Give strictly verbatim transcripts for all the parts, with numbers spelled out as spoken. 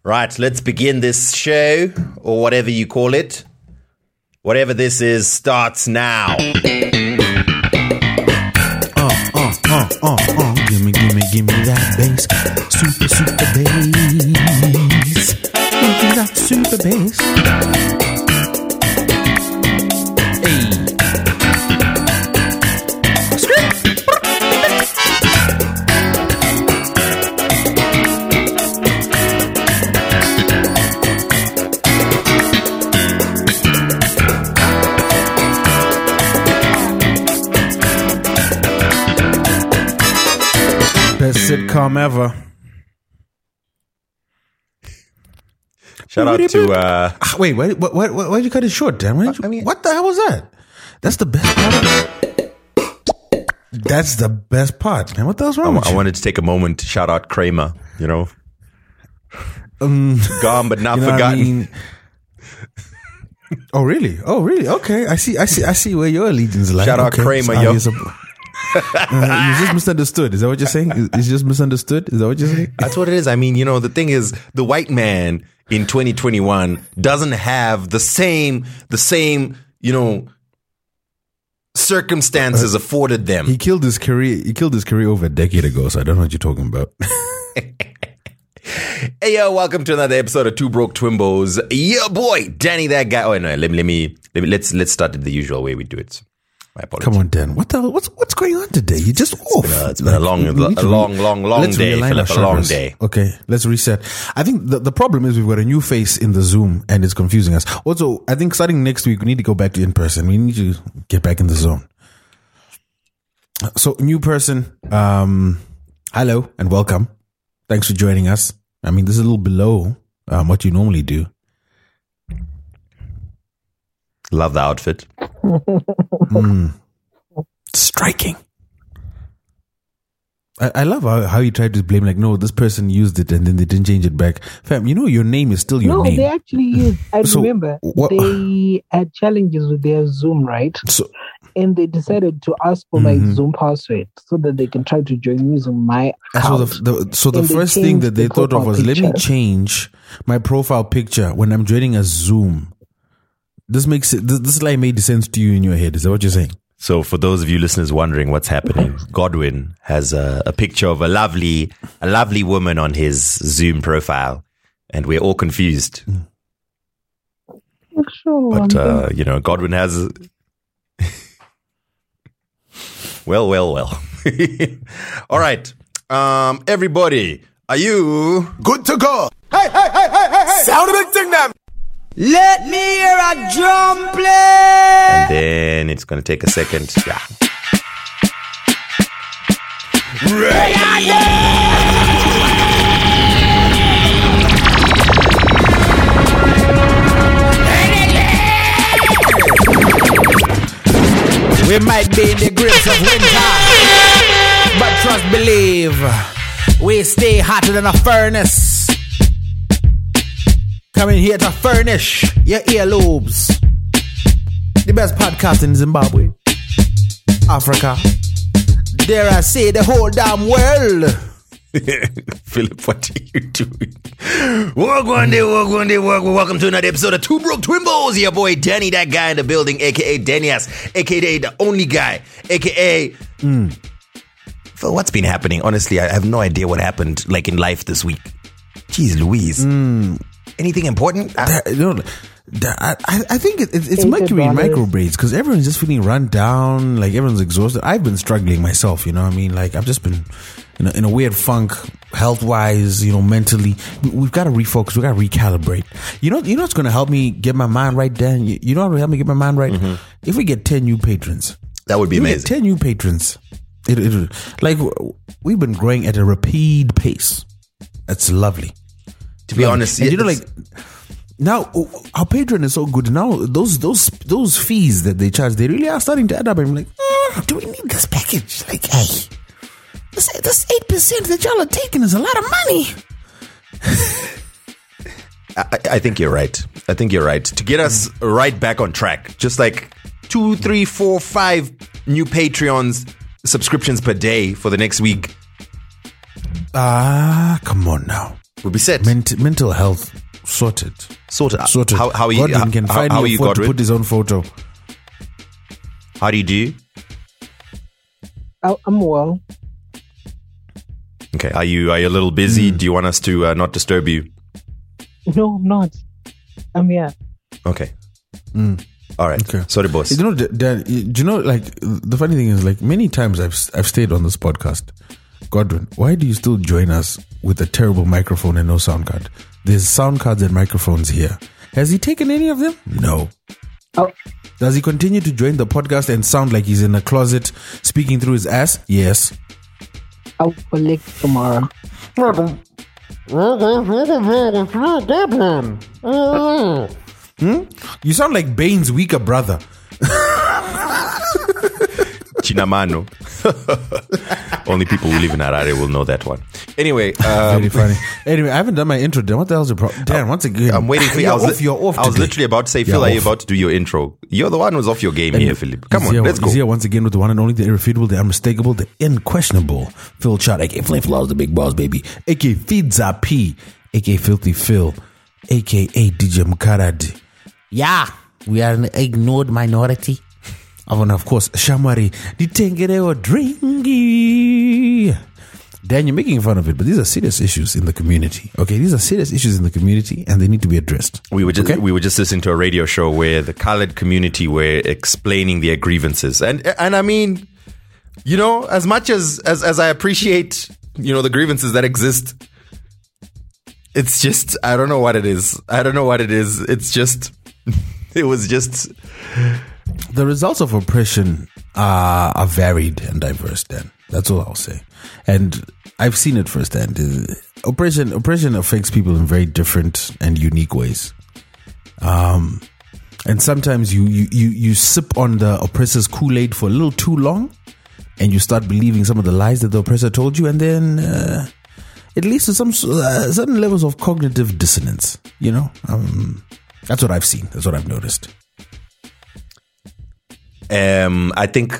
Right, let's begin this show, or whatever you call it. Whatever this is starts now. Uh, uh, uh, uh, uh. Gimme, gimme, gimme that bass. Super, super bass. Gimme that super bass. Hey. Best sitcom ever. Shout out to uh Ah, wait, why, why, why, why did you cut it short, Dan? Why did you, I mean- what the hell was that? That's the best part. That's the best part, man. What the hell's wrong I, with I you? wanted to take a moment to shout out Kramer, you know. Um, Gone but not you know what I forgotten. mean? Oh really? Oh really? Okay, I see. I see. I see where your allegiance lies. Shout out okay. Kramer, so yo. obvious- uh, you just misunderstood. Is that what you're saying? Is- Is just misunderstood? Is that what you're saying? That's what it is. I mean, you know, the thing is, the white man in twenty twenty-one doesn't have the same, the same, you know, circumstances afforded them. He killed his career. He killed his career over a decade ago. So I don't know what you're talking about. Hey yo, welcome to another episode of Two Broke Twimbos. Yeah, boy, Danny, that guy. Oh no, let me, let me, let me let's let's start it the usual way we do it. My apologies. Come on, Dan. What the? What's what's going on today? You're just off. Uh, it's been a long, we need a to long, long, long let's day, realign Philip. our A long chakras. day. Okay, let's reset. I think the, the problem is we've got a new face in the Zoom and it's confusing us. Also, I think starting next week we need to go back to in person. We need to get back in the zone. So, new person. Um, hello and welcome. Thanks for joining us. I mean, this is a little below um, what you normally do. Love the outfit. Mm. Striking. I, I love how, how you tried to blame, like, no, this person used it and then they didn't change it back. Fam, you know your name is still your no, name. they actually used. I So, remember what- they had challenges with their Zoom, right? So, And they decided to ask for Mhm. my Zoom password so that they can try to join using my and so account. the, the so the And they first thing changed that they the thought of profile was, let me picture. change my profile picture when I'm joining a Zoom. This makes it. This, this like made sense to you in your head. Is that what you're saying? So for those of you listeners wondering what's happening, Godwin has a, a picture of a lovely, a lovely woman on his Zoom profile, and we're all confused. Sure, But I'm uh, you know, Godwin has. well, well, well. All right, um, everybody, are you Good to go. Hey, hey, hey, hey, hey, hey. Sound of the thing, them. Let me hear a drum play. And then it's going to take a second. Yeah. We might be in the grips of winter, but trust, believe, we stay hotter than a furnace. Coming here to furnish your earlobes. The best podcast in Zimbabwe, Africa, dare I say the whole damn world. Philip, what are you doing? Walk one day, walk one day, walk. Welcome to another episode of Two Broke Twimbos. Your boy Danny, that guy in the building, aka Danias, aka the only guy, aka. Mm. Phil, what's been happening? Honestly, I have no idea what happened, like in life this week. Jeez, Louise. Mm. Anything important? I- That- you know, that- I, I I think it, it, it's Eight mercury in dollars. micro braids because everyone's just feeling run down, like everyone's exhausted. I've been struggling myself, you know what I mean? Like I've just been in a, in a weird funk, health wise, you know, mentally. We- We've got to refocus. We've got to recalibrate. You know, you know what's going to help me get my mind right, Dan? You, you know what will help me get my mind right? Mm-hmm. If we get ten new patrons. that would be If we amazing. get ten new patrons. It, it, like we've been growing at a rapid pace. That's lovely. To be honest, And you know, it's- like now our Patreon is so good. Now those those those fees that they charge, they really are starting to add up. I'm like, mm, do we need this package? Like, hey, this this eight percent that y'all are taking is a lot of money. I, I think you're right. I think you're right. To get us right back on track, just like two, three, four, five new Patreons subscriptions per day for the next week. Ah, come on now. We'll be set. Ment- mental health sorted. Sorted. Sorted. How, how are you? Godwin How, can how, finally how are you, afford to Godwin? put his own photo. How do you do? I- I'm well. Okay. Are you are you a little busy? Hmm. Do you want us to uh, not disturb you? No, I'm not. I'm here. Okay. All right. Okay. Sorry, boss. You know, Dan, do you know, like, the funny thing is, like, many times I've I've stayed on this podcast. Godwin, why do you still join us with a terrible microphone and no sound card? There's sound cards and microphones here. Has he taken any of them? No. Oh, Does he continue to join the podcast and sound like he's in a closet speaking through his ass? Yes. I'll collect tomorrow. Hmm? You sound like Bane's weaker brother. Chinamano. Only people who live in Harare will know that one. Anyway, um, Very funny. Anyway, I haven't done my intro. Dan, what the hell's the problem? Dan, once again. I'm waiting for you. You're I was, off, you're off I was today. literally about to say, You're Phil, are you off. about to do your intro? You're the one who's off your game here, Philip. Come He's on, here, let's go. He's here once again with the one and only, the irrefutable, the unmistakable, the unquestionable Phil Chart, aka Flame Flowers, the big boss, baby, aka Fidza P, aka Filthy Phil, aka D J Mukarad. Yeah, we are an ignored minority. And of course, Shamari, the Tengereo Dringy. Dan, you're making fun of it, but these are serious issues in the community. Okay, these are serious issues in the community, and they need to be addressed. We were just Okay? we were just listening to a radio show where the colored community were explaining their grievances, and and I mean, you know, as much as as as I appreciate, you know, the grievances that exist, it's just I don't know what it is. I don't know what it is. It's just it was just The results of oppression are, are varied and diverse, Dan. That's all I'll say. And I've seen it firsthand. Uh, Oppression, oppression affects people in very different and unique ways. Um, and sometimes you, you, you, you sip on the oppressor's Kool-Aid for a little too long, and you start believing some of the lies that the oppressor told you, and then uh, it leads to some uh, certain levels of cognitive dissonance. You know, um, that's what I've seen. That's what I've noticed. Um, I think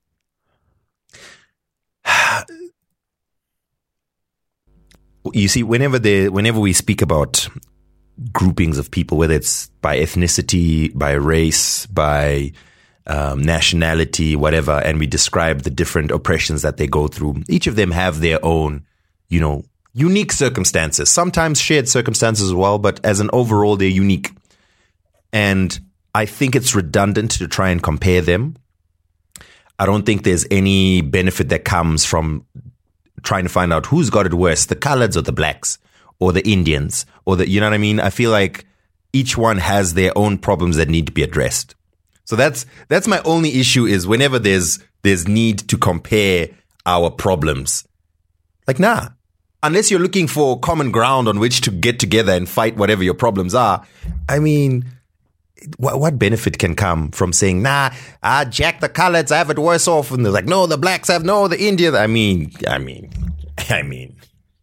you see, whenever they, whenever we speak about groupings of people, whether it's by ethnicity, by race, by um, nationality, whatever, and we describe the different oppressions that they go through, each of them have their own, you know, unique circumstances. Sometimes shared circumstances as well, but as an overall, they're unique. And I think it's redundant to try and compare them. I don't think there's any benefit that comes from trying to find out who's got it worse, the coloreds or the blacks or the Indians or the, you know what I mean? I feel like each one has their own problems that need to be addressed. So that's, that's my only issue is whenever there's, there's need to compare our problems. Like, nah, unless you're looking for common ground on which to get together and fight whatever your problems are. I mean, What, what benefit can come from saying, nah, ah, Jack, the coloreds have it worse off. And they're like, no, the blacks have, no, the Indians. I mean, I mean, I mean.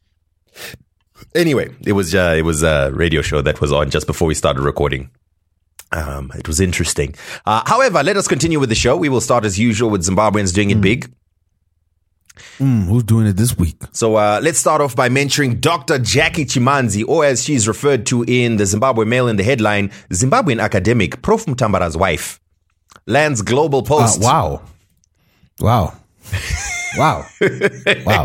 Anyway, it was, uh, it was a radio show that was on just before we started recording. Um, it was interesting. Uh, however, let us continue with the show. We will start as usual with Zimbabweans doing it mm. big. Mm, who's doing it this week? So uh, let's start off by mentioning Doctor Jackie Chimanzi, or as she's referred to in the Zimbabwe Mail in the headline, Zimbabwean academic Professor Mutambara's wife, lands global post. Uh, wow. Wow. Wow. Wow.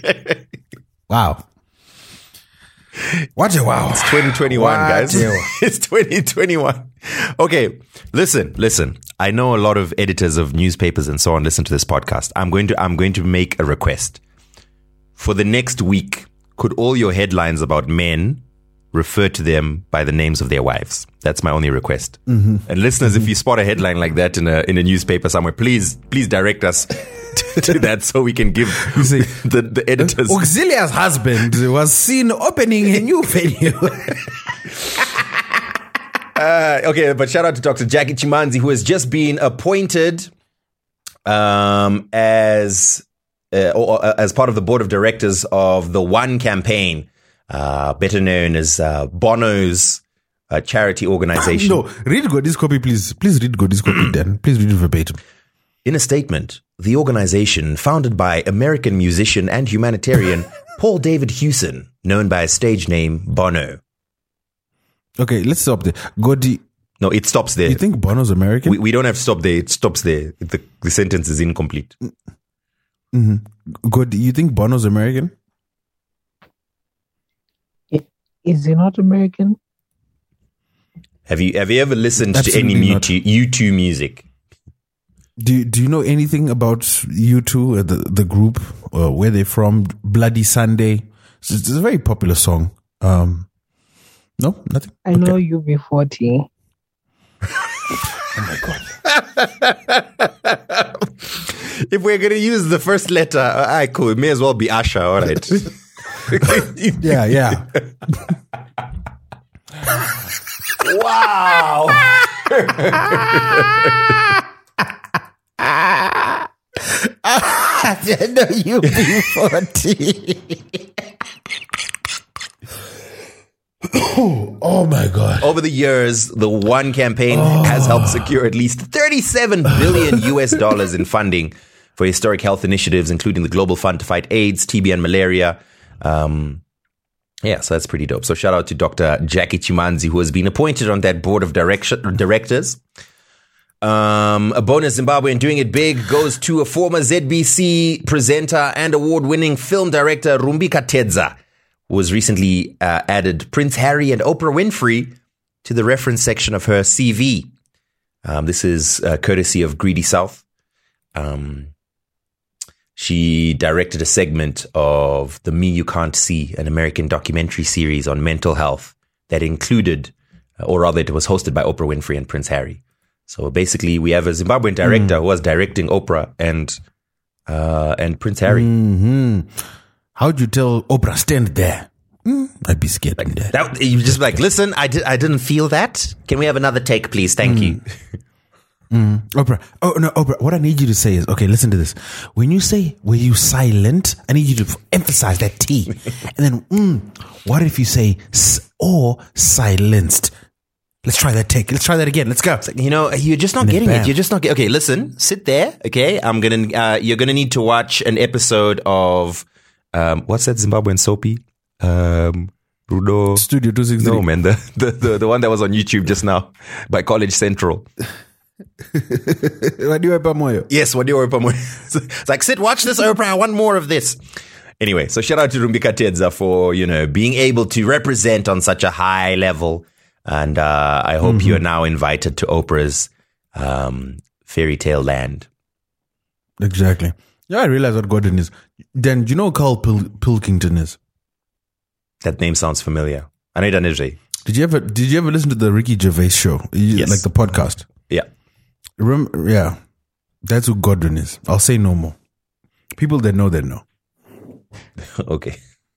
Wow. Watch it, wow. It's twenty twenty-one, Watch guys. it. It's twenty twenty-one. Okay, listen, listen. I know a lot of editors of newspapers and so on listen to this podcast. I'm going to I'm going to make a request. For the next week, could all your headlines about men refer to them by the names of their wives? That's my only request. Mm-hmm. And listeners, mm-hmm. if you spot a headline like that in a in a newspaper somewhere, please please direct us to, to that so we can give You see, the, the editors. Auxilia's husband was seen opening a new venue. Uh, okay, but shout out to Doctor Jackie Chimanzi, who has just been appointed um, as uh, or, uh, as part of the board of directors of the One Campaign, uh, better known as uh, Bono's uh, charity organization. No, read Godis copy, please. Please read Godis copy, Dan. Please read it verbatim. In a statement, the organization, founded by American musician and humanitarian Paul David Hewson, known by his stage name Bono. Okay, let's stop there. Godi, No, it stops there. you think Bono's American? we, we don't have to stop there. It stops there. The, the sentence is incomplete. Godi, you think Bono's American? Is he not American? Have you have you ever listened to any Absolutely not. U two, U two music? Do you, do you know anything about U two, uh, the the group, uh, where they're from? Bloody Sunday. It's, it's a very popular song. Um, no, nothing. I know U B forty. Oh my god. If we're gonna use the first letter, I cool. It may as well be Asha. All right. Yeah, yeah. Wow. I didn't know you be forty. Oh my god. Over the years, the One campaign has helped secure at least thirty-seven billion U S dollars in funding for historic health initiatives, including the Global Fund to Fight AIDS, T B, and malaria. Um, yeah, so that's pretty dope. So shout out to Doctor Jackie Chimanzi, who has been appointed on that board of direction, directors. Um, a bonus Zimbabwean doing it big goes to a former Z B C presenter and award-winning film director, Rumbika Tedza, who was recently uh, added Prince Harry and Oprah Winfrey to the reference section of her C V. Um, this is uh, courtesy of Greedy South. Um, she directed a segment of The Me You Can't See, an American documentary series on mental health that included, or rather it was hosted by Oprah Winfrey and Prince Harry. So basically we have a Zimbabwean director mm. who was directing Oprah and uh, and Prince Harry. Mm-hmm. How'd you tell Oprah stand there? Mm, I'd be scared. Like, that, you just like, listen, I, di- I didn't feel that. Can we have another take, please? Thank mm. you. Mm. Oprah. Oh, no, Oprah. What I need you to say is, okay, listen to this. When you say, were you silent? I need you to f- emphasize that T. And then, mm, what if you say, s- or silenced? Let's try that take. Let's try that again. Let's go. Like, you know, you're just not And getting bam. it. You're just not getting Okay, listen, sit there. Okay. I'm going to, uh, you're going to need to watch an episode of, um, what's that Zimbabwean soapy? Um, Rudo. Studio two sixty-three. No, man. The, the, the, the one that was on YouTube just now by College Central. Wadiwe pamoyo. Yes, Wadiwe pamoyo. It's like, sit, watch this, Oprah. I want more of this. Anyway, so shout out to Rumbika Tedza for, you know, being able to represent on such a high level. And uh, I hope mm-hmm. you're now invited to Oprah's um, fairy tale land. Exactly. Yeah, I realize what Gordon is. Dan, do you know who Carl Pil- Pilkington is? That name sounds familiar. Anita Nijay. Did you ever Did you ever listen to the Ricky Gervais show? You, Yes. Like the podcast? Yeah. Remember, yeah. That's who Godwin is. I'll say no more. People that know, that know. Okay.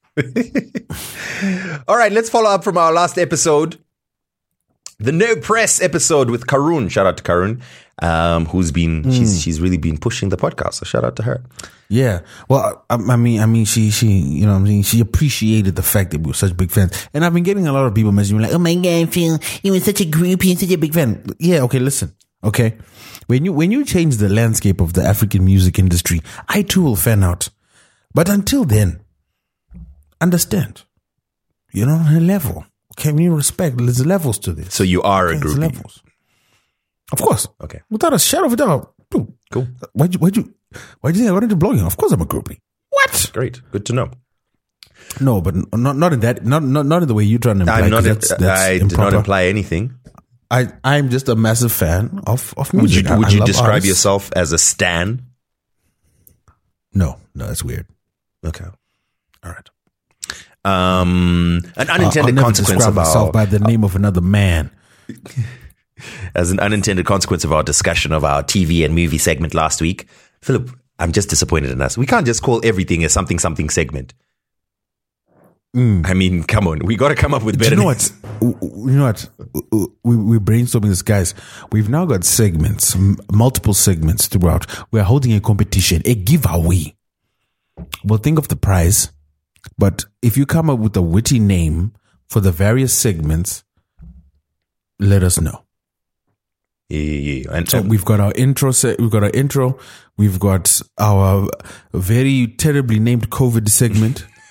All right, let's follow up from our last episode. The No Press episode with Karun. Shout out to Karun, um, who's been, mm. she's she's really been pushing the podcast. So shout out to her. Yeah. Well, I, I mean, I mean, she, she, you know what I'm saying? She appreciated the fact that we were such big fans. And I've been getting a lot of people messaging me like, oh my God, Phil, you were such a groupie and such a big fan. Yeah. Okay. Listen. Okay. When you, when you change the landscape of the African music industry, I too will fan out. But until then, understand, you're not on a level. Okay, we need respect. There's levels to this. So you are okay, a there's groupie. levels. Of course. Okay. Without a shadow of a doubt. Dude, Cool. why'd you, why'd you, why'd you think I got into blogging? Of course I'm a groupie. What? Great. Good to know. No, but not not in that, not not not in the way you're trying to imply. I'm not, 'cause that's, that's I did improper. not imply anything. I, I'm just a massive fan of, of Would music. you, I- would I you love describe artists. yourself as a stan? No, no, that's weird. Okay. All right. Um, an I'll, unintended I'll never consequence describe of our, myself by the name of another man. as an unintended consequence of our discussion of our T V and movie segment last week, Philip, I'm just disappointed in us. We can't just call everything a something something segment. Mm. I mean, come on, we got to come up with better. You know names. what? You know what? We we're brainstorming this, guys. We've now got segments, m- multiple segments throughout. We're holding a competition, a giveaway. We'll think of the prize, but if you come up with a witty name for the various segments, let us know. Yeah, yeah, yeah. And, So and we've got our intro. Se- we've got our intro. We've got our very terribly named COVID segment.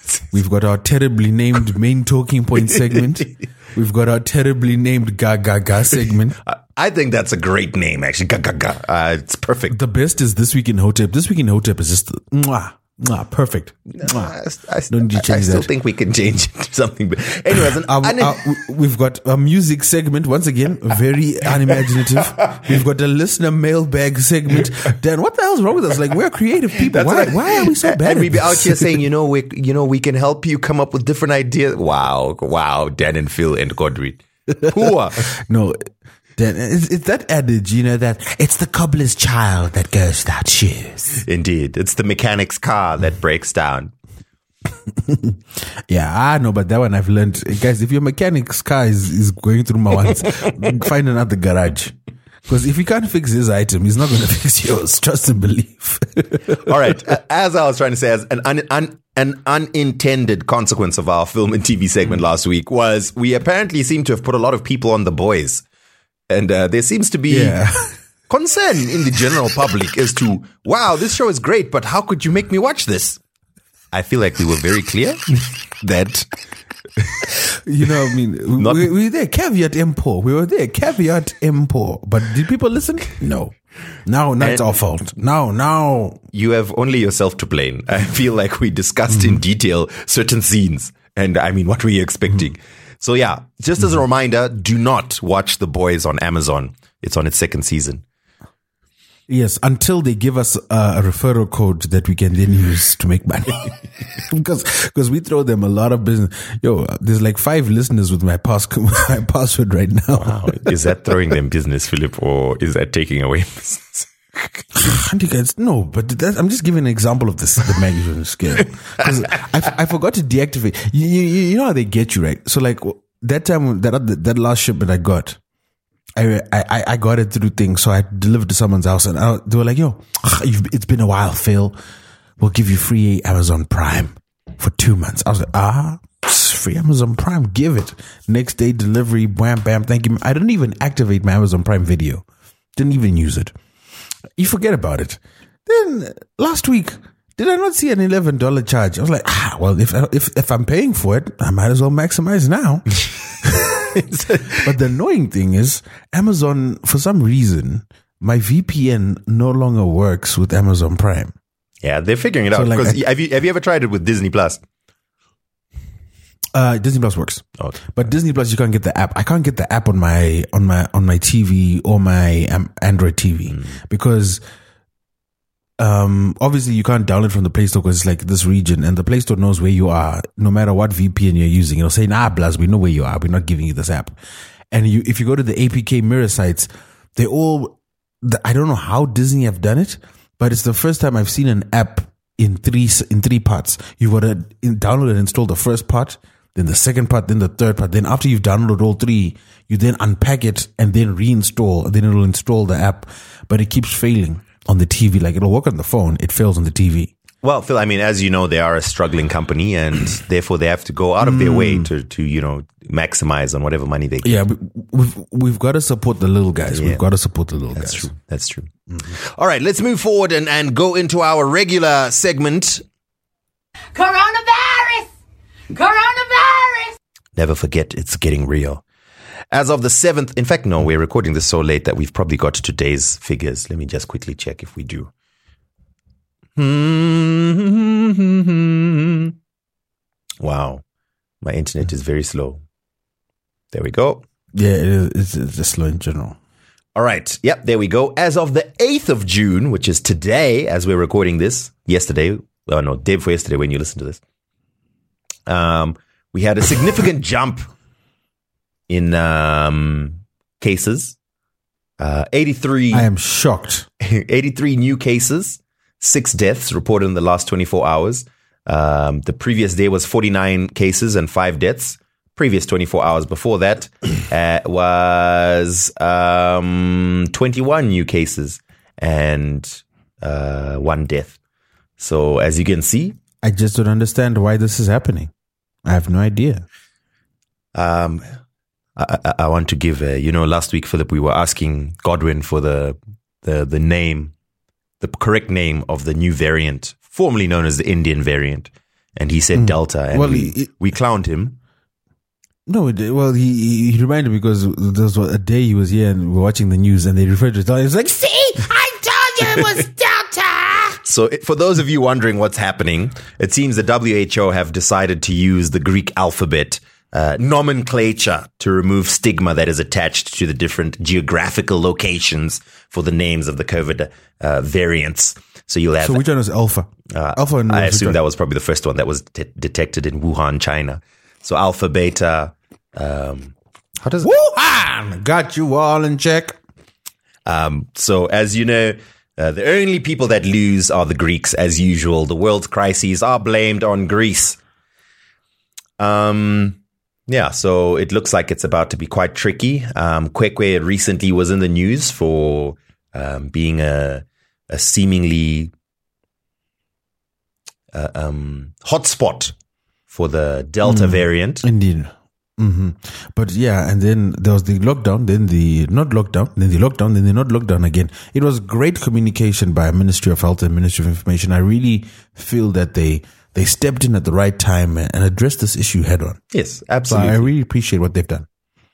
We've got our terribly named main talking point segment. We've got our terribly named Ga Ga Ga segment. I think that's a great name, actually. Ga Ga Ga. Uh, it's perfect. The best is This Week in Hotep. This Week in Hotep is just mwah, mwah, perfect. Mwah. I, I, Don't you I, I change still that. think we can change it to something. But anyways, an, Our- an, our- we've got a music segment, once again, very unimaginative. We've got a listener mailbag segment. Dan, what the hell's wrong with us? Like, we're creative people. Why, right. why are we so bad and at we be out this? here saying, you know, we, you know, we can help you come up with different ideas. Wow, wow, Dan and Phil and Godwin. Poor. No, Dan, it's, it's that adage, you know, that it's the cobbler's child that goes without shoes. Indeed, it's the mechanic's car that breaks down. Yeah, I know, but that one I've learned. Guys, if your mechanic's car is, is going through my ones, find another garage. Because if he can't fix his item, he's not going to fix yours. Trust and believe. All right. Uh, as I was trying to say, as an un, un, an unintended consequence of our film and T V segment last week was we apparently seem to have put a lot of people on The Boys. And uh, there seems to be Yeah. concern in the general public as to, wow, this show is great, but how could you make me watch this? I feel like we were very clear that You know, I mean, Not- we, we were there, caveat emptor. We were there, caveat emptor. But did people listen? No. Now, now it's And- our fault. Now, now. you have only yourself to blame. I feel like we discussed in detail certain scenes. And I mean, what were you expecting? So yeah, just as a reminder, do not watch The Boys on Amazon. It's on its second season. Yes, until they give us uh, a referral code that we can then use to make money. because because we throw them a lot of business. Yo, there's like five listeners with my pass my password right now. Wow. Is that throwing them business, Philip, or is that taking away business? Auntie guys, no, but that, I'm just giving an example of this, the magnitude scale. Because I, I forgot to deactivate. You, you, you know how they get you, right? So like that time, that other- that last shipment I got, I, I I got it through things. So I delivered to someone's house, and I, they were like, "Yo, you've, it's been a while, Phil. We'll give you free Amazon Prime for two months." I was like, "Ah, free Amazon Prime, give it." Next day delivery, bam, bam. Thank you. I didn't even activate my Amazon Prime Video. Didn't even use it. You forget about it. Then last week, did I not see an eleven dollars charge? I was like, ah, well, if if if I'm paying for it, I might as well maximize now. But the annoying thing is, Amazon, for some reason, my V P N no longer works with Amazon Prime. Yeah, they're figuring it So, out. like, Because I- have you have you ever tried it with Disney Plus? Uh, Disney Plus works, Okay. but Disney Plus you can't get the app. I can't get the app on my on my on my T V or my um, Android T V because um obviously you can't download from the Play Store because it's like this region, and the Play Store knows where you are no matter what V P N you're using. It'll say, "Nah, Blaz, we know where you are. We're not giving you this app." And you, if you go to the A P K mirror sites, they all. The, I don't know how Disney have done it, but it's the first time I've seen an app in three in three parts. You've got to in, download and install the first part, then the second part, then the third part. Then after you've downloaded all three, you then unpack it and then reinstall. And then it'll install the app, but it keeps failing on the T V. Like it'll work on the phone, it fails on the T V. Well, Phil, I mean, as you know, they are a struggling company, and therefore they have to go out of their way to, to you know, maximize on whatever money they get. Yeah, we, we've we've got to support the little guys. Yeah. We've got to support the little That's guys. true. That's true. All right, let's move forward and, and go into our regular segment. Coronavirus! Coronavirus! Never forget, it's getting real. As of the seventh, in fact, no, we're recording this so late that we've probably got today's figures. Let me just quickly check if we do. Wow. My internet is very slow. There we go. Yeah, it is, it's, it's just slow in general. All right. Yep, there we go. As of the eighth of June, which is today, as we're recording this, yesterday, oh no, day before yesterday when you listen to this, um, we had a significant jump in um, cases. Uh, eighty-three, I am shocked. eighty-three new cases, six deaths reported in the last twenty-four hours. Um, the previous day was forty-nine cases and five deaths. Previous twenty-four hours before that uh, was um, twenty-one new cases and uh, one death. So as you can see, I just don't understand why this is happening. I have no idea. um, I, I, I want to give, a, you know, last week, Philip, we were asking Godwin for the, the, the name, the correct name of the new variant, formerly known as the Indian variant. and he said Delta, and Well, we, he- we clowned him. No, it, well, he, he he reminded me because there was a day he was here and we were watching the news and they referred to it. He was like, "See, I told you it was Delta." So it- for those of you wondering what's happening, it seems the W H O have decided to use the Greek alphabet uh, nomenclature to remove stigma that is attached to the different geographical locations for the names of the COVID uh, variants. So you'll have. So which one was Alpha? Uh, Alpha. And I which assume one? that was probably the first one that was de- detected in Wuhan, China. So Alpha, Beta. Um, how does Wuhan got you all in check. um, so as you know, uh, the only people that lose are the Greeks, as usual. The world's crises are blamed on Greece. Um, yeah, so it looks like it's about to be quite tricky. Um, Kwekwe recently was in the news for um, being a, a seemingly uh, um, hotspot for the Delta variant. Indeed. hmm But yeah, and then there was the lockdown, then the not lockdown, then the lockdown, then the not lockdown again. It was great communication by Ministry of Health and Ministry of Information. I really feel that they they stepped in at the right time and and addressed this issue head on. Yes, So absolutely. I really appreciate what they've done.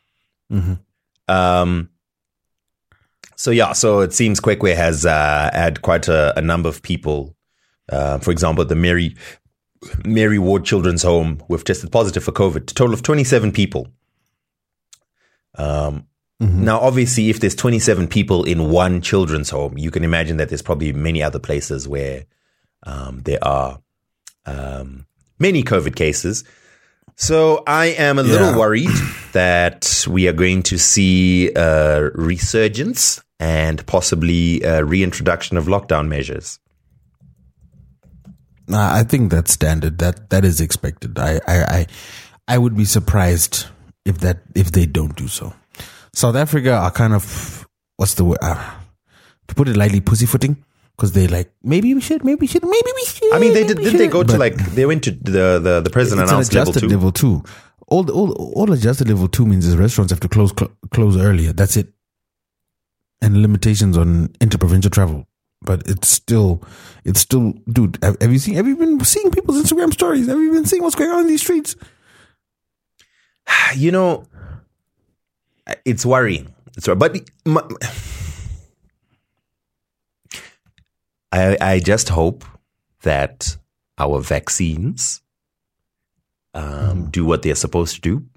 Um, so yeah, so it seems Kwekwe has uh, had quite a, a number of people. Uh, for example, the Mary Mary Ward Children's Home who have tested positive for COVID. A total of twenty-seven people. Um, Now, obviously, if there's twenty-seven people in one children's home, you can imagine that there's probably many other places where um, there are um, many COVID cases. So I am a little Yeah. worried that we are going to see a resurgence and possibly a reintroduction of lockdown measures. Nah, I think that's standard. That that is expected. I, I, I, I would be surprised if that if they don't do so. South Africa are kind of what's the word? Uh, to put it lightly, pussyfooting, because they like maybe we should, maybe we should, maybe we should. I mean, they did. maybe we Didn't they should. go to But like they went to the the, the president it's an announced level adjusted two. level two. All the, all all adjusted level two means is restaurants have to close cl- close earlier. That's it, and limitations on interprovincial travel. But it's still, it's still, dude. Have, have you seen? Have you been seeing people's Instagram stories? Have you been seeing what's going on in these streets? You know, it's worrying. It's worrying. But my, I I just hope that our vaccines um, do what they're supposed to do.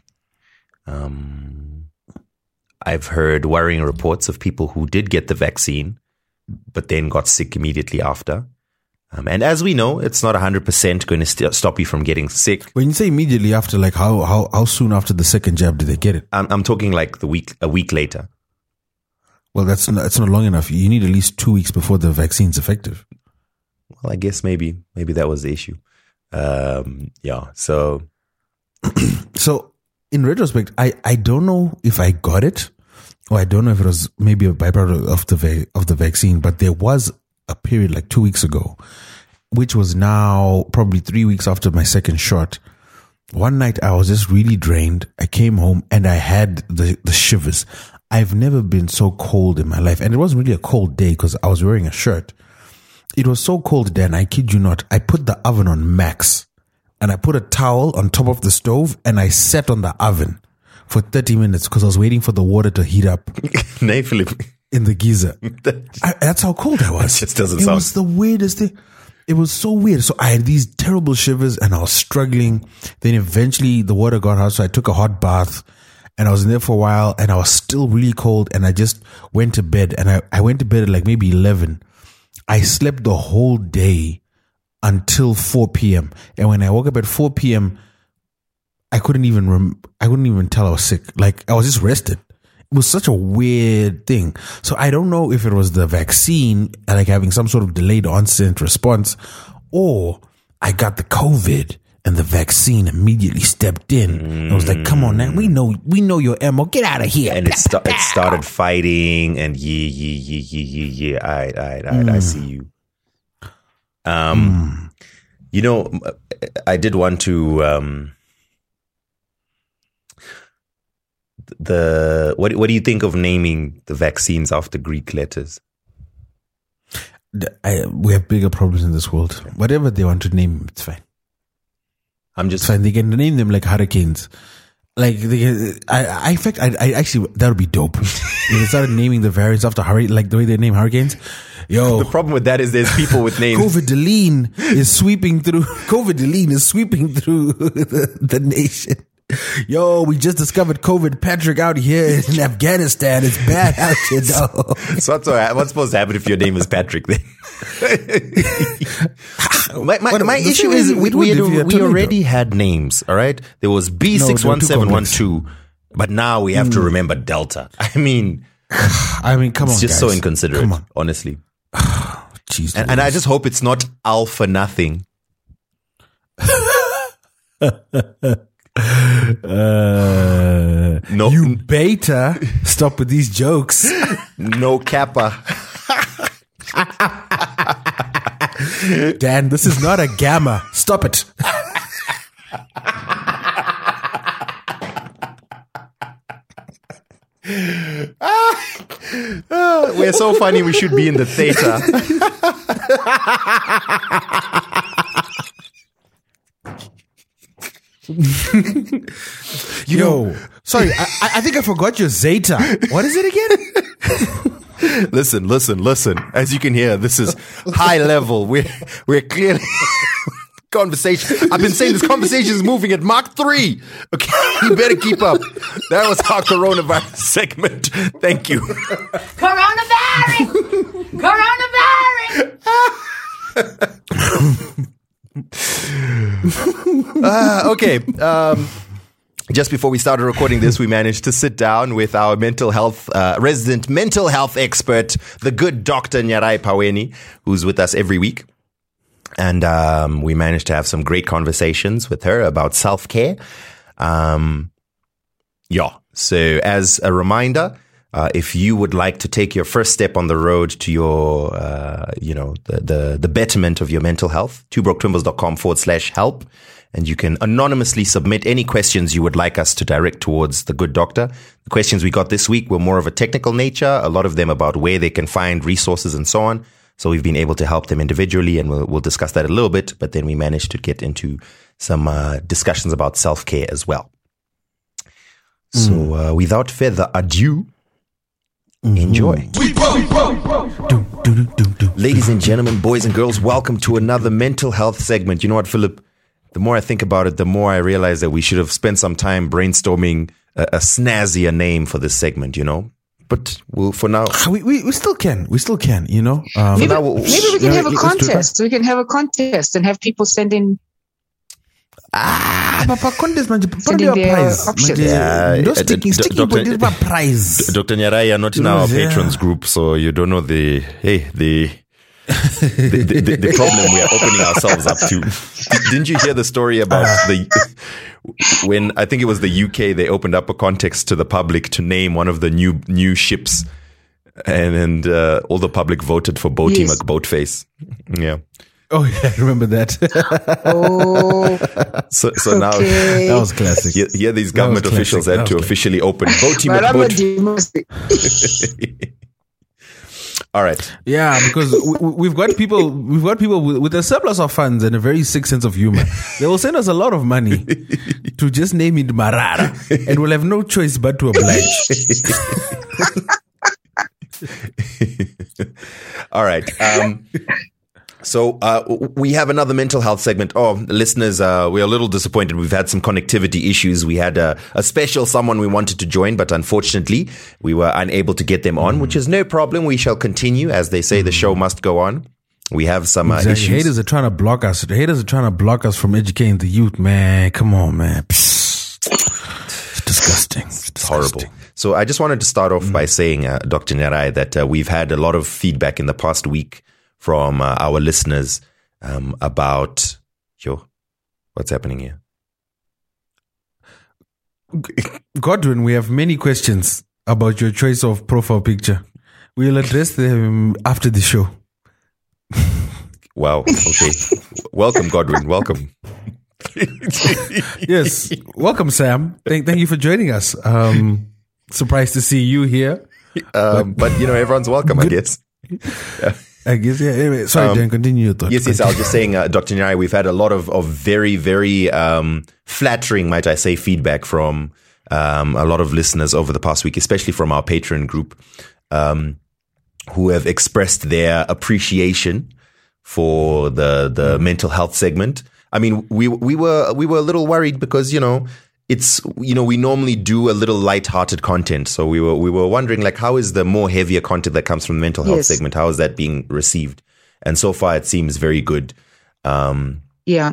Um, I've heard worrying reports of people who did get the vaccine, but then got sick immediately after. Um, and as we know, it's not one hundred percent going to st- stop you from getting sick. When you say immediately after, like how how how soon after the second jab did they get it? I'm, I'm talking like the week, a week later. Well, that's not, that's not long enough. You need at least two weeks before the vaccine's effective. Well, I guess maybe maybe that was the issue. Um, yeah. So So, in retrospect, I, I don't know if I got it, or I don't know if it was maybe a byproduct of the va- of the vaccine. But there was a period like two weeks ago, which was now probably three weeks after my second shot. One night I was just really drained. I came home and I had the the shivers. I've never been so cold in my life, and it wasn't really a cold day because I was wearing a shirt. It was so cold, Dan, I kid you not. I put the oven on max and I put a towel on top of the stove and I sat on the oven for thirty minutes because I was waiting for the water to heat up nay, Philip. in the geyser. I, that's how cold I was. That just doesn't it sound- was the weirdest thing. It was so weird. So I had these terrible shivers and I was struggling. Then eventually the water got hot, so I took a hot bath and I was in there for a while and I was still really cold and I just went to bed and I, I went to bed at like maybe eleven. I slept the whole day until four p.m. And when I woke up at four p.m., I couldn't even rem- I couldn't even tell I was sick. Like I was just rested. It was such a weird thing. So I don't know if it was the vaccine, like having some sort of delayed onset response, or I got the COVID and the vaccine immediately stepped in. Mm. I was like, "Come on, now we know we know your M O. Get out of here!" And it, sta- it started fighting, and yeah, yeah, yeah, yeah, yeah, yeah. I, I, I, Mm. I see you. Um, mm. You know, I did want to. Um, the what? What do you think of naming the vaccines after Greek letters? I, we have bigger problems in this world. Whatever they want to name, it's fine. I'm just It's fine. They can name them like hurricanes. Like, they can, I, I, in fact, I, I actually, that would be dope. If they started naming the variants after hurricane, like the way they name hurricanes. Yo. the problem with that is there's people with names. COVID-Deline is sweeping through, COVID-Deline is sweeping through the, the nation. Yo, we just discovered COVID Patrick out here in Afghanistan. It's bad out here, though. So what's, what's supposed to happen if your name is Patrick then? my my, What- my the issue thing is is, we, it we, would had, if you had we Toledo. already had names, all right? There was B six one seven one two, but now we have to remember Delta. I mean, I mean, come it's on, just guys. so inconsiderate, Come on. honestly. Jeez, And, and I just hope it's not Alpha Nothing. Uh, No, you beta. Stop with these jokes. no Kappa. Dan, this is not a gamma. Stop it. We're so funny. We should be in the theater. Yo, sorry, I, I think I forgot your Zeta. What is it again? Listen, listen, listen. As you can hear, this is high level. We're we're clearly conversation. I've been saying this conversation is moving at Mach three. Okay, you better keep up. That was our coronavirus segment. Thank you. Coronavirus! Coronavirus! Uh, okay. Um, just before we started recording this, we managed to sit down with our mental health, uh, resident mental health expert, the good Doctor Nyarai Paweni, who's with us every week. And um, we managed to have some great conversations with her about self-care. Um, yeah. So as a reminder, uh, if you would like to take your first step on the road to your, uh, you know, the, the, the betterment of your mental health, two broke twimbles dot com forward slash help. And you can anonymously submit any questions you would like us to direct towards the good doctor. The questions we got this week were more of a technical nature, a lot of them about where they can find resources and so on. So we've been able to help them individually, and we'll, we'll discuss that a little bit. But then we managed to get into some uh, discussions about self-care as well. So uh, without further ado, enjoy. Ladies and gentlemen, boys and girls, welcome to another mental health segment. You know what, Philip? The more I think about it, the more I realize that we should have spent some time brainstorming a, a snazzier name for this segment, you know? But we'll, for now, We, we we still can. We still can, you know? Um, for Maybe, now we'll, maybe we can Yeah, have a let's do it. contest. We can have a contest and have people send in. ah, Papa, contest, man. Put Sending your their prize. options. Man, Yeah, no uh, sticking, d- sticking, doctor- but this is a prize. Doctor Nyarai, you're not in You know, our yeah. patrons group, so you don't know the, hey, the, the, the, the, the problem we are opening ourselves up to. Didn't you hear the story about the, when I think it was the U K, they opened up a contest to the public to name one of the new, new ships. And, and uh, all the public voted for Boaty Yes. McBoatface. Yeah. Oh, yeah, I remember that. Oh, So, so now, okay. That was classic. here, here these That government was officials classic. had That to was officially open Boaty Marama McBoat. Dimasi. All right. Yeah, because we, we- we've got people, we've got people with, with a surplus of funds and a very sick sense of humor. They will send us a lot of money to just name it Marara, and we'll have no choice but to oblige. All right. Um, so uh, w- we have another mental health segment. Oh, listeners, uh, we're a little disappointed. We've had some connectivity issues. We had a, a special someone we wanted to join, but unfortunately, we were unable to get them on, which is no problem. We shall continue. As they say, the show must go on. We have some uh, Exactly. issues. Haters are trying to block us. The haters are trying to block us from educating the youth, man. Come on, man. Psst. It's disgusting. It's It's horrible. disgusting. So I just wanted to start off by saying, uh, Doctor Nyarai, that uh, we've had a lot of feedback in the past week from uh, our listeners um, about, yo, what's happening here? Godwin, we have many questions about your choice of profile picture. We'll address them after the show. Wow. Okay. Welcome, Godwin. Welcome. Yes. Welcome, Sam. Thank, thank you for joining us. Um, surprised to see you here. Um, but, you know, everyone's welcome, I guess. I guess, yeah. Anyway, sorry, Um, Dan, continue your thoughts. Yes, yes. I was just saying, uh, Doctor Nyari, we've had a lot of, of very, very um, flattering, might I say, feedback from um, a lot of listeners over the past week, especially from our Patreon group, um, who have expressed their appreciation for the the mm. mental health segment. I mean, we we were we were a little worried because, you know, it's, you know, we normally do a little light-hearted content. So we were we were wondering, like, how is the more heavier content that comes from the mental health Yes. segment, how is that being received? And so far, it seems very good. Um, Yeah.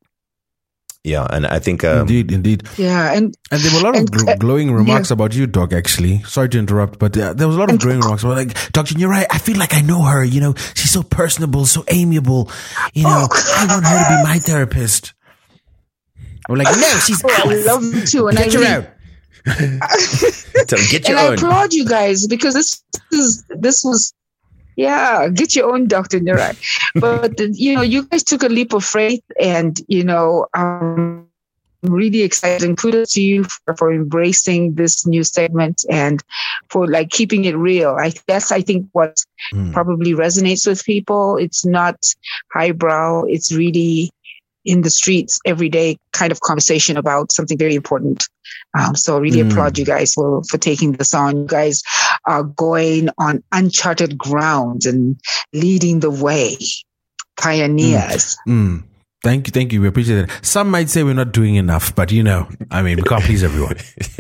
yeah, and I think um, Indeed, indeed. Yeah. And And there were a lot And, of gl- uh, glowing remarks yeah. about you, Doc, actually. Sorry to interrupt, but uh, there was a lot of glowing remarks about, like, Doctor, you're right. I feel like I know her. You know, she's so personable, so amiable. You know, Oh. I want her to be my therapist. We're like, no, she's oh, I ours. love you too. And Get I her really, out. so get your and I own. applaud you guys because this is this was yeah, get your own Doctor Nurai. But you know, you guys took a leap of faith, and you know, um, really excited. And kudos to you for, for embracing this new segment and for like keeping it real. I that's I think what Mm. probably resonates with people. It's not highbrow. It's really in the streets, everyday kind of conversation about something very important. Um, so I really Mm. applaud you guys for, for taking this on. You guys are going on uncharted ground and leading the way. Pioneers. Mm. Thank you, thank you. We appreciate it. Some might say we're not doing enough, but you know, I mean, we can't please everyone.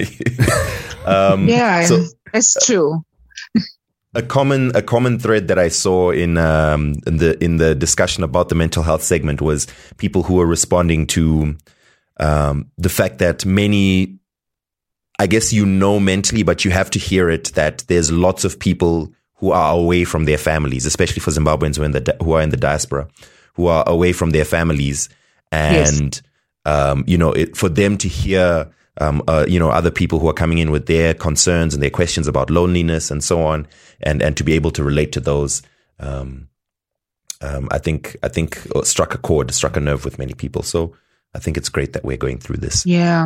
um, Yeah, so that's true. a common a common thread that I saw in um in the in the discussion about the mental health segment was people who were responding to um the fact that many, I guess, you know, mentally, but you have to hear it, that there's lots of people who are away from their families, especially for Zimbabweans who are in the who are in the diaspora, who are away from their families, and Yes. um you know, it, for them to hear Um, uh, you know, other people who are coming in with their concerns and their questions about loneliness and so on, and, and to be able to relate to those, um, um, I think I think struck a chord, struck a nerve with many people. So I think it's great that we're going through this. Yeah.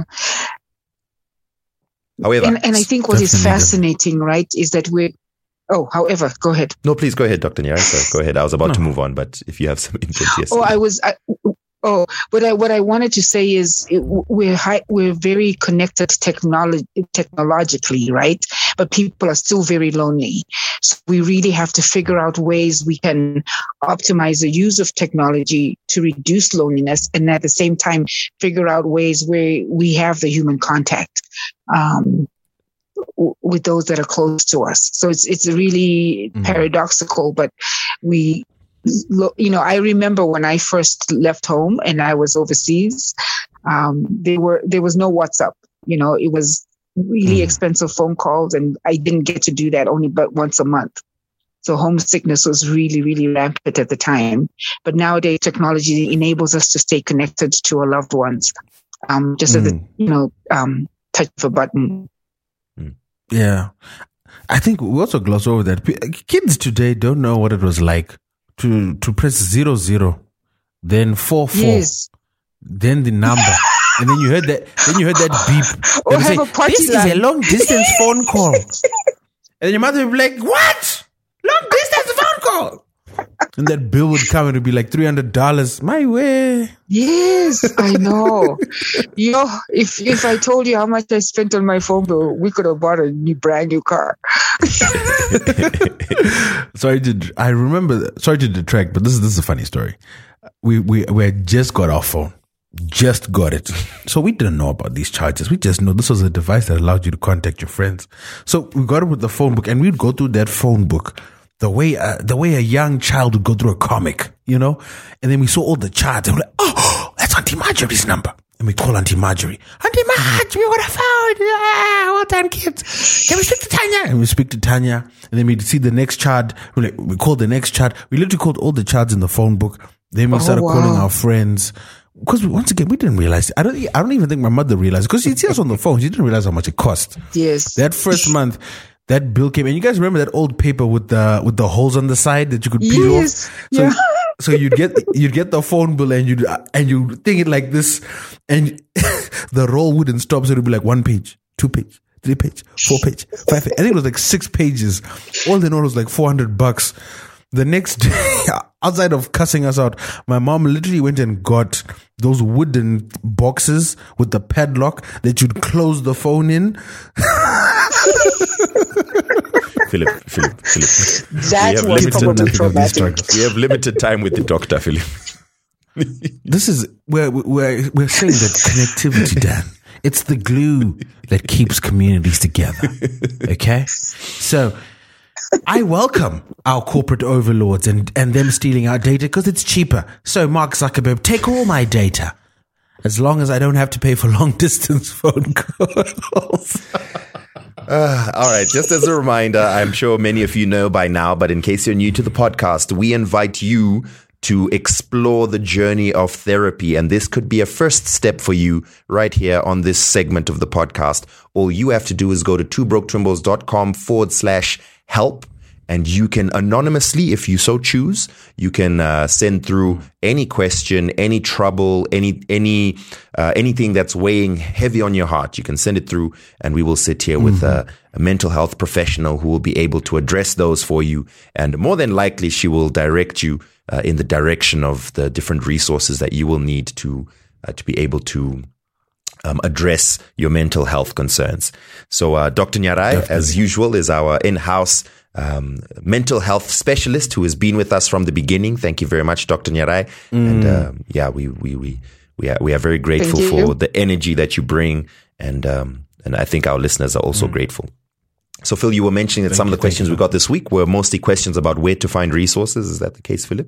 However, And, and I think what is Definitely. fascinating, right, is that we're, oh, however, go ahead. no, please go ahead, Doctor Nyari. So go ahead. I was about to No. move on, but if you have some input, yes. Oh, I was. I, oh, what I what I wanted to say is it, we're high, we're very connected technology technologically, right? But people are still very lonely. So we really have to figure out ways we can optimize the use of technology to reduce loneliness, and at the same time figure out ways where we have the human contact um, w- with those that are close to us. So it's it's really Mhm. paradoxical, but we. Lo- You know, I remember when I first left home and I was overseas, um, there were there was no WhatsApp. You know, it was really Mm. expensive phone calls, and I didn't get to do that only but once a month. So homesickness was really, really rampant at the time. But nowadays, technology enables us to stay connected to our loved ones, um, just at the Mm. you know um, touch of a button. Yeah. I think we also gloss over that. P- Kids today don't know what it was like to, to press zero, zero, then four, four, Yes. then the number. And then you heard that, then you heard that beep. Or They would have say, a party this is a line." long distance phone call. And your mother would be like, what? Long distance phone call. And that bill would come and it would be like three hundred dollars. My way. Yes, I know. Yo, if if I told you how much I spent on my phone bill, we could have bought a new, brand new car. Sorry to, I remember, sorry to detract, but this is, this is a funny story. We, we, we had just got our phone. Just got it. So we didn't know about these charges. We just know this was a device that allowed you to contact your friends. So we got it with the phone book, and we'd go through that phone book the way, uh, the way a young child would go through a comic, you know? And then we saw all the charts and we're like, oh, that's Auntie Marjorie's number. And we call Auntie Marjorie. Auntie Marjorie, what a phone. Yeah, well done, kids. Can we speak to Tanya? And we speak to Tanya. And then we see the next chart. We like, we call the next chart. We literally called all the charts in the phone book. Then we Oh, started wow. calling our friends. Because once again, we didn't realize. I don't. I don't even think my mother realized. Because she'd see us on the phone. She didn't realize how much it cost. Yes. That first month, that bill came. And you guys remember that old paper with the with the holes on the side that you could peel Yes. off. So, Yeah. so you'd get you'd get the phone bill and you and you think it like this, and the roll wouldn't stop. So it'd be like one page, two page, three page, four page, five page. I think it was like six pages. All in all, it was like four hundred bucks. the next day, outside of cussing us out, my mom literally went and got those wooden boxes with the padlock that you'd close the phone in. Philip, Philip, Philip. That We have was limited- probably nothing of these traumatic. drugs. We have limited time with the doctor, Philip. This is where we're, we're saying that connectivity, Dan. It's the glue that keeps communities together. Okay? So I welcome our corporate overlords and, and them stealing our data because it's cheaper. So Mark Zuckerberg, take all my data. As long as I don't have to pay for long distance phone calls. Uh, all right. Just as a reminder, I'm sure many of you know by now, but in case you're new to the podcast, we invite you to explore the journey of therapy. And this could be a first step for you right here on this segment of the podcast. All you have to do is go to two broke twimbles dot com forward slash help. And you can anonymously, if you so choose, you can uh, send through any question, any trouble, any any uh, anything that's weighing heavy on your heart. You can send it through, and we will sit here with a, a mental health professional who will be able to address those for you. And more than likely, she will direct you uh, in the direction of the different resources that you will need to uh, to be able to Um, address your mental health concerns. So uh, Doctor Nyarai, Definitely. as usual, is our in-house um, mental health specialist who has been with us from the beginning. Thank you very much, Doctor Nyarai. Mm. And um, yeah, we we we we are, we are very grateful for the energy that you bring, and um, and I think our listeners are also mm. grateful. So Phil, you were mentioning that thank some you, of the questions we got this week were mostly questions about where to find resources. Is that the case, Philip?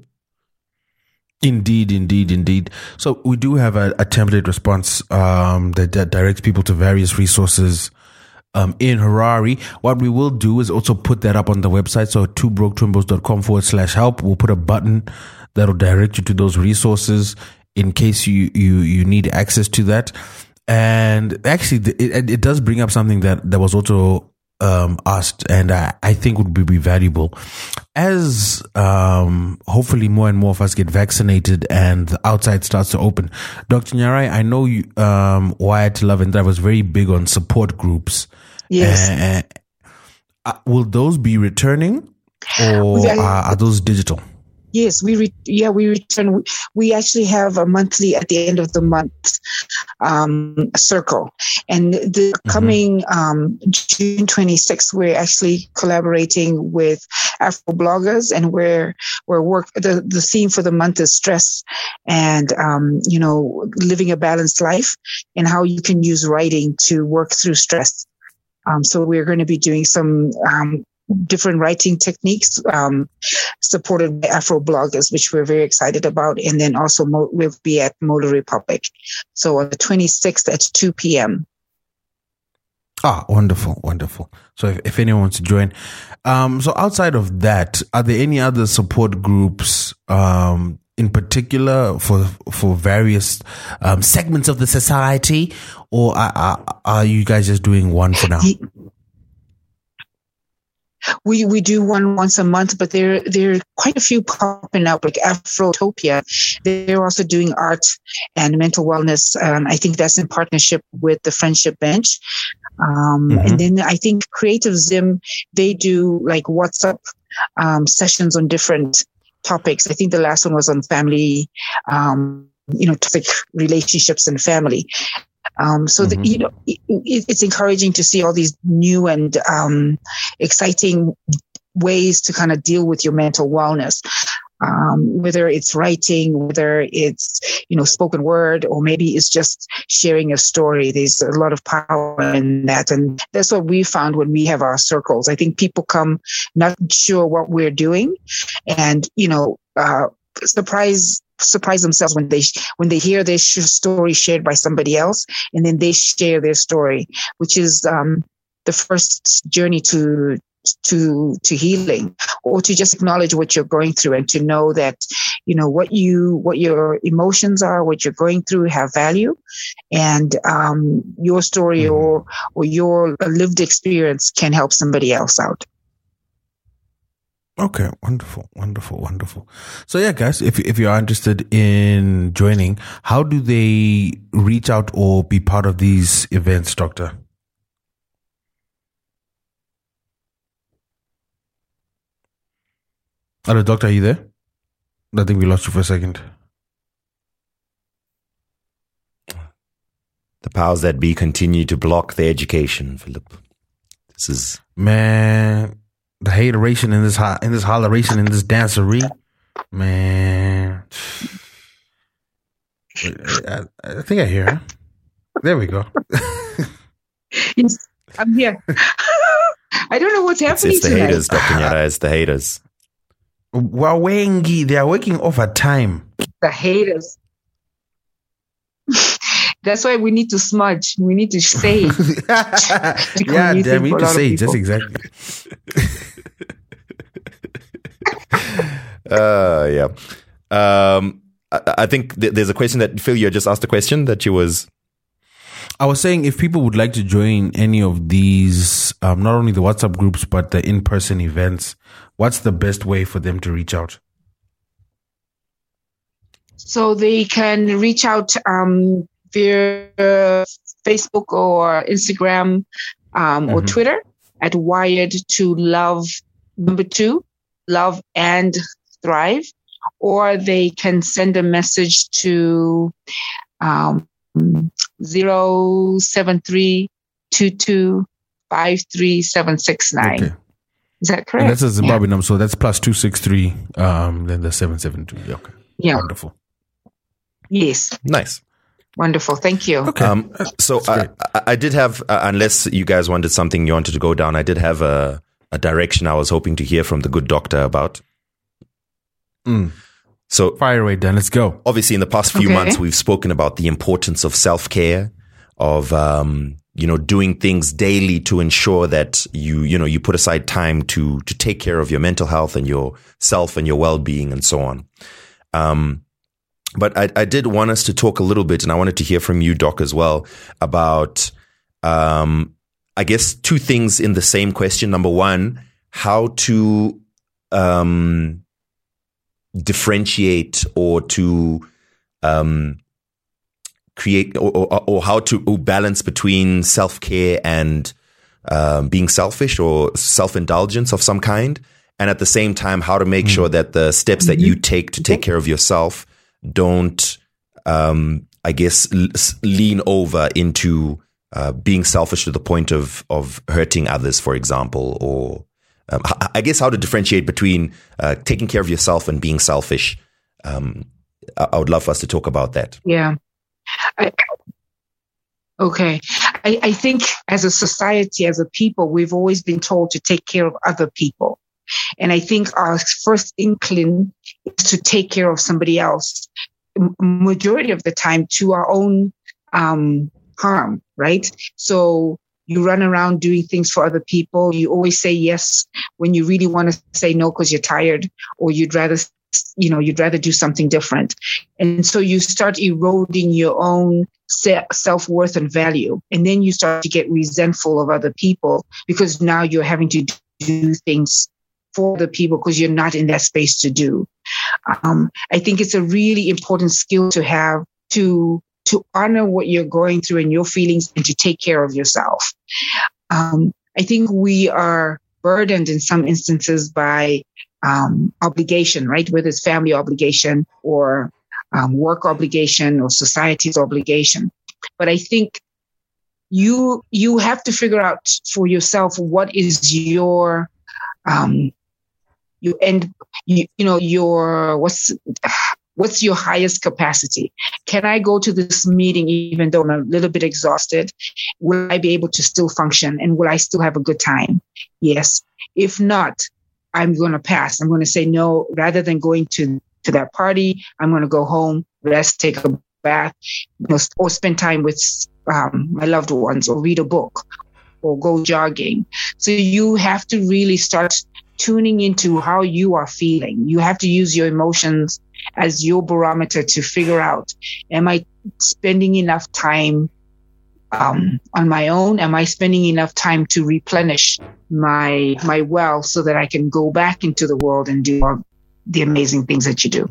Indeed, indeed, indeed. So we do have a, a template response um, that, that directs people to various resources um, in Harare. What we will do is also put that up on the website. So two broke twimbles dot com forward slash help. We'll put a button that'll direct you to those resources in case you, you, you need access to that. And actually, it, it does bring up something that, that was also um, asked, and I, I think would be, be valuable. As um, hopefully more and more of us get vaccinated and the outside starts to open. Doctor Nyarai, I know you, um, Wyatt Love and I was very big on support groups. Yes. Uh, uh, will those be returning, or Yeah. are, are those digital? Yes, we re- yeah we return. We actually have a monthly at the end of the month um, circle, and the Mm-hmm. coming um, June twenty-sixth, we're actually collaborating with Afro bloggers, and we're we're work. The, the theme for the month is stress, and um, you know, living a balanced life, and how you can use writing to work through stress. Um, so we're going to be doing some. Um, different writing techniques um, supported by Afro bloggers, which we're very excited about. And then also Mo- we'll be at Mola Republic. So on the twenty-sixth at two p.m. Ah, wonderful, wonderful. So if, if anyone wants to join. Um, so outside of that, are there any other support groups um, in particular for for various um, segments of the society, or are, are, are you guys just doing one for now? He- We we do one once a month, but there there are quite a few popping up, like Afrotopia. They're also doing art and mental wellness. Um, I think that's in partnership with the Friendship Bench. Um, Mm-hmm. And then I think Creative Zim, they do like WhatsApp um, sessions on different topics. I think the last one was on family, um, you know, toxic relationships and family. Um, so, Mm-hmm. the, you know, it, it's encouraging to see all these new and um, exciting ways to kind of deal with your mental wellness. Um, whether it's writing, whether it's, you know, spoken word, or maybe it's just sharing a story. There's a lot of power in that. And that's what we found when we have our circles. I think people come not sure what we're doing, and, you know, uh, surprise surprise themselves when they when they hear their sh- story shared by somebody else, and then they share their story, which is um, the first journey to to to healing, or to just acknowledge what you're going through, and to know that, you know, what you what your emotions are, what you're going through have value, and um, your story mm-hmm. or or your lived experience can help somebody else out. Okay, wonderful, wonderful, wonderful. So yeah, guys, if if you are interested in joining, how do they reach out or be part of these events, Doctor? Hello, doctor, are you there? I think we lost you for a second. The powers that be continue to block the education, Philip. This is Man, the hateration in this ho- in this holleration in this dancery, man. I, I think I hear her. There we go. Yes, I'm here. I don't know what's it's, happening it's the tonight. haters, Doctor Nyara. It's the haters. Wawengi, they are working overtime. The haters. That's why we need to smudge. We need to say. Yeah, damn, we need to say just exactly. uh, yeah. Um, I, I think th- there's a question that Phil, you just asked a question that you was. I was saying if people would like to join any of these, um, not only the WhatsApp groups, but the in-person events, what's the best way for them to reach out? So they can reach out um, via Facebook or Instagram um, Mm-hmm. or Twitter at Wired to Love number two, Love and Thrive, or they can send a message to um, zero seven three two two five three seven six nine. Okay. Is that And correct? that's a Zimbabwe number, so that's plus two six three. Um, then the seven seven two. Yeah, okay. Yeah. Wonderful. Yes. Nice. Wonderful. Thank you. Okay. Um, so I, I, I did have, uh, unless you guys wanted something you wanted to go down, I did have a, a direction I was hoping to hear from the good doctor about. Mm. So Fire away, Dan. Let's go. obviously in the past few Okay. months, we've spoken about the importance of self-care, of, um, you know, doing things daily to ensure that you, you know, you put aside time to, to take care of your mental health and your self and your well-being and so on. Um, But I, I did want us to talk a little bit, and I wanted to hear from you, Doc, as well, about, um, I guess, two things in the same question. Number one, how to um, differentiate or to um, create or, or, or how to balance between self-care and um, being selfish or self-indulgence of some kind. And at the same time, how to make mm-hmm. sure that the steps that you take to take care of yourself don't, um, I guess, l- lean over into uh, being selfish to the point of of hurting others, for example, or um, I guess how to differentiate between uh, taking care of yourself and being selfish. Um, I-, I would love for us to talk about that. Yeah. I, okay. I, I think as a society, as a people, we've always been told to take care of other people. And I think our first inkling is to take care of somebody else, M- majority of the time to our own um, harm, right? So you run around doing things for other people. You always say yes when you really want to say no because you're tired, or you'd rather, you know, you'd rather do something different. And so you start eroding your own se- self-worth and value. And then you start to get resentful of other people because now you're having to do things for the people because you're not in that space to do. Um, I think it's a really important skill to have to to honor what you're going through and your feelings and to take care of yourself. Um, I think we are burdened in some instances by um, obligation, right? Whether it's family obligation or um, work obligation or society's obligation. But I think you you have to figure out for yourself what is your um, you end, you, you know, your, what's, what's your highest capacity? Can I go to this meeting even though I'm a little bit exhausted? Will I be able to still function? And will I still have a good time? Yes. If not, I'm going to pass. I'm going to say no, rather than going to, to that party, I'm going to go home, rest, take a bath, you know, or spend time with um, my loved ones, or read a book, or go jogging. So you have to really start tuning into how you are feeling. You have to use your emotions as your barometer to figure out, am I spending enough time um, on my own? Am I spending enough time to replenish my my well so that I can go back into the world and do all the amazing things that you do?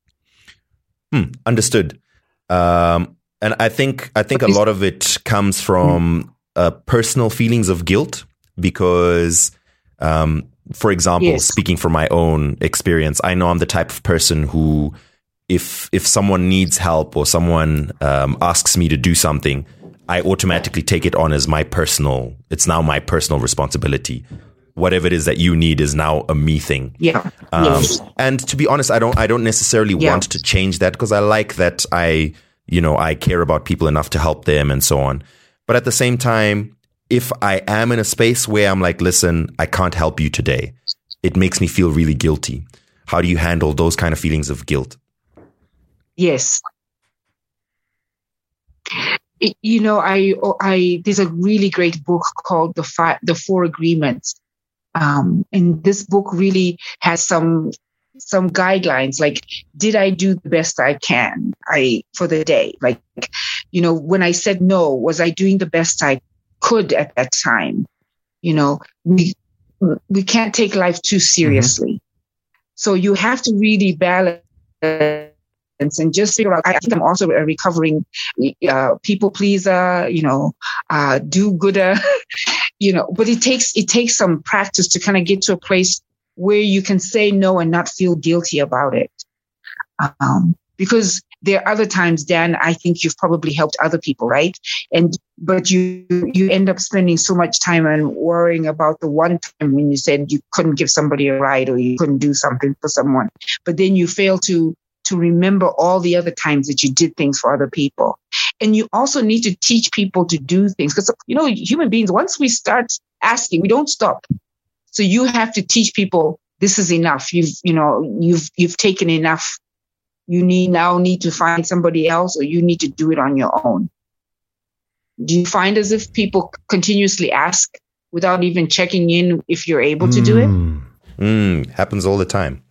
Hmm, understood. Um, and I think I think a lot of it comes from uh, personal feelings of guilt, because um, for example, Yes. speaking from my own experience, I know I'm the type of person who, if if someone needs help or someone um, asks me to do something, I automatically take it on as my personal, it's now my personal responsibility. Whatever it is that you need is now a me thing. Yeah. Um, yes. And to be honest, I don't I don't necessarily Yeah. want to change that, because I like that I, you know, I care about people enough to help them and so on. But at the same time, if I am in a space where I'm like, listen, I can't help you today, it makes me feel really guilty. How do you handle those kind of feelings of guilt? Yes. It- you know, I, I, there's a really great book called The Five, The Four Agreements. Um, and this book really has some, some guidelines, like, did I do the best I can I, for the day? Like, you know, when I said no, was I doing the best I could at that time? You know, we, we can't take life too seriously. Mm-hmm. So you have to really balance and just figure out. I think I'm also a recovering uh, people pleaser, you know, uh, do gooder, you know, but it takes, it takes some practice to kind of get to a place where you can say no and not feel guilty about it. Um, because there are other times, Dan, I think you've probably helped other people, right? And, but you, you end up spending so much time and worrying about the one time when you said you couldn't give somebody a ride or you couldn't do something for someone, but then you fail to, to remember all the other times that you did things for other people. And you also need to teach people to do things, because, you know, human beings, once we start asking, we don't stop. So you have to teach people, this is enough. You've, you know, you've, you've taken enough. You need now need to find somebody else, or you need to do it on your own. Do you find as if people continuously ask without even checking in if you're able to do it? Mm, happens all the time.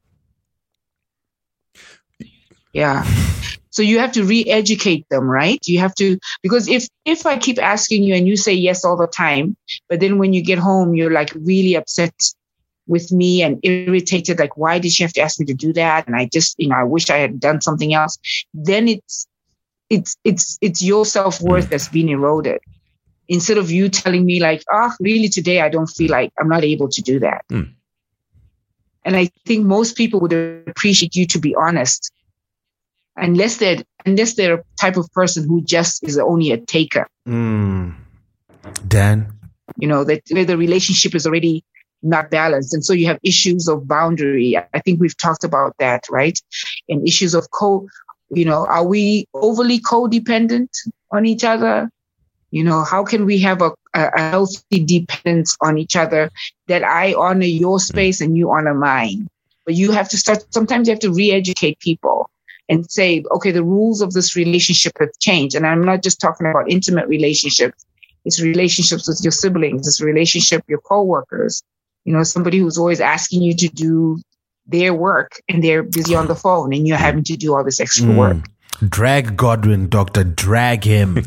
Yeah. So you have to re-educate them, right? You have to, because if, if I keep asking you and you say yes all the time, but then when you get home, you're like really upset with me and irritated, like, why did she have to ask me to do that? And I just, you know, I wish I had done something else. Then it's, it's, it's, it's your self-worth that's been eroded. Instead of you telling me like, oh, really today, I don't feel like I'm not able to do that. Mm. And I think most people would appreciate you to be honest. Unless they're, unless they're a type of person who just is only a taker. Mm. Dan? You know, that where the relationship is already not balanced. And so you have issues of boundary. I think we've talked about that, right? And issues of co, you know, are we overly codependent on each other? You know, how can we have a, a healthy dependence on each other, that I honor your space and you honor mine? But you have to start, sometimes you have to re-educate people and say, okay, the rules of this relationship have changed. And I'm not just talking about intimate relationships. It's relationships with your siblings. It's relationship with your coworkers. You know, somebody who's always asking you to do their work and they're busy on the phone and you're having to do all this extra mm. work. Drag Godwin, doctor, drag him.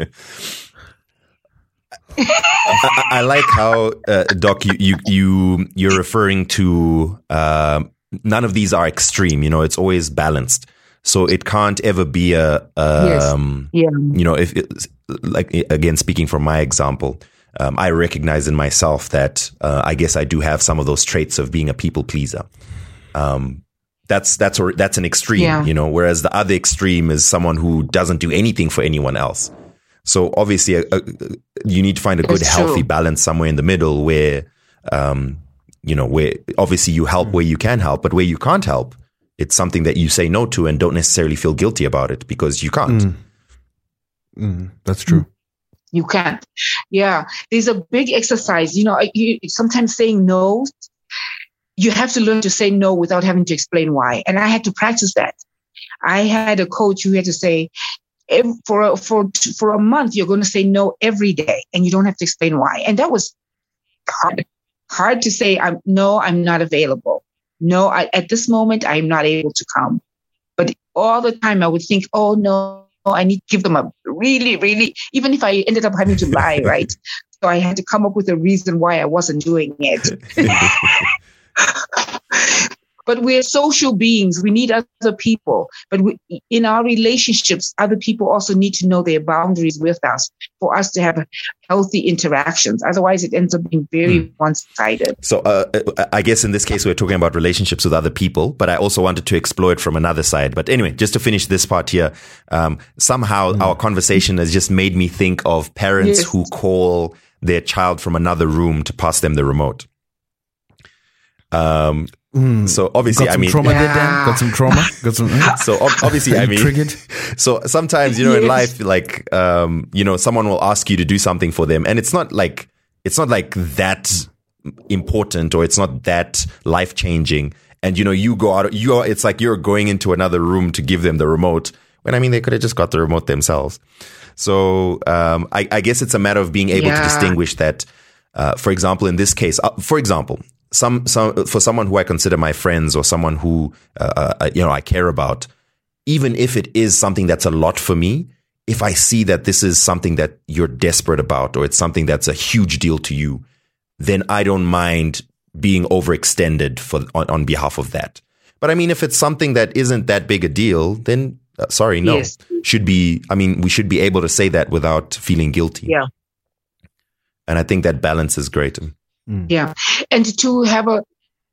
I, I like how, uh, Doc, you, you, you, you're referring to, uh, none of these are extreme, you know, it's always balanced. So it can't ever be a, um, yes. yeah. you know, if it, like, again, speaking from my example, um, I recognize in myself that, uh, I guess I do have some of those traits of being a people pleaser. Um, that's, that's, or that's an extreme, yeah. you know, whereas the other extreme is someone who doesn't do anything for anyone else. So obviously, a, a, you need to find a good, That's healthy true. balance somewhere in the middle where, um, you know, where obviously you help where you can help, but where you can't help, it's something that you say no to and don't necessarily feel guilty about it because you can't. Mm. Mm, that's true. You can't. Yeah. There's a big exercise. You know, you, sometimes saying no, you have to learn to say no without having to explain why. And I had to practice that. I had a coach who had to say, for a, for for a month, you're going to say no every day, and you don't have to explain why. And that was hard, hard to say. I'm no, I'm not available. No, I, at this moment, I'm not able to come. But all the time, I would think, oh no, I need to give them a really, really. Even if I ended up having to lie, right? So I had to come up with a reason why I wasn't doing it. But we're social beings. We need other people. But we, in our relationships, other people also need to know their boundaries with us for us to have healthy interactions. Otherwise, it ends up being very mm. one-sided. So uh, I guess in this case, we're talking about relationships with other people, but I also wanted to explore it from another side. But anyway, just to finish this part here, um, somehow mm. our conversation has just made me think of parents yes. who call their child from another room to pass them the remote. Um, Mm. So obviously, got some I mean, trauma yeah. there, Dan? Got some trauma. Got some. So ob- obviously, I mean, triggered. So sometimes, you know, yes. in life, like, um, you know, someone will ask you to do something for them, and it's not like it's not like that important, or it's not that life changing. And you know, you go out, you are. It's like you're going into another room to give them the remote. When I mean, they could have just got the remote themselves. So um, I, I guess it's a matter of being able yeah. to distinguish that. Uh, for example, in this case, uh, for example. Some, some, for someone who I consider my friends or someone who, uh, uh, you know, I care about, even if it is something that's a lot for me, if I see that this is something that you're desperate about, or it's something that's a huge deal to you, then I don't mind being overextended for on, on behalf of that. But I mean, if it's something that isn't that big a deal, then uh, sorry, no, yes. should be, I mean, we should be able to say that without feeling guilty. Yeah. And I think that balance is great. Mm. Yeah. And to have a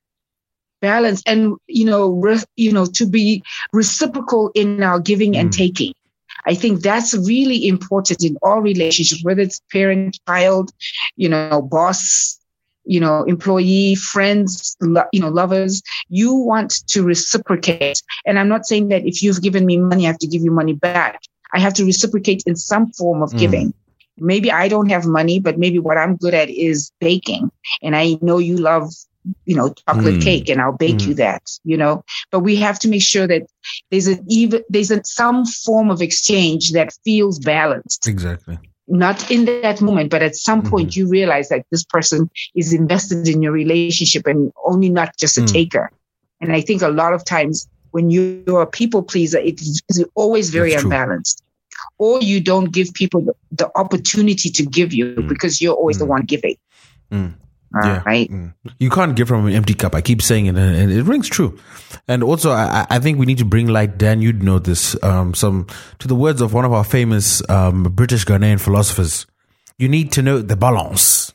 balance and, you know, re- you know, to be reciprocal in our giving mm. and taking. I think that's really important in all relationships, whether it's parent, child, you know, boss, you know, employee, friends, lo- you know, lovers. You want to reciprocate. And I'm not saying that if you've given me money, I have to give you money back. I have to reciprocate in some form of mm. giving. Maybe I don't have money, but maybe what I'm good at is baking. And I know you love, you know, chocolate mm. cake, and I'll bake mm. you that, you know. But we have to make sure that there's an even there's a, some form of exchange that feels balanced. Exactly. Not in that moment, but at some point mm-hmm. you realize that this person is invested in your relationship and only not just a mm. taker. And I think a lot of times when you're a people pleaser, it's always very That's unbalanced. True. Or you don't give people the, the opportunity to give you mm. because you're always mm. the one giving. Mm. Uh, yeah. Right? Mm. You can't give from an empty cup. I keep saying it, and it rings true. And also, I, I think we need to bring light, Dan, you'd know this, um, some to the words of one of our famous um, British Ghanaian philosophers. You need to know the balance.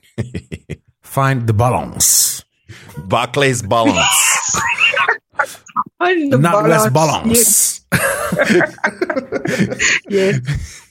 Find the balance. Barclays balance. Find the Not balance. less balance. Yes.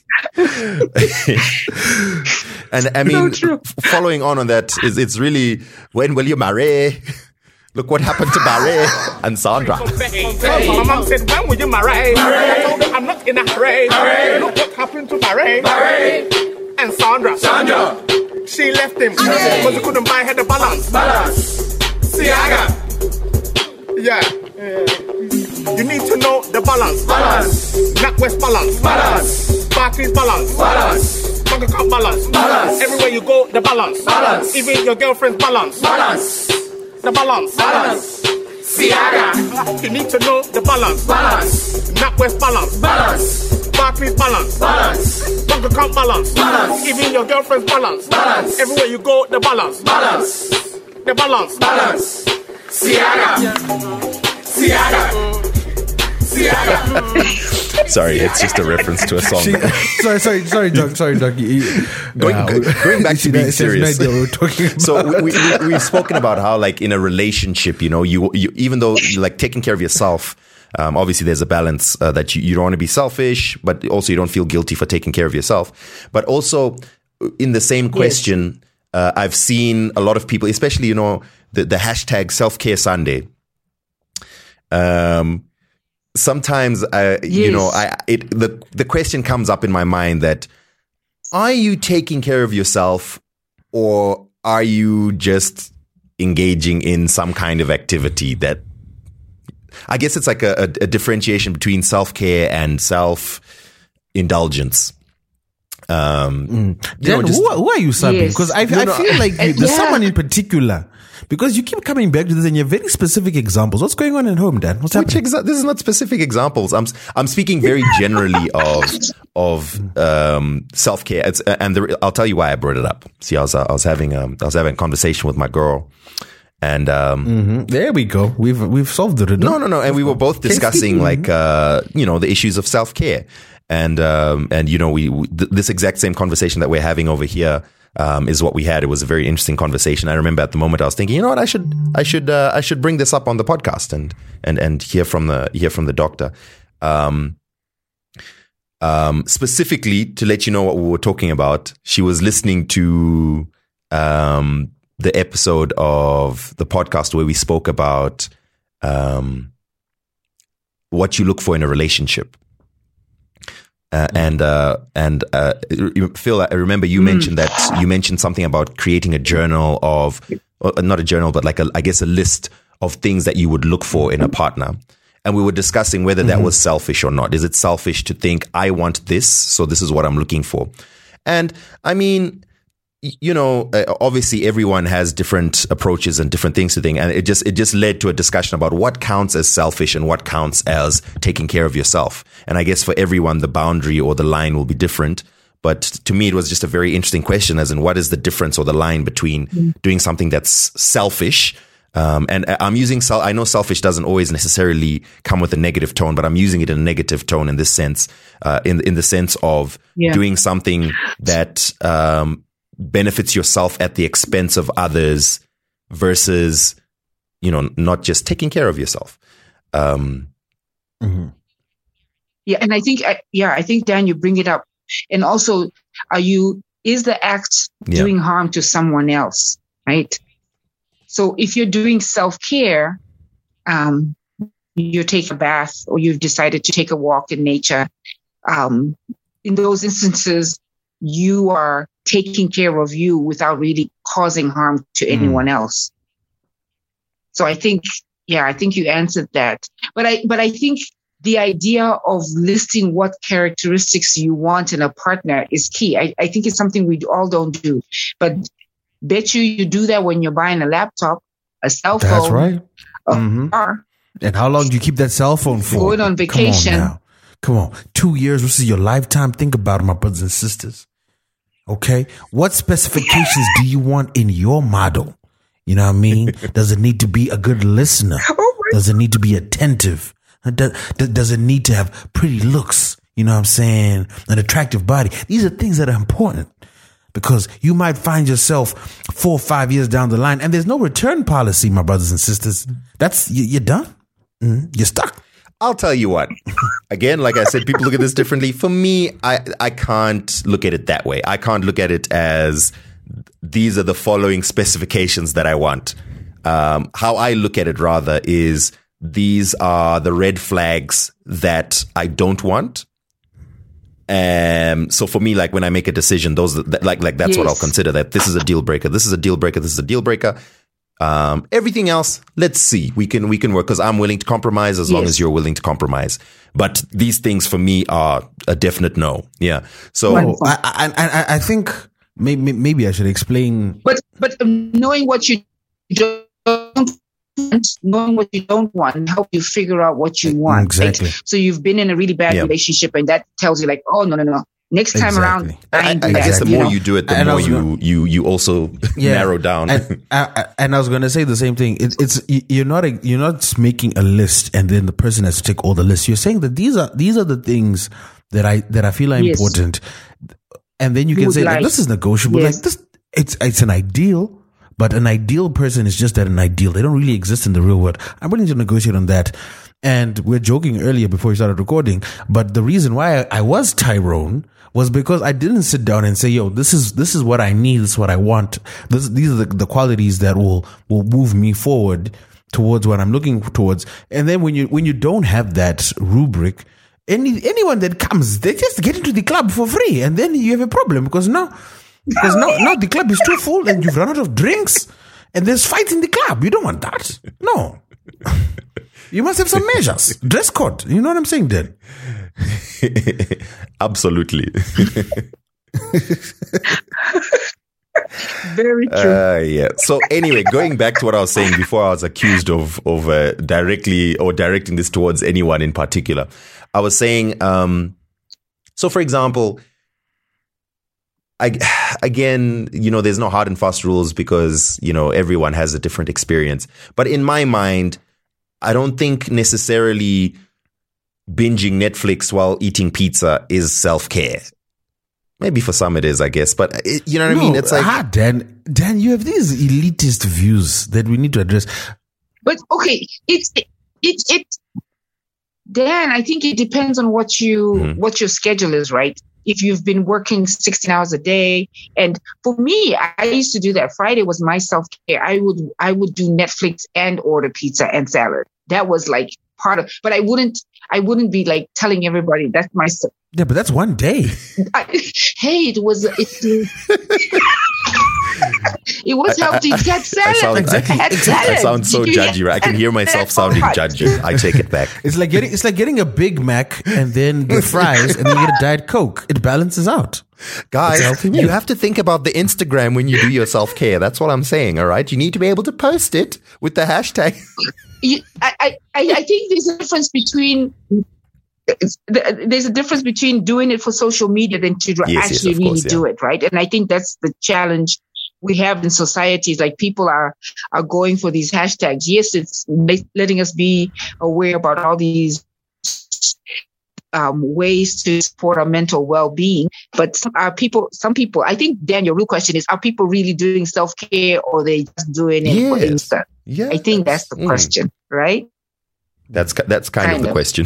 And I mean, so following on on that is it's really, when will you marry? Look what happened to Barry and Sandra. My mom said, when will you marry? I told her I'm not in a hurry. Look what happened to Barry and Sandra. Sandra. She left him because he couldn't buy her the balance. Balance. Siaga. Yeah. You need to know the balance. Balance. NatWest balance. Balance. Barclays balance. Balance. Bank account balance. Balance. Everywhere you go, the balance. Balance. Even your girlfriend's balance. Balance. The balance. Balance. Siaga. You need to know the balance. Balance. NatWest balance. Balance. Barclays balance. Balance. Bank account balance. Balance. Even your girlfriend's balance. Balance. Everywhere you go, the balance. Balance. The balance. Balance. Siaga. Siaga. Sorry, it's just a reference to a song. She, sorry, sorry, sorry, Doug. Sorry, Doug. You, going, yeah, going back to being serious. No talking so we, we, we've spoken about how, like, in a relationship, you know, you, you even though you're like taking care of yourself, um, obviously there's a balance uh, that you, you don't want to be selfish, but also you don't feel guilty for taking care of yourself. But also in the same question, yes. uh, I've seen a lot of people, especially, you know, the, the hashtag self-care Sunday. Um, Sometimes, uh, yes. you know, I it the the question comes up in my mind that, are you taking care of yourself, or are you just engaging in some kind of activity that, I guess it's like a, a, a differentiation between self-care and self-indulgence. Um, mm. Then, know, just, who, who are you subbing? Because yes. I, I feel like you, there's yeah. someone in particular. Because you keep coming back to this and you have very specific examples. What's going on at home, Dan? What's Which happening? Exa- this is not specific examples. I'm I'm speaking very generally of of um, self care. It's, and the, I'll tell you why I brought it up. See, I was I was having um, I was having a conversation with my girl, And um, mm-hmm. there we go. We've we've solved the riddle. No, no, no. And we were both discussing like uh, you know, the issues of self care, and um, and you know, we, we th- this exact same conversation that we're having over here um, is what we had. It was a very interesting conversation. I remember at the moment I was thinking, you know what, I should I should uh, I should bring this up on the podcast and and and hear from the hear from the doctor. Um, um, specifically to let you know what we were talking about. She was listening to um. the episode of the podcast where we spoke about um, what you look for in a relationship. Uh, and uh, and uh, Phil, I remember you mm. mentioned that you mentioned something about creating a journal of, or not a journal, but like a, I guess a list of things that you would look for in a partner. And we were discussing whether that mm-hmm. was selfish or not. Is it selfish to think, I want this, so this is what I'm looking for? And I mean, you know, uh, obviously everyone has different approaches and different things to think. And it just, it just led to a discussion about what counts as selfish and what counts as taking care of yourself. And I guess for everyone, the boundary or the line will be different. But to me, it was just a very interesting question, as in what is the difference or the line between mm. doing something that's selfish. Um, and I'm using, sel- I know selfish doesn't always necessarily come with a negative tone, but I'm using it in a negative tone in this sense, uh, in, in the sense of yeah. doing something that, um, benefits yourself at the expense of others versus, you know, not just taking care of yourself. Um, mm-hmm. Yeah. And I think, yeah, I think, Dan, you bring it up. And also, are you, is the act yeah. doing harm to someone else? Right. So if you're doing self-care, um, you take a bath or you've decided to take a walk in nature. Um, in those instances, you are taking care of you without really causing harm to mm. anyone else. So I think, yeah, I think you answered that. But I, but I think the idea of listing what characteristics you want in a partner is key. I, I think it's something we all don't do. But bet you you do that when you're buying a laptop, a cell phone. That's right. A mm-hmm. car. And how long do you keep that cell phone for? Going on vacation. Come on now. Come on. Two years versus your lifetime. Think about it, my brothers and sisters. Okay. What specifications do you want in your model? You know what I mean? Does it need to be a good listener? Does it need to be attentive? Does, does it need to have pretty looks? You know what I'm saying? An attractive body. These are things that are important because you might find yourself four or five years down the line and there's no return policy, my brothers and sisters. That's, you, you're done. Mm-hmm. You're stuck. I'll tell you what, again, like I said, people look at this differently. For me, I, I can't look at it that way. I can't look at it as these are the following specifications that I want. Um, how I look at it rather is these are the red flags that I don't want. Um, so for me, like when I make a decision, those like like that's yes. what I'll consider, that this is a deal breaker. This is a deal breaker. This is a deal breaker. Um, everything else, let's see. We can we can work because I'm willing to compromise as yes. long as you're willing to compromise. But these things for me are a definite no. Yeah. So I I, I, I think maybe maybe I should explain. But but knowing what you don't want, knowing what you don't want, help you figure out what you want. Exactly. Right? So you've been in a really bad yeah. relationship, and that tells you like, oh no no no. Next time exactly. around, I, I, I guess the you more know? you do it, the and more you, gonna, you you also yeah, narrow down. And, I, and I was going to say the same thing. It, it's you're not a, you're not making a list and then the person has to take all the lists. You're saying that these are these are the things that I that I feel are yes. important, and then you can say like, like, this is negotiable. Yes. Like this, it's it's an ideal, but an ideal person is just that, an ideal. They don't really exist in the real world. I'm willing to negotiate on that. And we're joking earlier before we started recording, but the reason why I, I was Tyrone was because I didn't sit down and say, yo, this is, this is what I need. This is what I want. This, these are the, the qualities that will, will move me forward towards what I'm looking towards. And then when you, when you don't have that rubric, any, anyone that comes, they just get into the club for free. And then you have a problem because now, because now, now the club is too full and you've run out of drinks and there's fights in the club. You don't want that. No. You must have some measures. Dress code. You know what I'm saying, Dan? Absolutely. Very true. Uh, yeah. So anyway, going back to what I was saying before, I was accused of of uh, directly or directing this towards anyone in particular. I was saying, um, so for example, I, again, you know, there's no hard and fast rules because, you know, everyone has a different experience. But in my mind, I don't think necessarily binging Netflix while eating pizza is self-care. Maybe for some it is, I guess. But it, you know what no, I mean? It's like, ah, Dan, Dan, you have these elitist views that we need to address. But okay, it's it it, it Dan, I think it depends on what you mm-hmm. what your schedule is, right? If you've been working sixteen hours a day, and for me, I used to do that. Friday was my self-care. I would I would do Netflix and order pizza and salad. That was like part of, but I wouldn't I wouldn't be like telling everybody that's my stuff. Yeah, but that's one day. I, hey, it was it, it was helping get salad. I sound, exactly. I, I sound so judgy, right? I can hear myself sounding judgy. I take it back. It's like getting it's like getting a Big Mac and then the fries and then you get a Diet Coke. It balances out. Guys, you have to think about the Instagram when you do your self-care. That's what I'm saying, all right? You need to be able to post it with the hashtag. You, I, I, I think there's a difference between there's a difference between doing it for social media than to yes, actually yes, really course, yeah. do it, right? And I think that's the challenge we have in societies. Like people are are going for these hashtags. Yes, it's letting us be aware about all these um, ways to support our mental well-being. But some, are people, some people, I think, Dan, your real question is: are people really doing self-care, or are they just doing it yes. for Insta? Yeah, I think that's the question, mm. right? That's that's kind, kind of, of the question.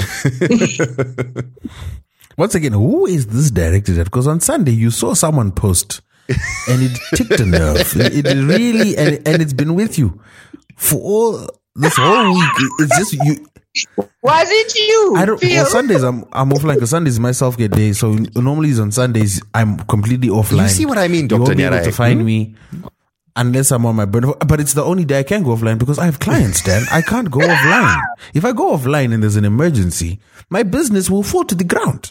Once again, who is this directed at? Because on Sunday you saw someone post, and it ticked a nerve. It, it really, and, and it's been with you for all this whole week. It's just you. Was it you? I don't. Phil? On Sundays, I'm I'm offline because Sundays is my self care day. So normally on Sundays I'm completely offline. You see what I mean, You Doctor won't be able Nyara? to find Hmm? me. Unless I'm on my burner, but it's the only day I can go offline because I have clients, Dan. I can't go offline. If I go offline and there's an emergency, my business will fall to the ground.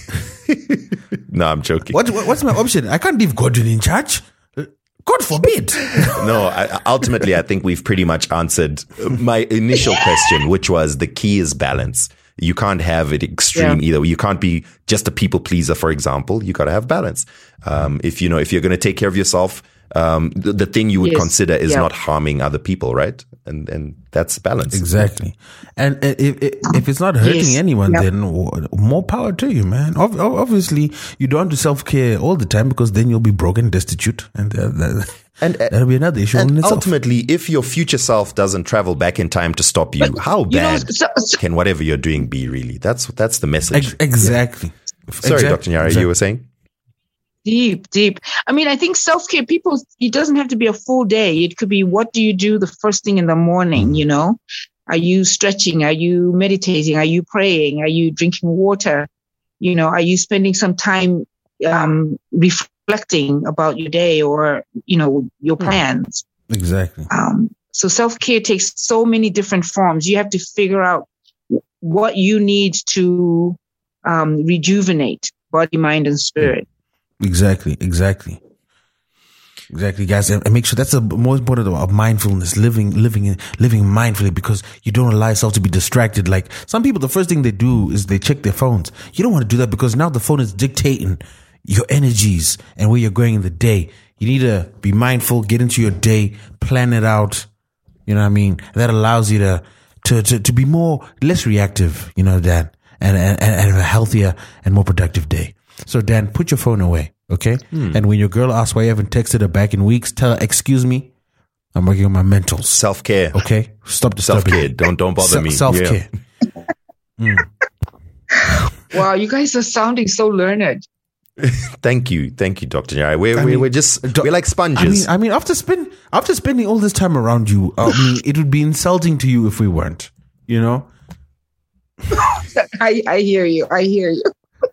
No, I'm joking. What, what what's my option? I can't leave Godwin in charge. God forbid. No, I, ultimately, I think we've pretty much answered my initial question, which was the key is balance. You can't have it extreme yeah. either. You can't be just a people pleaser, for example. You got to have balance. Um, if you know, if you're going to take care of yourself, um, the, the thing you would yes. consider is yeah. not harming other people, right? And and that's balance. Exactly. And uh, if if it's not hurting yes. anyone, yep. then more power to you, man. Ob- obviously, you don't do self care all the time because then you'll be broken, destitute, and uh, that, and uh, that'll be another issue. And in itself. ultimately, if your future self doesn't travel back in time to stop you, but, how you bad know, so, so, can whatever you're doing be? Really, that's that's the message. Ex- exactly. Yeah. Sorry, exactly. Doctor Nyara, exactly. you were saying. Deep, deep. I mean, I think self-care, people, it doesn't have to be a full day. It could be, what do you do the first thing in the morning, you know? Are you stretching? Are you meditating? Are you praying? Are you drinking water? You know, are you spending some time um, reflecting about your day or, you know, your plans? Exactly. Um, so self-care takes so many different forms. You have to figure out what you need to um, rejuvenate body, mind, and spirit. Exactly, exactly, exactly, guys. And make sure that's the most important of mindfulness, living, living, living mindfully, because you don't allow yourself to be distracted. Like some people, the first thing they do is they check their phones. You don't want to do that because now the phone is dictating your energies and where you're going in the day. You need to be mindful, get into your day, plan it out. You know what I mean? That allows you to to to, to be more less reactive. You know, Dan, and and and have a healthier and more productive day. So, Dan, put your phone away, okay? Hmm. And when your girl asks why you haven't texted her back in weeks, tell her, excuse me, I'm working on my mentals. Self-care. Okay? Stop disturbing Self-care. me. Don't, don't bother Se- me. Self-care. Yeah. mm. Wow, you guys are sounding so learned. Thank you. Thank you, Doctor Nyara. We're, I we're, mean, we're just, do, we're like sponges. I mean, I mean after, spend, after spending all this time around you, I mean, it would be insulting to you if we weren't, you know? I, I hear you. I hear you.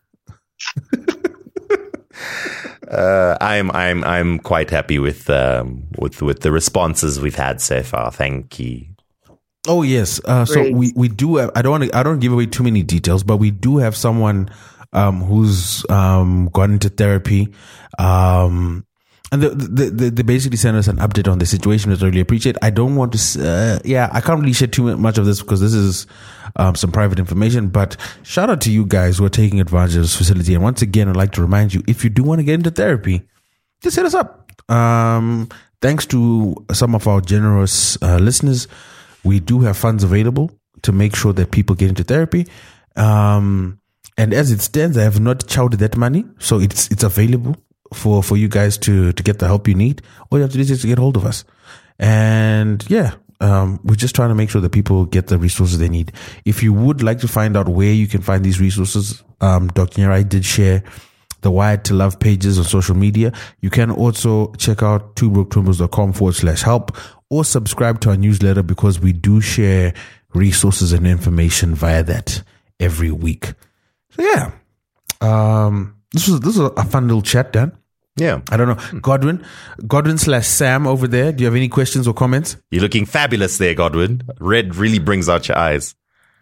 uh, I'm I'm I'm quite happy with um, with with the responses we've had so far. Thank you. Oh yes, uh, so we, we do have. I don't want to. I don't give away too many details, but we do have someone um, who's um, gone into therapy, um, and the, the, the, they basically sent us an update on the situation, which I really appreciate. I don't want to. Uh, yeah, I can't really share too much of this because this is um, some private information. But shout out to you guys who are taking advantage of this facility. And once again, I'd like to remind you, if you do want to get into therapy, just hit us up. Um, thanks to some of our generous uh, listeners, we do have funds available to make sure that people get into therapy. Um, and as it stands, I have not chowed that money, so it's it's available for, for you guys to, to get the help you need. All you have to do is just get hold of us. And yeah, um, we're just trying to make sure that people get the resources they need. If you would like to find out where you can find these resources, um, Doctor Nyarai did share the Wired to Love pages on social media. You can also check out two broke twimbles dot com forward slash help or subscribe to our newsletter, because we do share resources and information via that every week. So yeah, um, this was this was a fun little chat, Dan. Yeah. I don't know. Godwin, Godwin slash Sam over there. Do you have any questions or comments? You're looking fabulous there, Godwin. Red really brings out your eyes.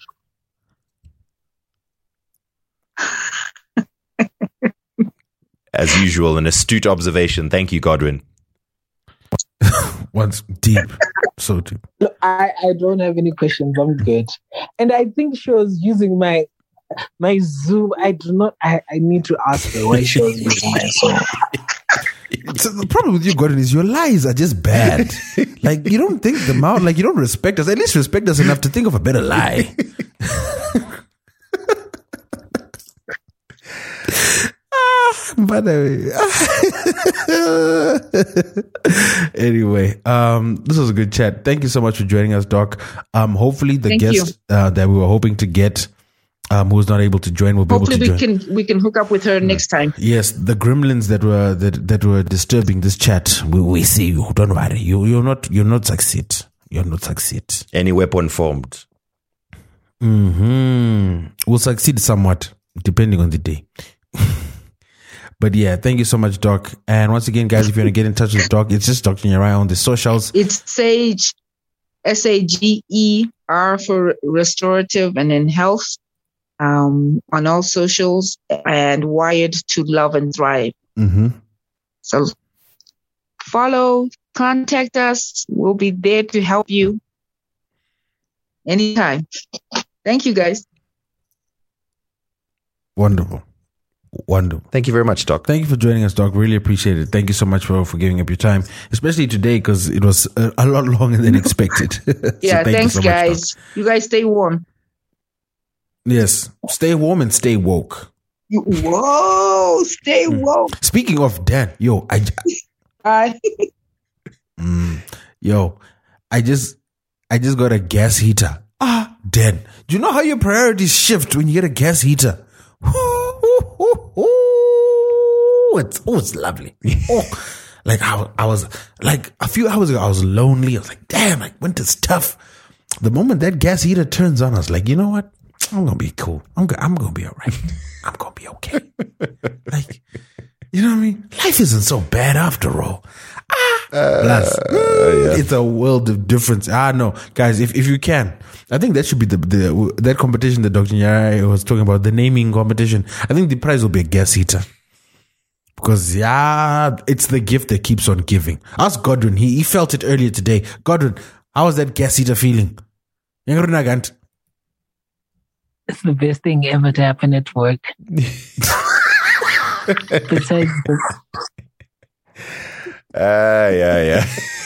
As usual, an astute observation. Thank you, Godwin. Once deep. So deep. Look, I, I don't have any questions. I'm good. And I think she was using my my Zoom. I do not. I, I need to ask her why she was using my Zoom. So the problem with you, Gordon, is your lies are just bad. Like, you don't think them out. Like, you don't respect us. At least respect us enough to think of a better lie. But anyway, um, this was a good chat. Thank you so much for joining us, Doc. Um, hopefully the Thank guest uh, that we were hoping to get, um, who was not able to join, will be Hopefully able to we join. can we can hook up with her next time. Yes, the gremlins that were that, that were disturbing this chat, we, we see you. Don't worry, you you're not you're not succeed. You're not succeed. Any weapon formed. Hmm. We'll succeed somewhat, depending on the day. But yeah, thank you so much, Doc. And once again, guys, if you want to get in touch with Doc, it's just Doctor Nyarai on the socials. It's Sage, S A G E R for restorative and then health, um, on all socials, and Wired to Love and Thrive. Mm-hmm. So follow, contact us. We'll be there to help you anytime. Thank you, guys. Wonderful. Wonderful. Thank you very much, Doc. Thank you for joining us, Doc. Really appreciate it. Thank you so much for, for giving up your time, especially today, because it was a, a lot longer than expected. So Yeah, thank thanks, you so much, guys. Doc. You guys stay warm. Yes. Stay warm and stay woke. You, whoa, stay woke. Speaking of Dan, yo, I, Bye. mm, yo, I just, I just got a gas heater. Ah, Dan, do you know how your priorities shift when you get a gas heater? It's, oh, it's lovely. Oh, like I, I was like a few hours ago, I was lonely. I was like, damn, like winter's tough. The moment that gas heater turns on, I was like, you know what? I'm gonna be cool. I'm gonna, I'm gonna be all right. I'm gonna be okay. Like, you know what I mean? Life isn't so bad after all. Ah, plus, mm, yeah. it's a world of difference. Ah, no, guys, if if you can, I think that should be the the that competition that Doctor Nyarai was talking about, the naming competition. I think the prize will be a gas heater. Because, yeah, it's the gift that keeps on giving. Ask Godwin. He, he felt it earlier today. Godwin, how was that gas heater feeling? It's the best thing ever to happen at work. Besides this. Uh, yeah, yeah.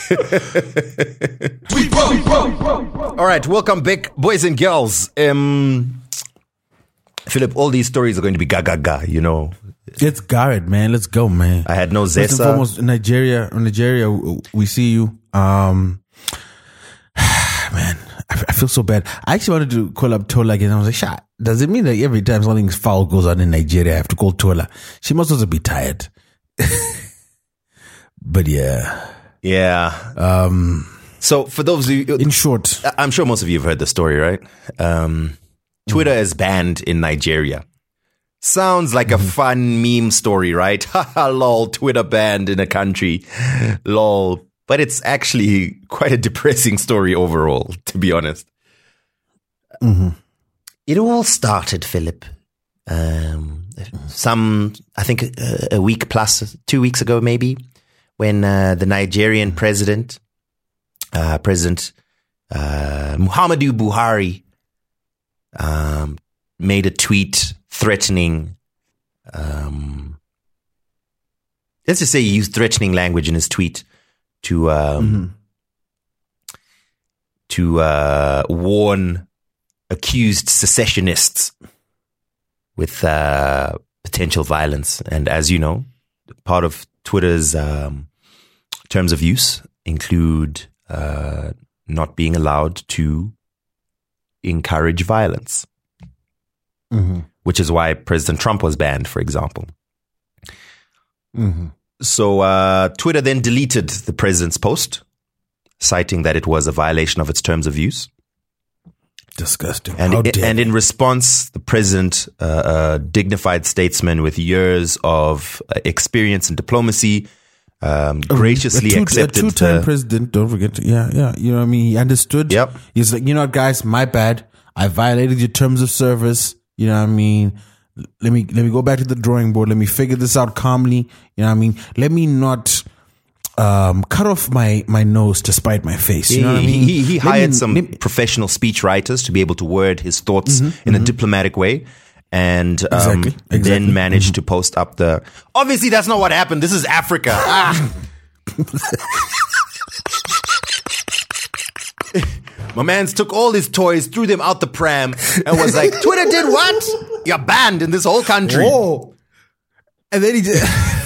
All right, welcome back, boys and girls. Um, Philip, all these stories are going to be gaga ga, you know. Let's go it, man. Let's go, man. I had no First and Zesa. foremost, Nigeria, Nigeria, we see you. Um, man, I, I feel so bad. I actually wanted to call up Tola again. I was like, shit, does it mean that every time something foul goes on in Nigeria, I have to call Tola? She must also be tired. But yeah. Yeah. Um, So for those of you, in short, I'm sure most of you have heard the story, right? Um, Twitter is banned in Nigeria. Sounds like a fun meme story, right? Haha, lol, Twitter banned in a country. Lol. But it's actually quite a depressing story overall, to be honest. mm-hmm. It all started, Philip, um, some, I think a, a week plus, two weeks ago maybe, when uh, the Nigerian president, uh, President uh, Muhammadu Buhari, um, made a tweet threatening um, let's just say he used threatening language in his tweet to um, mm-hmm. to uh, warn accused secessionists with uh, potential violence. And as you know, part of Twitter's um, terms of use include uh, not being allowed to encourage violence, mm-hmm. which is why President Trump was banned, for example. Mm-hmm. So uh, Twitter then deleted the president's post, citing that it was a violation of its terms of use. Disgusting. And, it, and in response, the president, uh, a dignified statesman with years of uh, experience in diplomacy, um, graciously a two, accepted. A two-time the, president, don't forget. To, yeah, yeah. You know what I mean? He understood. Yep. He's like, you know what, guys, my bad. I violated your terms of service. You know what I mean? Let me let me go back to the drawing board. Let me figure this out calmly. You know what I mean? Let me not um, cut off my, my nose to spite my face. You know what I mean? He, he, he hired me, some me, professional speech writers to be able to word his thoughts mm-hmm, in mm-hmm. a diplomatic way. And um, exactly, exactly. then managed mm-hmm. to post up the... Obviously, that's not what happened. This is Africa. Ah. My man's took all his toys, threw them out the pram, and was like, Twitter did what? You're banned in this whole country. Whoa. And then he just...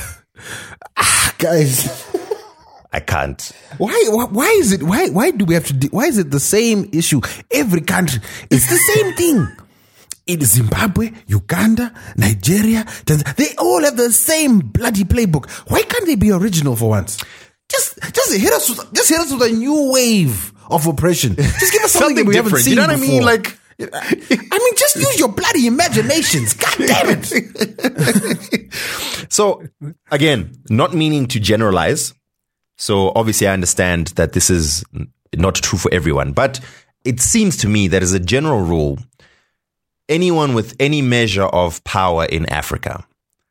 ah, guys... I can't. Why, why? Why is it? Why? Why do we have to? Do, why is it the same issue? Every country, it's the same thing. In Zimbabwe, Uganda, Nigeria, Tanzania, they all have the same bloody playbook. Why can't they be original for once? Just, just hit us. With, just hit us with a new wave of oppression. Just give us something, something that we different. haven't seen You know what before. I mean? Like. I mean, just use your bloody imaginations. God damn it. So, again, not meaning to generalize. So, obviously, I understand that this is not true for everyone. But it seems to me that as a general rule, anyone with any measure of power in Africa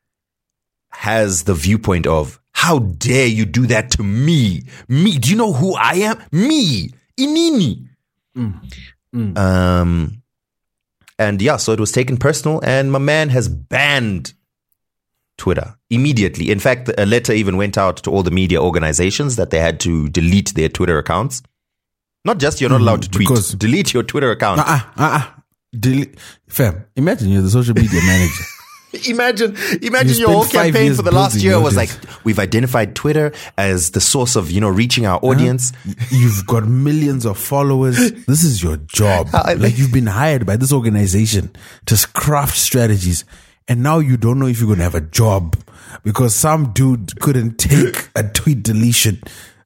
has the viewpoint of, how dare you do that to me? Me. Do you know who I am? Me. Inini. Mm. Mm. Um, and yeah, so it was taken personal, and my man has banned Twitter immediately. In fact, a letter even went out to all the media organizations that they had to delete their Twitter accounts. Not just you're not allowed to tweet, because delete your Twitter account. Uh-uh, uh-uh. Delete. Fam, imagine you're the social media manager. Imagine, imagine You your whole spent five years campaign for the last building year your was like, audience. we've identified Twitter as the source of, you know, reaching our audience. Uh-huh. You've got millions of followers. This is your job. Like, you've been hired by this organization to craft strategies. And now you don't know if you're going to have a job because some dude couldn't take a tweet deletion.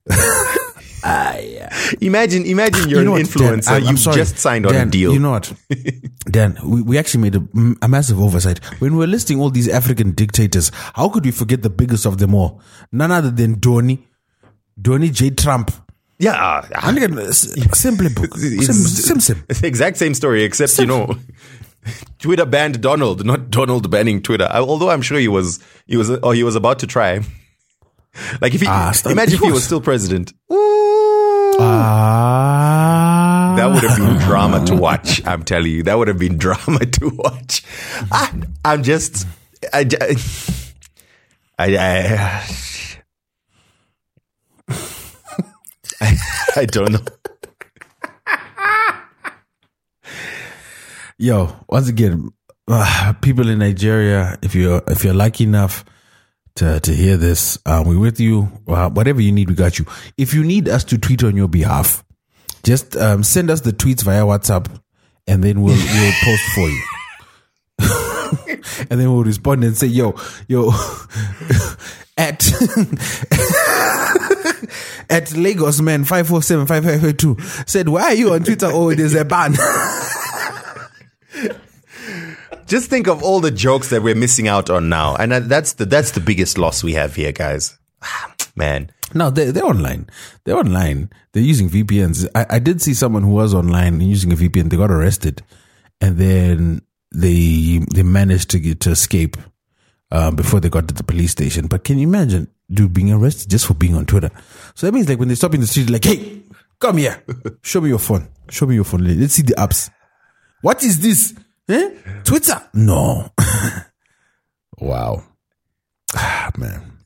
Ah, yeah. Imagine, imagine you're You know an what, influencer. Dan, I'm- I'm You've sorry. just signed on Dan, a deal. You know what, Dan? We, we actually made a, a massive oversight when we were listing all these African dictators. How could we forget the biggest of them all? None other than Donny, Donny J. Trump. yeah. And again, s- simple book, sim, sim, sim. It's the exact same story, except, you know, Twitter banned Donald, not Donald banning Twitter. I, although I'm sure he was, he was, or he was about to try. Like if he, Ah, stop. imagine He if he was. was still president. Ah, That would have been drama to watch. I'm telling you, that would have been drama to watch. I, I'm just, I, I, I, I, I don't know. Yo, once again, uh, people in Nigeria, if you're if you're lucky enough to to hear this, uh, we're with you. Uh, whatever you need, we got you. If you need us to tweet on your behalf, just um, send us the tweets via WhatsApp, and then we'll we'll post for you. And then we'll respond and say, "Yo, yo, at at Lagos man five four seven five five five two said, why are you on Twitter? Oh, it is a ban." Just think of all the jokes that we're missing out on now, and that's the that's the biggest loss we have here, guys. Man, No, they, they're online. They're online. They're using V P Ns. I, I did see someone who was online and using a V P N. They got arrested, and then they they managed to get to escape uh, before they got to the police station. But can you imagine, dude, being arrested just for being on Twitter? So that means like when they stop in the street, like, hey, come here, show me your phone, show me your phone. Let's see the apps. What is this? Eh? Twitter? No. Wow. Ah, man.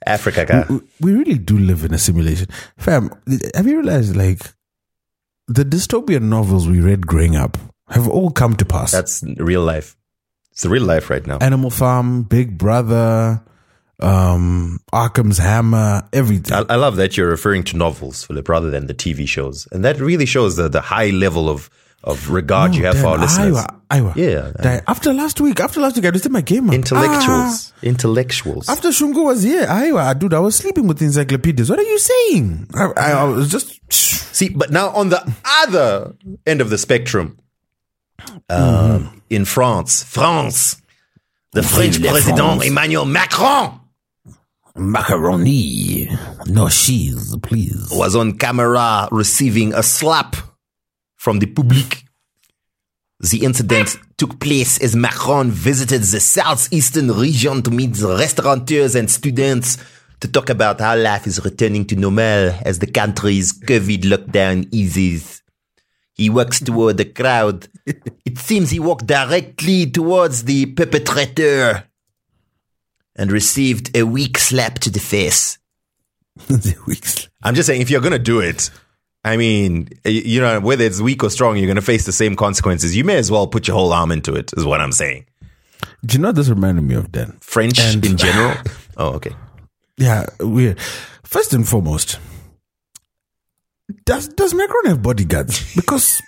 Africa, guy. We, we really do live in a simulation. Fam, have you realized, like, the dystopian novels we read growing up have all come to pass? That's real life. It's the real life right now. Animal Farm, Big Brother, um, Arkham's Hammer, everything. I, I love that you're referring to novels, Philip, rather than the T V shows. And that really shows the, the high level of, of regard No, you have damn, for our listeners. Iowa, Iowa. Yeah. That- after last week, after last week, I just did my game. up. Intellectuals. Intellectuals. Ah, after Shungu was here, Iowa, dude, I was sleeping with encyclopedias. What are you saying? I, I, I was just. See, but now on the other end of the spectrum, um, Mm-hmm. in France, France, the French Le President France. Emmanuel Macron Macaroni. No cheese, please. was on camera receiving a slap from the public. The incident took place as Macron visited the southeastern region to meet the restaurateurs and students to talk about how life is returning to normal as the country's COVID lockdown eases. He walks toward the crowd. It seems he walked directly towards the perpetrator and received a weak slap to the face. I'm just saying, if you're going to do it, I mean, you know, whether it's weak or strong, you're going to face the same consequences. You may as well put your whole arm into it, is what I'm saying. Do you know what this reminded me of, Dan? French And- in general? Oh, okay. Yeah, weird. First and foremost, does does Macron have bodyguards? Because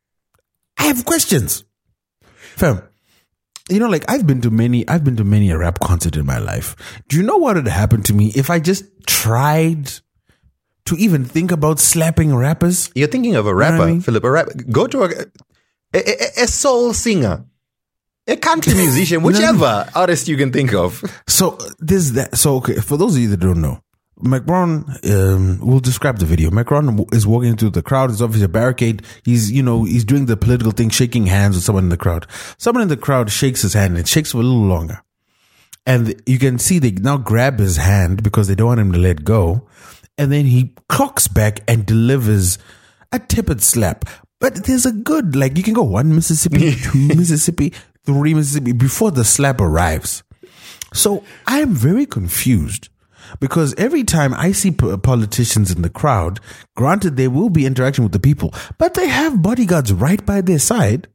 I have questions. Fam, you know, like I've been to many, I've been to many a rap concert in my life. Do you know what would happen to me if I just tried to even think about slapping rappers? You're thinking of a know rapper, what I mean? Philip. A rap. Go to a, a, a, a soul singer, a country musician, whichever artist you can think of. So there's that. So okay, for those of you that don't know, Macron, um, we'll describe the video. Macron is walking into the crowd. It's obviously a barricade. He's, you know, he's doing the political thing, shaking hands with someone in the crowd. Someone in the crowd shakes his hand. It shakes for a little longer. And you can see they now grab his hand because they don't want him to let go. And then he clocks back and delivers a tepid slap. But there's a good, like, you can go one Mississippi, two Mississippi, three Mississippi before the slap arrives. So I am very confused because every time I see p- politicians in the crowd, granted there will be interaction with the people, but they have bodyguards right by their side,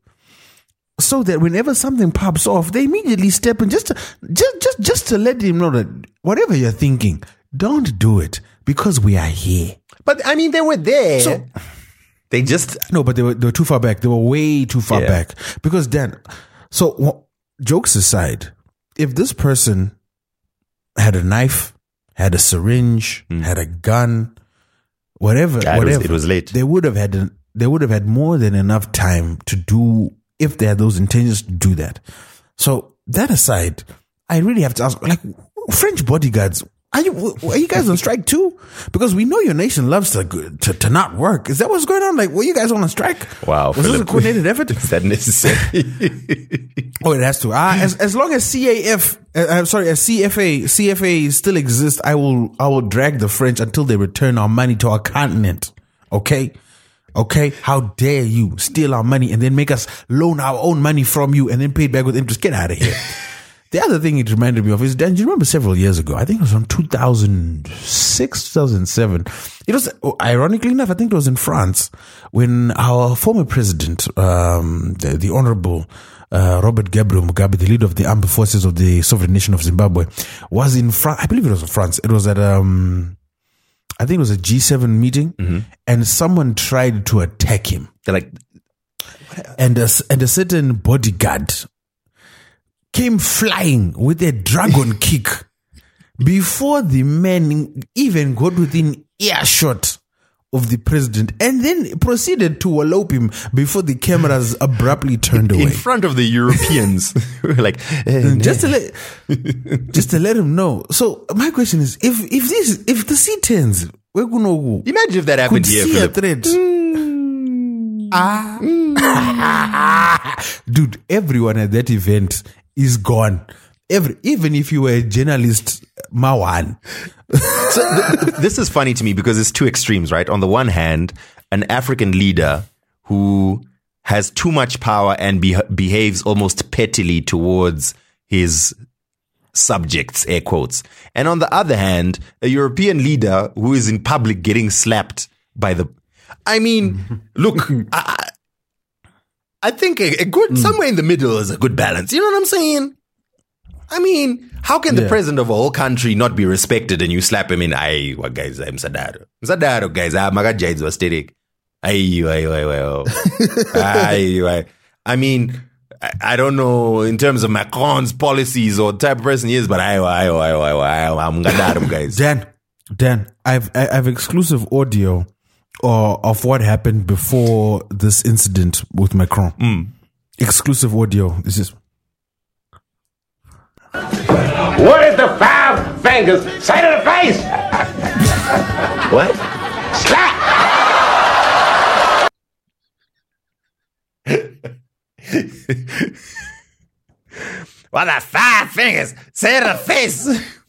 so that whenever something pops off, they immediately step in just to, just just just to let him know that whatever you're thinking, don't do it because we are here. But I mean, they were there. So- they just No, but they were they were too far back. They were way too far Yeah. back. Because Dan, so wh- jokes aside, if this person had a knife, had a syringe, had a gun, whatever, Yeah, it was- whatever, it was late. They would have had an- they would have had more than enough time to do, if they had those intentions, to do that. So that aside, I really have to ask, like, French bodyguards, are you are you guys on strike too? Because we know your nation loves to to, to not work. Is that what's going on? Like, were you guys on a strike? Wow, was this a Philip. coordinated effort? is that necessary? Oh, it has to. Ah, as as long as C A F, uh, I'm sorry, as C F A, C F A still exists, I will I will drag the French until they return our money to our continent. Okay, okay. How dare you steal our money and then make us loan our own money from you and then pay it back with interest? Get out of here. The other thing it reminded me of is, Dan, do you remember several years ago? I think it was on two thousand six, two thousand seven. It was, ironically enough, I think it was in France when our former president, um, the, the Honorable uh, Robert Gabriel Mugabe, the leader of the armed forces of the sovereign nation of Zimbabwe, was in France. I believe it was in France. It was at, um, I think it was a G seven meeting, and someone tried to attack him. They're like, And a, and a certain bodyguard came flying with a dragon kick before the man even got within earshot of the president, and then proceeded to elope him before the cameras abruptly turned away. in front of the Europeans. We're like, eh, just to let, just to let him know. So my question is, if if this if the C tens we're gonna imagine if that happened could here, see a Philip. threat. Ah, dude, everyone at that event is gone. Every, even if you were a journalist, Mawan. So th- this is funny to me because it's two extremes, right? On the one hand, an African leader who has too much power and be- behaves almost pettily towards his subjects, air quotes. And on the other hand, a European leader who is in public getting slapped by the... I mean, look, I, I think a, a good, somewhere in the middle is a good balance. You know what I'm saying? I mean, how can the Yeah. president of a whole country not be respected and you slap him in, aye, what guys, I'm Sadaro. Sadaro, guys, I'm a guy was static. Aye, aye, aye, aye, aye. I mean, I, I don't know in terms of Macron's policies or type of person he is, but aye, aye, aye, aye, aye, I'm Gadaro, guys. Dan, Dan, I've I have exclusive audio or of what happened before this incident with Macron. Mm. Exclusive audio. This is What did the five fingers say to the face? What? Slap! Well, the five fingers say to the face.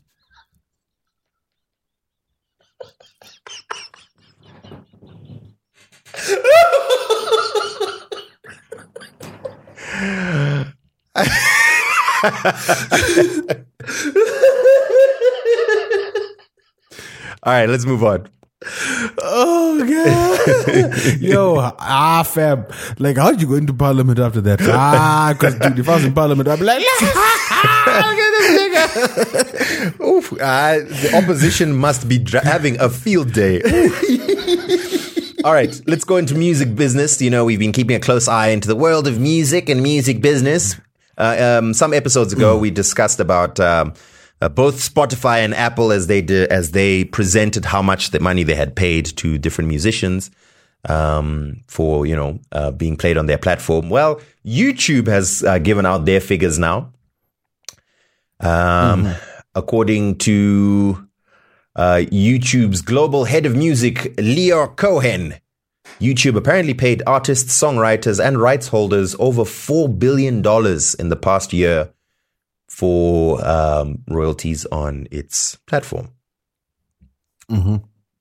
All right, let's move on. oh god, yo, ah fam, like how'd you go into parliament after that? Ah, because dude, if I was in parliament, I'd be like, look at this nigga. Oof, uh, the opposition must be dra- having a field day. All right, let's go into music business. You know, we've been keeping a close eye into the world of music and music business. Uh, um, some episodes ago, we discussed about um, uh, both Spotify and Apple as they did, as they presented how much the money they had paid to different musicians um, for, you know, uh, being played on their platform. Well, YouTube has uh, given out their figures now. Um, mm. According to uh, YouTube's global head of music, Leo Cohen, YouTube apparently paid artists, songwriters, and rights holders over four billion dollars in the past year for um, royalties on its platform. Mm-hmm.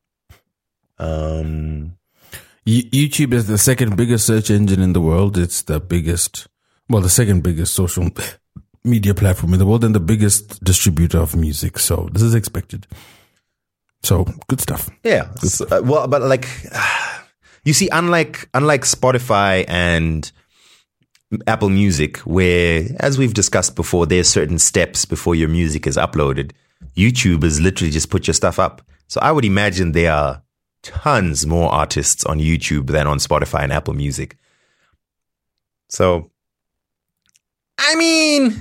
Um, YouTube is the second biggest search engine in the world. It's the biggest, well, the second biggest social media platform in the world and the biggest distributor of music. So this is expected. So good stuff. Yeah. Good So, stuff. uh, well, but like, you see, unlike unlike Spotify and Apple Music, where, as we've discussed before, there's certain steps before your music is uploaded. YouTube is literally just put your stuff up. So I would imagine there are tons more artists on YouTube than on Spotify and Apple Music. So, I mean,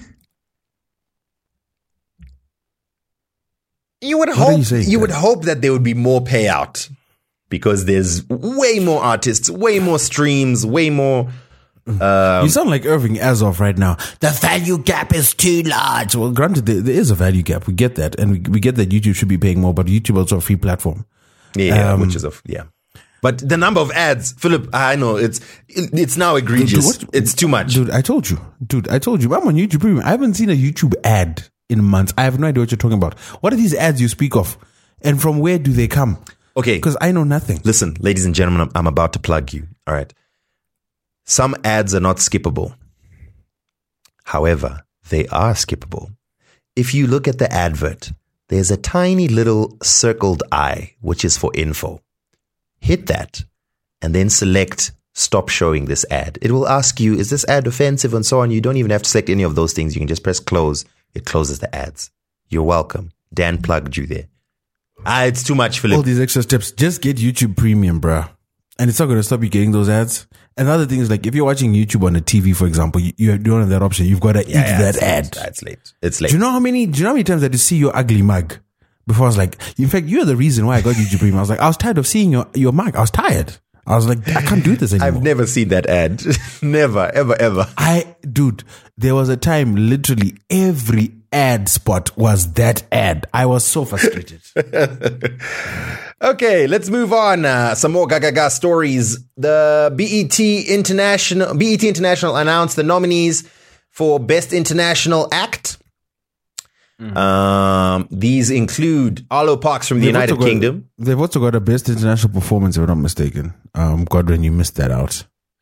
you would What are hope you saying, you Dan? would hope that there would be more payout because there's way more artists, way more streams, way more. Um, You sound like Irving Azoff right now. The value gap is too large. Well, granted, there, there is a value gap. We get that. And we, we get that YouTube should be paying more, but YouTube also a free platform. yeah, um, which is a yeah. But the number of ads, Philip, I know it's it, it's now egregious. Dude, what- it's too much. Dude, I told you. Dude, I told you. I'm on YouTube Premium. I haven't seen a YouTube ad in months. I have no idea what you're talking about. What are these ads you speak of? And from where do they come? Okay, Because I know nothing. listen, ladies and gentlemen, I'm, I'm about to plug you. All right. Some ads are not skippable. However, they are skippable. If you look at the advert, there's a tiny little circled I, which is for info. Hit that and then select stop showing this ad. It will ask you, is this ad offensive and so on. You don't even have to select any of those things. You can just press close. It closes the ads. You're welcome. Dan plugged you there. Ah, it's too much, Philip. All these extra steps. Just get YouTube Premium, bruh. And it's not going to stop you getting those ads. Another thing is, like, if you're watching YouTube on a T V, for example, you, you don't have that option. You've got to eat that it's ad. Late. It's late. It's late. Do you know how many? Do you know how many times I had to see your ugly mug before? I was like, in fact, you're the reason why I got YouTube Premium. I was like, I was tired of seeing your your mug. I was tired. I was like, I can't do this anymore. I've never seen that ad. Never, ever, ever. I, dude, there was a time literally every ad spot was that ad. I was so frustrated. Okay, let's move on. Uh, some more Gaga stories. The B E T International B E T International announced the nominees for Best International Act. Mm. Um, these include Arlo Parks from the They've United also got- Kingdom. They've also got a best international performance, if I'm not mistaken. Um, God, when you missed that out.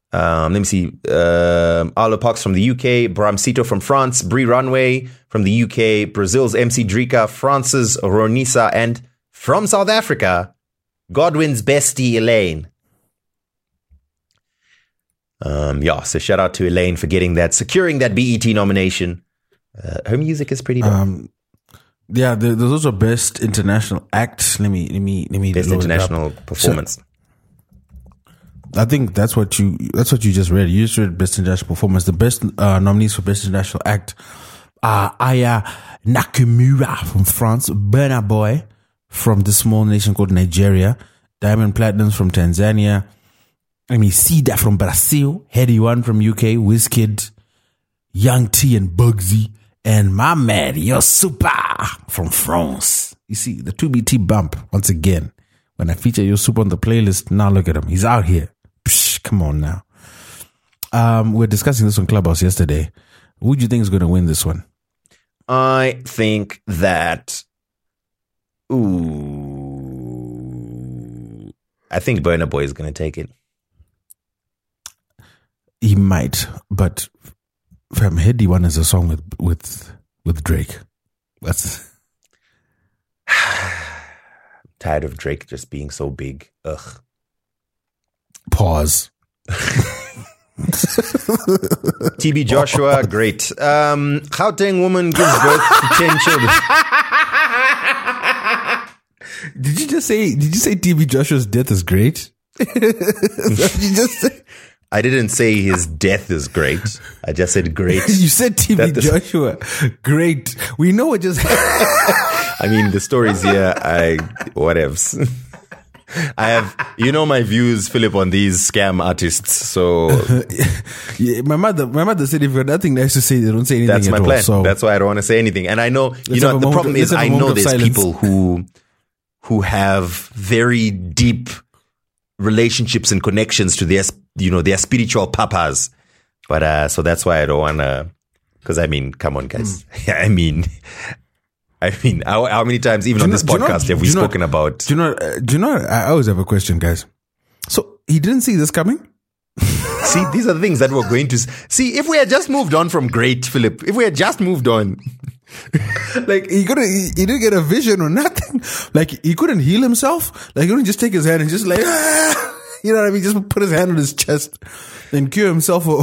Um, let me see. Um, Arlo Parks from the U K, Bramsito from France, Brie Runway from the U K, Brazil's M C Drika, France's Ronisa, and from South Africa, Godwin's bestie Elaine. Um, yeah, so shout out to Elaine for getting that, securing that B E T nomination. Uh, her music is pretty dope. Um, yeah, there, there's also best international act. Let me, let me, let me. Best international performance. So, I think that's what you that's what you just read. You just read best international performance. The best uh, nominees for best international act are Aya Nakamura from France, Burna Boy from the small nation called Nigeria, Diamond Platnumz from Tanzania, I mean Sida from Brazil, Heady One from U K, Wizkid, Young T and Bugsy, and my man Yo Super from France. You see the two B T bump once again. When I feature Yo Super on the playlist, now look at him. He's out here. Psh, come on now. Um, we were discussing this on Clubhouse yesterday. Who do you think is going to win this one? I think that. Ooh. I think Burna Boy is going to take it. He might, but fam, Heady One is a song with with with Drake. That's. Tired of Drake just being so big. Ugh. Pause. T B Joshua, great. Um, Gauteng woman gives birth to ten children. Did you just say? Did you say T B Joshua's death is great? Did you just say? I didn't say his death is great. I just said great. You said T B Joshua, great. We know what just happened. I mean, the stories here, I, whatevs. I have, you know, my views, Philip, on these scam artists. So, yeah, my mother, my mother said, if you've got nothing nice to say, they don't say anything. That's my at plan. All, so. That's why I don't want to say anything. And I know, you know, the moment, problem is, I know there's silence. people who, who have very deep relationships and connections to their, you know, their spiritual papas. But, uh, so that's why I don't want to, because I mean, come on, guys. Mm. I mean, I mean, how, how many times, even on know, this podcast, you know, have we you know, spoken about? Do you know? Uh, do you know? I always have a question, guys. So he didn't see this coming. See, these are the things that we're going to see. If we had just moved on from great, Philip, if we had just moved on, like he couldn't, he, he didn't get a vision or nothing. Like he couldn't heal himself. Like he couldn't just take his hand and just like, ah, you know what I mean? Just put his hand on his chest and cure himself. Or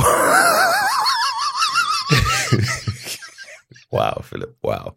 wow, Philip. Wow.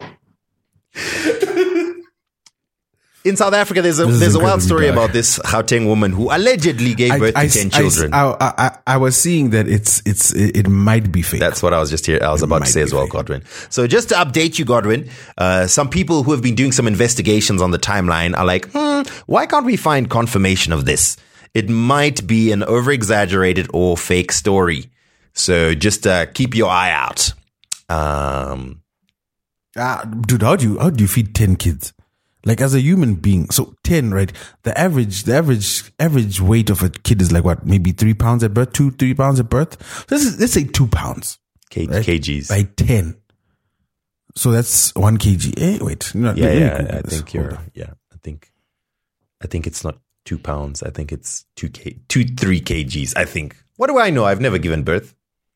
In South Africa, there's a this there's a wild story dark. about this Gauteng woman who allegedly gave birth I, to I, ten children. I, I, I, I was seeing that it's it's it, it might be fake. That's what I was just here. I was it about to say as well, fake. Godwin. So just to update you, Godwin, uh, some people who have been doing some investigations on the timeline are like, hmm, why can't we find confirmation of this? It might be an over-exaggerated or fake story. So just uh, keep your eye out. Um, ah, dude, how do you how do you feed ten kids? Like as a human being, so ten, right? The average, the average, average weight of a kid is like what? Maybe three pounds at birth, two, three pounds at birth. So let's, let's say two pounds, K- right? kgs by ten. So that's one kg. Eh, wait, no, yeah, let, yeah. let I think you're. Yeah, I think, I think it's not two pounds. I think it's two k, two, three kgs. I think. What do I know? I've never given birth.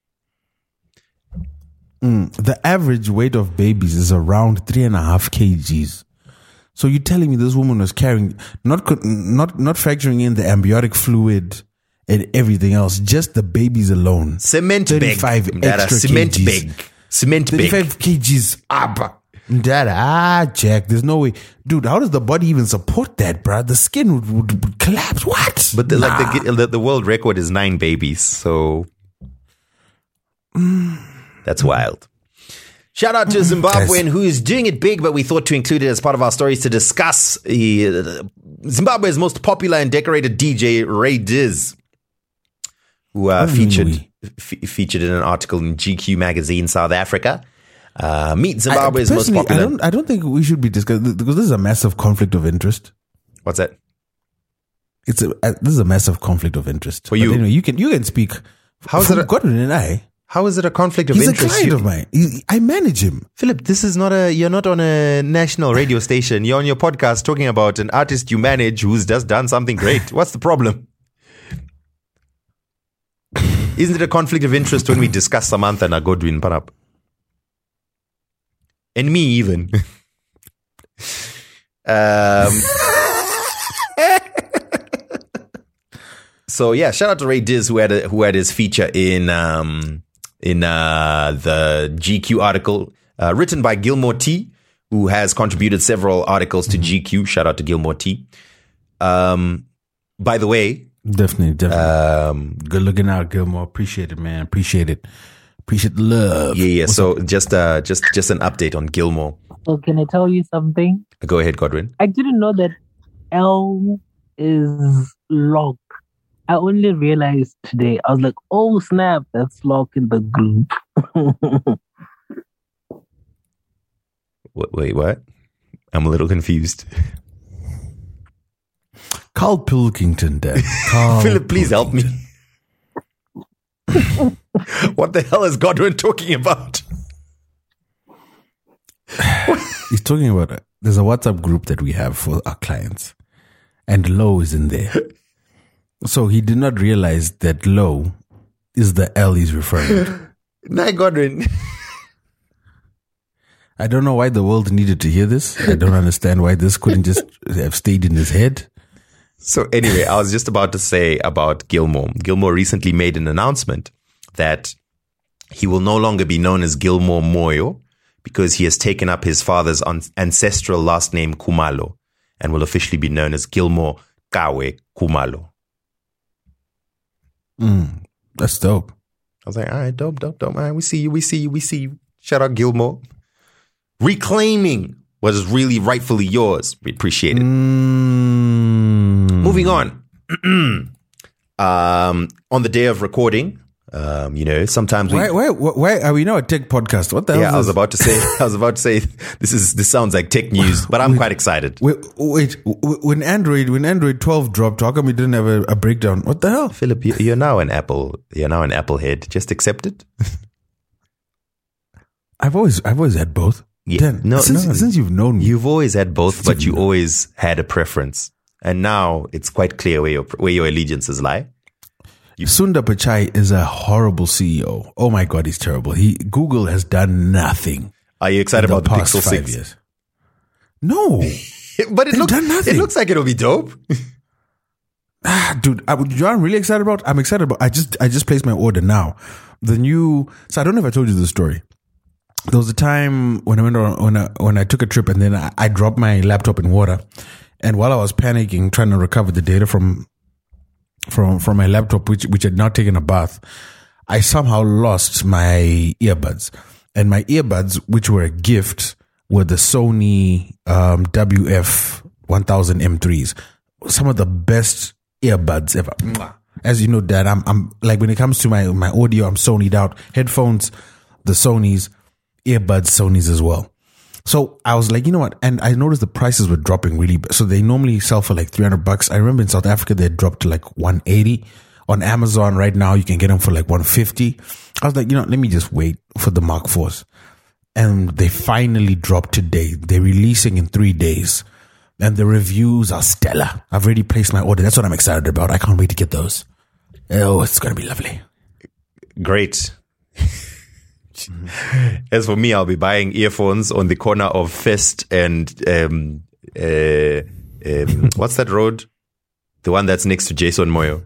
Mm, the average weight of babies is around three and a half kgs. So you're telling me this woman was carrying, not not not factoring in the amniotic fluid and everything else, just the babies alone. Cement thirty-five bag. extra cement kgs. bag. Cement bag. thirty-five kgs. Ah, Dad, ah, Jack, there's no way. Dude, how does the body even support that, bruh? The skin would, would, would collapse. What? But the, nah. like the, the the world record is nine babies, so mm. that's wild. Shout out to Zimbabwean who is doing it big, but we thought to include it as part of our stories to discuss uh, Zimbabwe's most popular and decorated D J, Ray Diz, who uh, featured f- featured in an article in G Q magazine, South Africa. Uh, meet Zimbabwe's I, most popular. I don't, I don't think we should be discussing, because this is a massive conflict of interest. What's that? It's a uh, this is a massive conflict of interest for you. But anyway, you can you can speak. How's it? Godwin and I. How is it a conflict of He's interest? He's a client you, of mine. He, I manage him. Philip, this is not a, you're not on a national radio station. You're on your podcast talking about an artist you manage who's just done something great. What's the problem? Isn't it a conflict of interest when we discuss Samantha and Godwin Parap? And me even. um, so yeah, shout out to Ray Diz who had a, who had his feature in um, in uh, the G Q article uh, written by Gilmore T, who has contributed several articles to G Q. Shout out to Gilmore T. Um, by the way, definitely, definitely. Um, Good looking out, Gilmore. Appreciate it, man. Appreciate it. Appreciate the love. Yeah, yeah. What's so up? just uh, just just an update on Gilmore. So can I tell you something? Go ahead, Godwin. I didn't know that L is locked. I only realized today. I was like, oh snap, that's locked in the group. Wait, wait, what? I'm a little confused. Carl Pilkington, Dad. Carl Philip, please help me. Pilkington. What the hell is Godwin talking about? He's talking about uh, there's a WhatsApp group that we have for our clients, and Low is in there. So he did not realize that Low is the L he's referring to. Nah, Godwin. I don't know why the world needed to hear this. I don't understand why this couldn't just have stayed in his head. So anyway, I was just about to say about Gilmore. Gilmore recently made an announcement that he will no longer be known as Gilmore Moyo because he has taken up his father's ancestral last name Kumalo and will officially be known as Gilmore Kawe Kumalo. Mm, that's dope. I was like, all right, dope, dope, dope. All right, we see you, we see you, we see you. Shout out Gilmore. Reclaiming what is really rightfully yours. We appreciate it. Mm. Moving on. um, on the day of recording, um, you know, sometimes we. Why, why, why are we now a tech podcast? What the hell? Yeah, is I was this? about to say. I was about to say this is this sounds like tech news, but I'm Wait. quite excited. Wait, wait, when Android when Android twelve dropped, how come we didn't have a, a breakdown? What the hell? Philip, you- you're now an Apple. You're now an Apple head. Just accept it. I've always I've always had both. Yeah, Dan, no, since, no. since you've known me, You've always had both, Since but you've you known- always had a preference, and now it's quite clear where your where your allegiances lie. Sundar Pichai is a horrible C E O. Oh my God, he's terrible. He Google has done nothing. Are you excited in about the past Pixel five six? years. No, But it They've looks done nothing. it looks like it'll be dope. ah, dude. I, you know what I'm really excited about. I'm excited about. I just I just placed my order now. The new. So I don't know if I told you the story. There was a time when I went on when I when I took a trip and then I, I dropped my laptop in water, and while I was panicking trying to recover the data from from from my laptop, which which had not taken a bath, I somehow lost my earbuds, and my earbuds, which were a gift, were the Sony um, W F one thousand M threes, some of the best earbuds ever. As you know, Dad, I'm I'm like when it comes to my my audio, I'm Sony'd out. Headphones, the Sonys. Earbuds, Sony's as well. So I was like, you know what? And I noticed the prices were dropping really. So they normally sell for like three hundred bucks. I remember in South Africa, they dropped to like one eighty. On Amazon right now, you can get them for like one fifty. I was like, you know, let me just wait for the Mark fours. And they finally dropped today. They're releasing in three days. And the reviews are stellar. I've already placed my order. That's what I'm excited about. I can't wait to get those. Oh, it's going to be lovely. Great. As for me, I'll be buying earphones on the corner of First and um, uh, um, what's that road? The one that's next to Jason Moyo.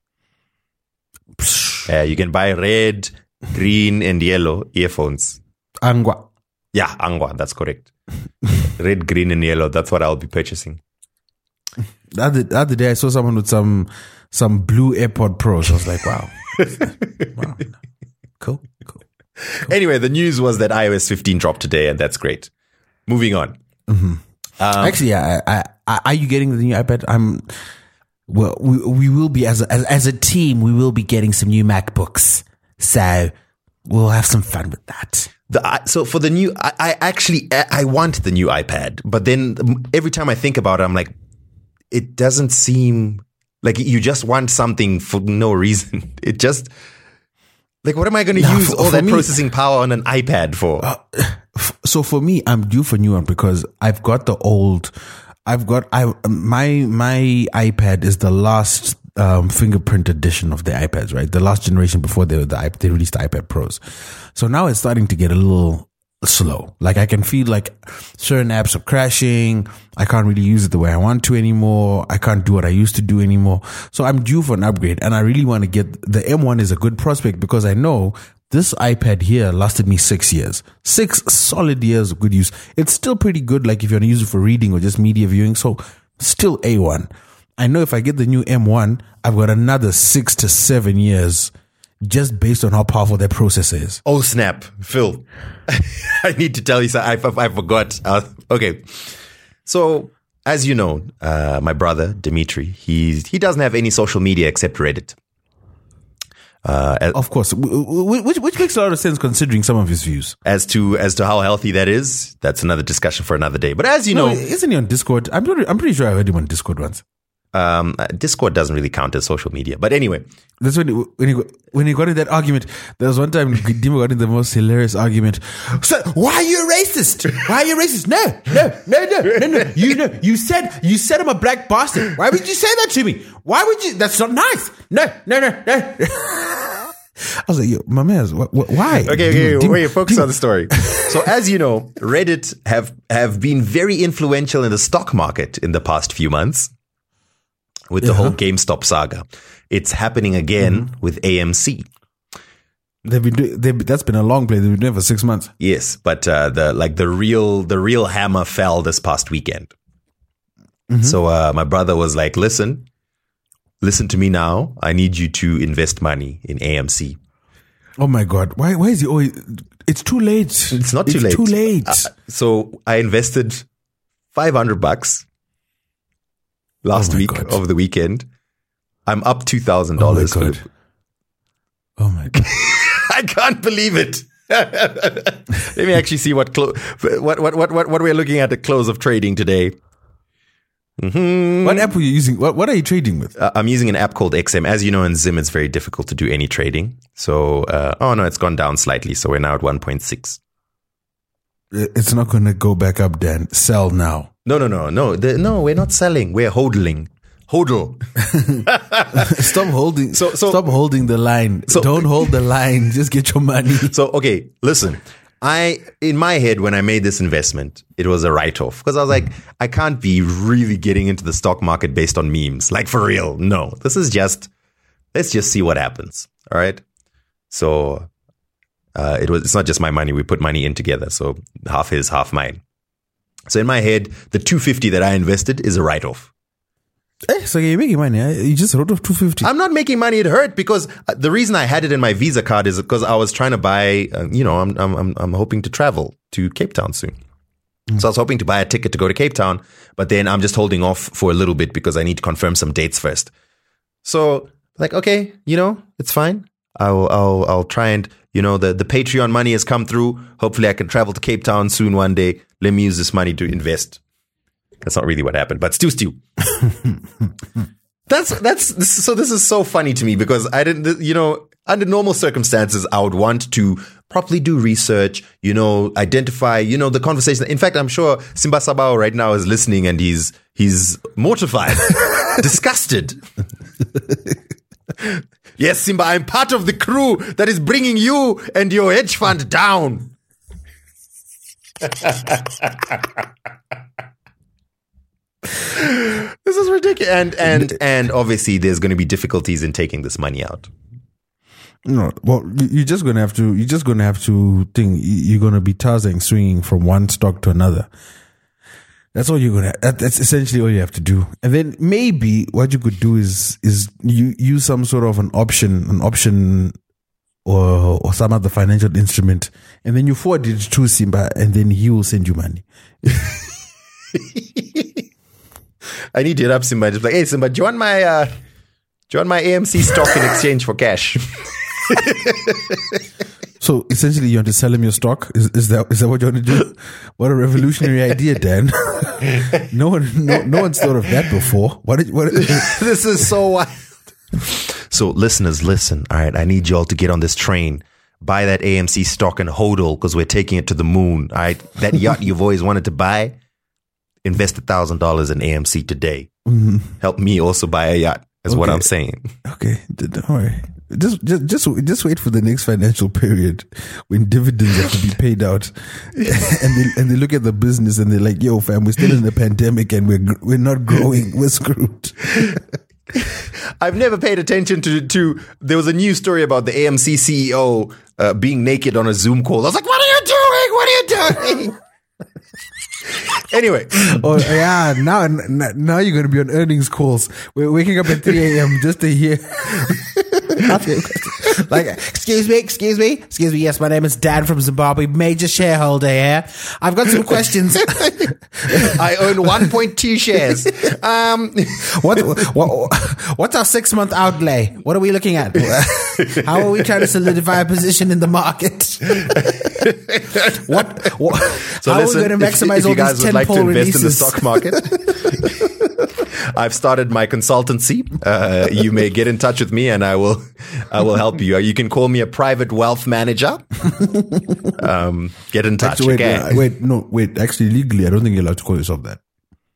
Uh, you can buy red, green, and yellow earphones. Angwa. Yeah, Angwa, that's correct. Red, green, and yellow. That's what I'll be purchasing. The other, the other day, I saw someone with some some blue AirPod Pros. I was like, wow. Wow. Cool, cool. Anyway, the news was that i O S fifteen dropped today, and that's great. Moving on. Mm-hmm. Um, Actually, I, I, I, are you getting the new iPad? I'm. Well, we we will be as a, as as a team. We will be getting some new MacBooks, so we'll have some fun with that. The, I- so for the new, I, I actually I I want the new iPad, but then every time I think about it, I'm like, it doesn't seem like you just want something for no reason. It just like, what am I going to Nah, use for- all for that me- processing power on an iPad for? Uh, f- so for me, I'm due for new one because I've got the old. I've got I my my iPad is the last um, fingerprint edition of the iPads, right? The last generation before they, the iP- they released the iPad Pros. So now it's starting to get a little slow. Like I can feel like certain apps are crashing. I can't really use it the way I want to anymore. I can't do what I used to do anymore. So I'm due for an upgrade, and I really want to get the M one is a good prospect because I know this iPad here lasted me six years, six solid years of good use. It's still pretty good. Like if you want to use it for reading or just media viewing. So still A one. I know if I get the new M one, I've got another six to seven years just based on how powerful their processor is. Oh, snap. Phil, I need to tell you something. I, I forgot. Uh, okay. So, as you know, uh, my brother, Dimitri, he's, he doesn't have any social media except Reddit. Uh, as, of course, which, which makes a lot of sense considering some of his views. As to as to how healthy that is, that's another discussion for another day. But as you no, know... Isn't he on Discord? I'm pretty, I'm pretty sure I heard him on Discord once. Um, Discord doesn't really count as social media, but anyway, that's when he, when he when he got in that argument. There was one time Dima got in the most hilarious argument. So why are you a racist? Why are you a racist? No, no, no, no, no, no. You know, you said you said I'm a black bastard. Why would you say that to me? Why would you? That's not nice. No, no, no, no. I was like, yo, my man, wh- wh- why? Okay, okay, Dima, wait, focus Dima. on the story. So, as you know, Reddit have have been very influential in the stock market in the past few months. With the uh-huh. whole GameStop saga. It's happening again mm-hmm. with A M C. They've been doing, they've, that's been a long play. They've been doing it for six months. Yes, but uh, the like the real the real hammer fell this past weekend. Mm-hmm. So uh, my brother was like, "Listen, listen to me now. I need you to invest money in A M C." Oh my God! Why? Why is he always? It's too late. It's not too it's late. Too late. Uh, so I invested five hundred bucks. Last oh week God. Over the weekend, I'm up two thousand dollars. Oh my God! Oh my God. I can't believe it. Let me actually see what clo- what, what what what what we're looking at the close of trading today. Mm-hmm. What app are you using? What what are you trading with? Uh, I'm using an app called X M. As you know, in Zim, it's very difficult to do any trading. So, uh, oh no, it's gone down slightly. So we're now at one point six. It's not going to go back up, Dan. Sell now. No, no, no, no. The, no, we're not selling. We're hodling. Hodl. Stop holding. So, so, stop holding the line. So, Don't hold the line. Just get your money. So, okay, listen. I, in my head, when I made this investment, it was a write-off because I was like, I can't be really getting into the stock market based on memes. Like for real. No, this is just, let's just see what happens. All right. So, uh, it was, it's not just my money. We put money in together. So half his, half mine. So in my head, the two hundred fifty that I invested is a write-off. Eh, so you're making money. Eh? You just wrote off two hundred fifty. I'm not making money. It hurt because the reason I had it in my Visa card is because I was trying to buy, uh, you know, I'm, I'm, I'm hoping to travel to Cape Town soon. Mm. So I was hoping to buy a ticket to go to Cape Town, but then I'm just holding off for a little bit because I need to confirm some dates first. So like, okay, you know, it's fine. I'll, I'll, I'll try and, you know, the, the Patreon money has come through. Hopefully I can travel to Cape Town soon one day. Let me use this money to invest. That's not really what happened, but still, still. that's, that's, so this is so funny to me because I didn't, you know, under normal circumstances, I would want to properly do research, you know, identify, you know, the conversation. In fact, I'm sure Simba Sabao right now is listening and he's, he's mortified, disgusted. Yes, Simba, I'm part of the crew that is bringing you and your hedge fund down. This is ridiculous. And, and, and obviously there's going to be difficulties in taking this money out. No, well, you're just going to have to, you're just going to have to think you're going to be Tarzan swinging from one stock to another. That's all you're going to, that's essentially all you have to do. And then maybe what you could do is, is you use some sort of an option, an option or, or some other financial instrument. And then you forward it to Simba and then he will send you money. I need to hit up Simba. Just like, hey, Simba, do you want my, uh, do you want my A M C stock in exchange for cash? So essentially, you want to sell him your stock? Is, is that is that what you want to do? What a revolutionary idea, Dan! no one, no, no one's thought of that before. What? Did, what? This is so wild. So, listeners, listen. All right, I need y'all to get on this train. Buy that A M C stock and hodl because we're taking it to the moon. All right, that yacht you've always wanted to buy. Invest a thousand dollars in A M C today. Mm-hmm. Help me also buy a yacht. is Okay. what I'm saying. Okay, d- don't worry. Just, just, just, just wait for the next financial period when dividends have to be paid out, and they and they look at the business and they're like, "Yo, fam, we're still in the pandemic and we're gr- we're not growing. We're screwed." I've never paid attention to to. There was a news story about the A M C C E O uh, being naked on a Zoom call. I was like, "What are you doing? What are you doing?" Anyway, Oh yeah, now n- now you're gonna be on earnings calls. We're waking up at three a.m. just to hear. Like, excuse me, excuse me, excuse me. Yes, my name is Dan from Zimbabwe, major shareholder here. I've got some questions. I own one point two shares. Um, What, what what's our six month outlay? What are we looking at? How are we trying to solidify a position in the market? What? what so how listen, are we going to if- maximize if, all you guys these would like to tentpole invest in the releases? stock market, I've started my consultancy. Uh, you may get in touch with me, and I will, I will help you. You can call me a private wealth manager. Um, get in touch. Actually, wait, okay? uh, wait, no, wait. Actually, legally, I don't think you're allowed to call yourself that.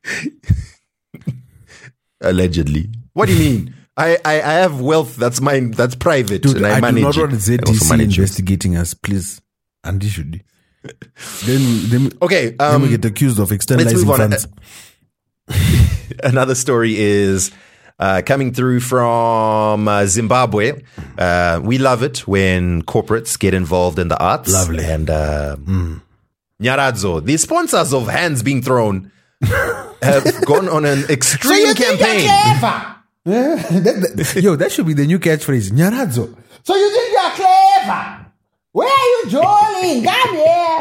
Allegedly. What do you mean? I, I, I have wealth. That's mine. That's private. Dude, and I, I, manage do not it. want I Z D also C manage it. investigating us, please. And this should. Then, then, Okay. then Um, we get accused of let's externalizing move on. funds. Another story is uh, coming through from uh, Zimbabwe. Uh, we love it when corporates get involved in the arts. Lovely. And uh, Nyaradzo, the sponsors of Hands Being Thrown, have gone on an extreme campaign. That- that- yo, that should be the new catchphrase. Nyaradzo. So you think you're clever? Where are you drooling? Come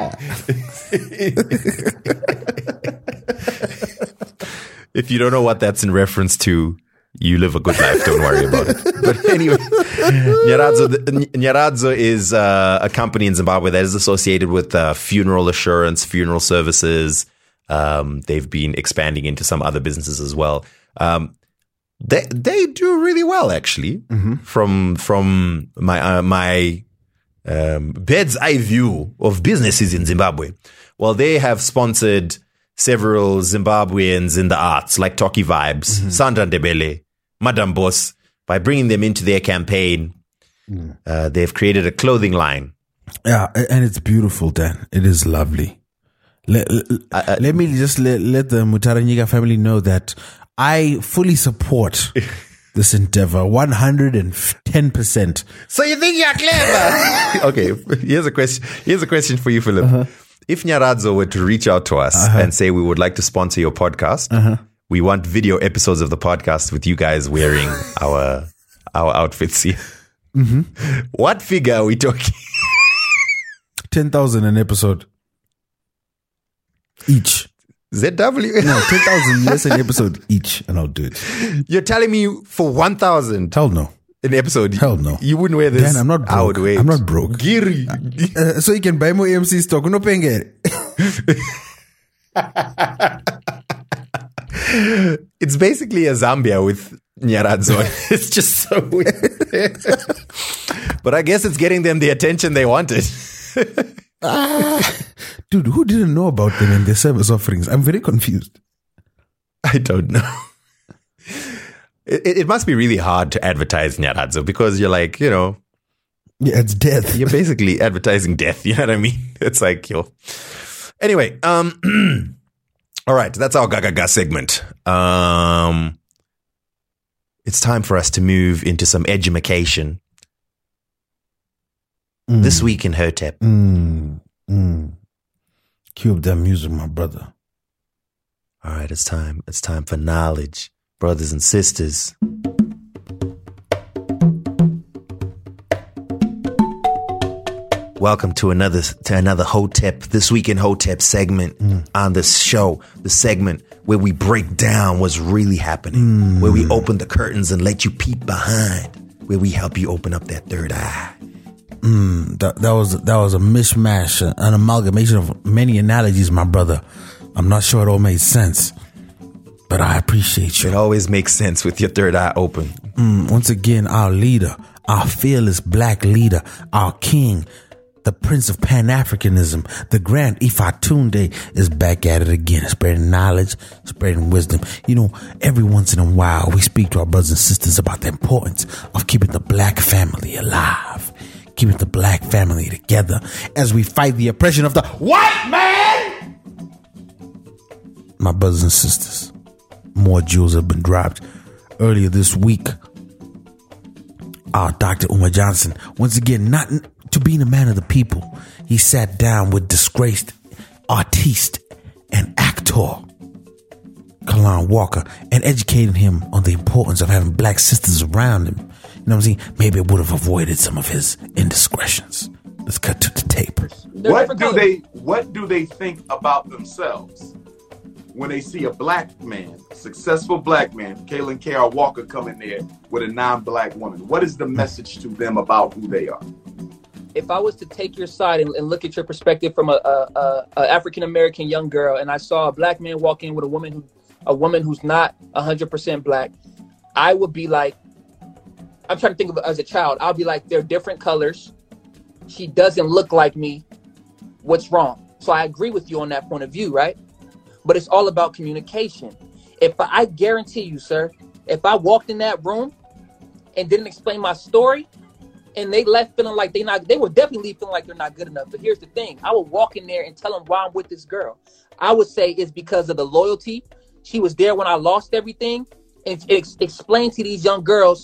here. If you don't know what that's in reference to, you live a good life. Don't worry about it. But anyway, Nyaradzo, the- Nyaradzo is uh, a company in Zimbabwe that is associated with uh, funeral assurance, funeral services. Um, they've been expanding into some other businesses as well. Um, they they do really well, actually. From from my uh, my um, bird's eye view of businesses in Zimbabwe. Well, they have sponsored several Zimbabweans in the arts, like Toki Vibes, mm-hmm. Sandra Ndebele, Madam Boss. By bringing them into their campaign, mm. uh, they've created a clothing line. Yeah, and it's beautiful, Dan. It is lovely. Let, let, Uh, uh, let me just let, let the Mutaranyika family know that I fully support this endeavor, one hundred ten percent. So you think you're clever? Okay, here's a question. Here's a question for you, Philip. Uh-huh. If Nyaradzo were to reach out to us uh-huh. and say we would like to sponsor your podcast, Uh-huh. we want video episodes of the podcast with you guys wearing our our outfits here. Mm-hmm. What figure are we talking? ten thousand an episode. Each. Z W? No, ten thousand less an episode each, and I'll do it. You're telling me for one thousand Hell no. an episode? Hell no. You wouldn't wear this? Dan, I'm not broke. I would wear it. I'm not broke. Giri. Uh, so you can buy more A M C stock. No paying it. It's basically a Zambia with Nyaradzo. It's just so weird. But I guess it's getting them the attention they wanted. Dude, who didn't know about them and their service offerings? I'm very confused. I don't know. It, it must be really hard to advertise Nyaradzo because you're like, you know, Yeah, it's death. you're basically advertising death. You know what I mean? It's like, yo. Anyway, um, all right, that's our Gaga Gaga segment. Um, it's time for us to move into some edumacation. Mm. This week in Hotep. Mm, mm. Cue up that music, my brother. All right, it's time. It's time for knowledge, brothers and sisters. Welcome to another to another Hotep, This Week in Hotep segment mm. on this show, the segment where we break down what's really happening, mm. where we open the curtains and let you peek behind, where we help you open up that third eye. Mm, that, that was that was a mishmash, an amalgamation of many analogies, my brother. I'm not sure it all made sense, but I appreciate you. It always makes sense with your third eye open. Mm, once again, our leader, our fearless black leader, our king, the the Prince of Pan-Africanism, the Grand Ifatunde, is back at it again, spreading knowledge, spreading wisdom. You know, every once in a while, we speak to our brothers and sisters about the importance of keeping the black family alive, keeping the black family together as we fight the oppression of the white man. My brothers and sisters, more jewels have been dropped. Earlier this week, our Doctor Umar Johnson, once again, not to being a man of the people, he sat down with disgraced artiste and actor Kalan Walker and educated him on the importance of having black sisters around him. You know what I'm saying? Maybe it would have avoided some of his indiscretions. Let's cut to the tape. What do they what do they think about themselves when they see a black man, successful black man, Kalan K R Walker, come in there with a non-black woman? What is the message to them about who they are? If I was to take your side and, and look at your perspective from a, a, a, a African American young girl, and I saw a black man walk in with a woman who, a woman who's not one hundred percent black, I would be like, I'm trying to think of it as a child. I'll be like, they're different colors. She doesn't look like me. What's wrong? So I agree with you on that point of view, right? But it's all about communication. If I, I guarantee you, sir, if I walked in that room and didn't explain my story, and they left feeling like they not, they were definitely feeling like they're not good enough. But here's the thing: I would walk in there and tell them why I'm with this girl. I would say it's because of the loyalty. She was there when I lost everything, and ex- explain to these young girls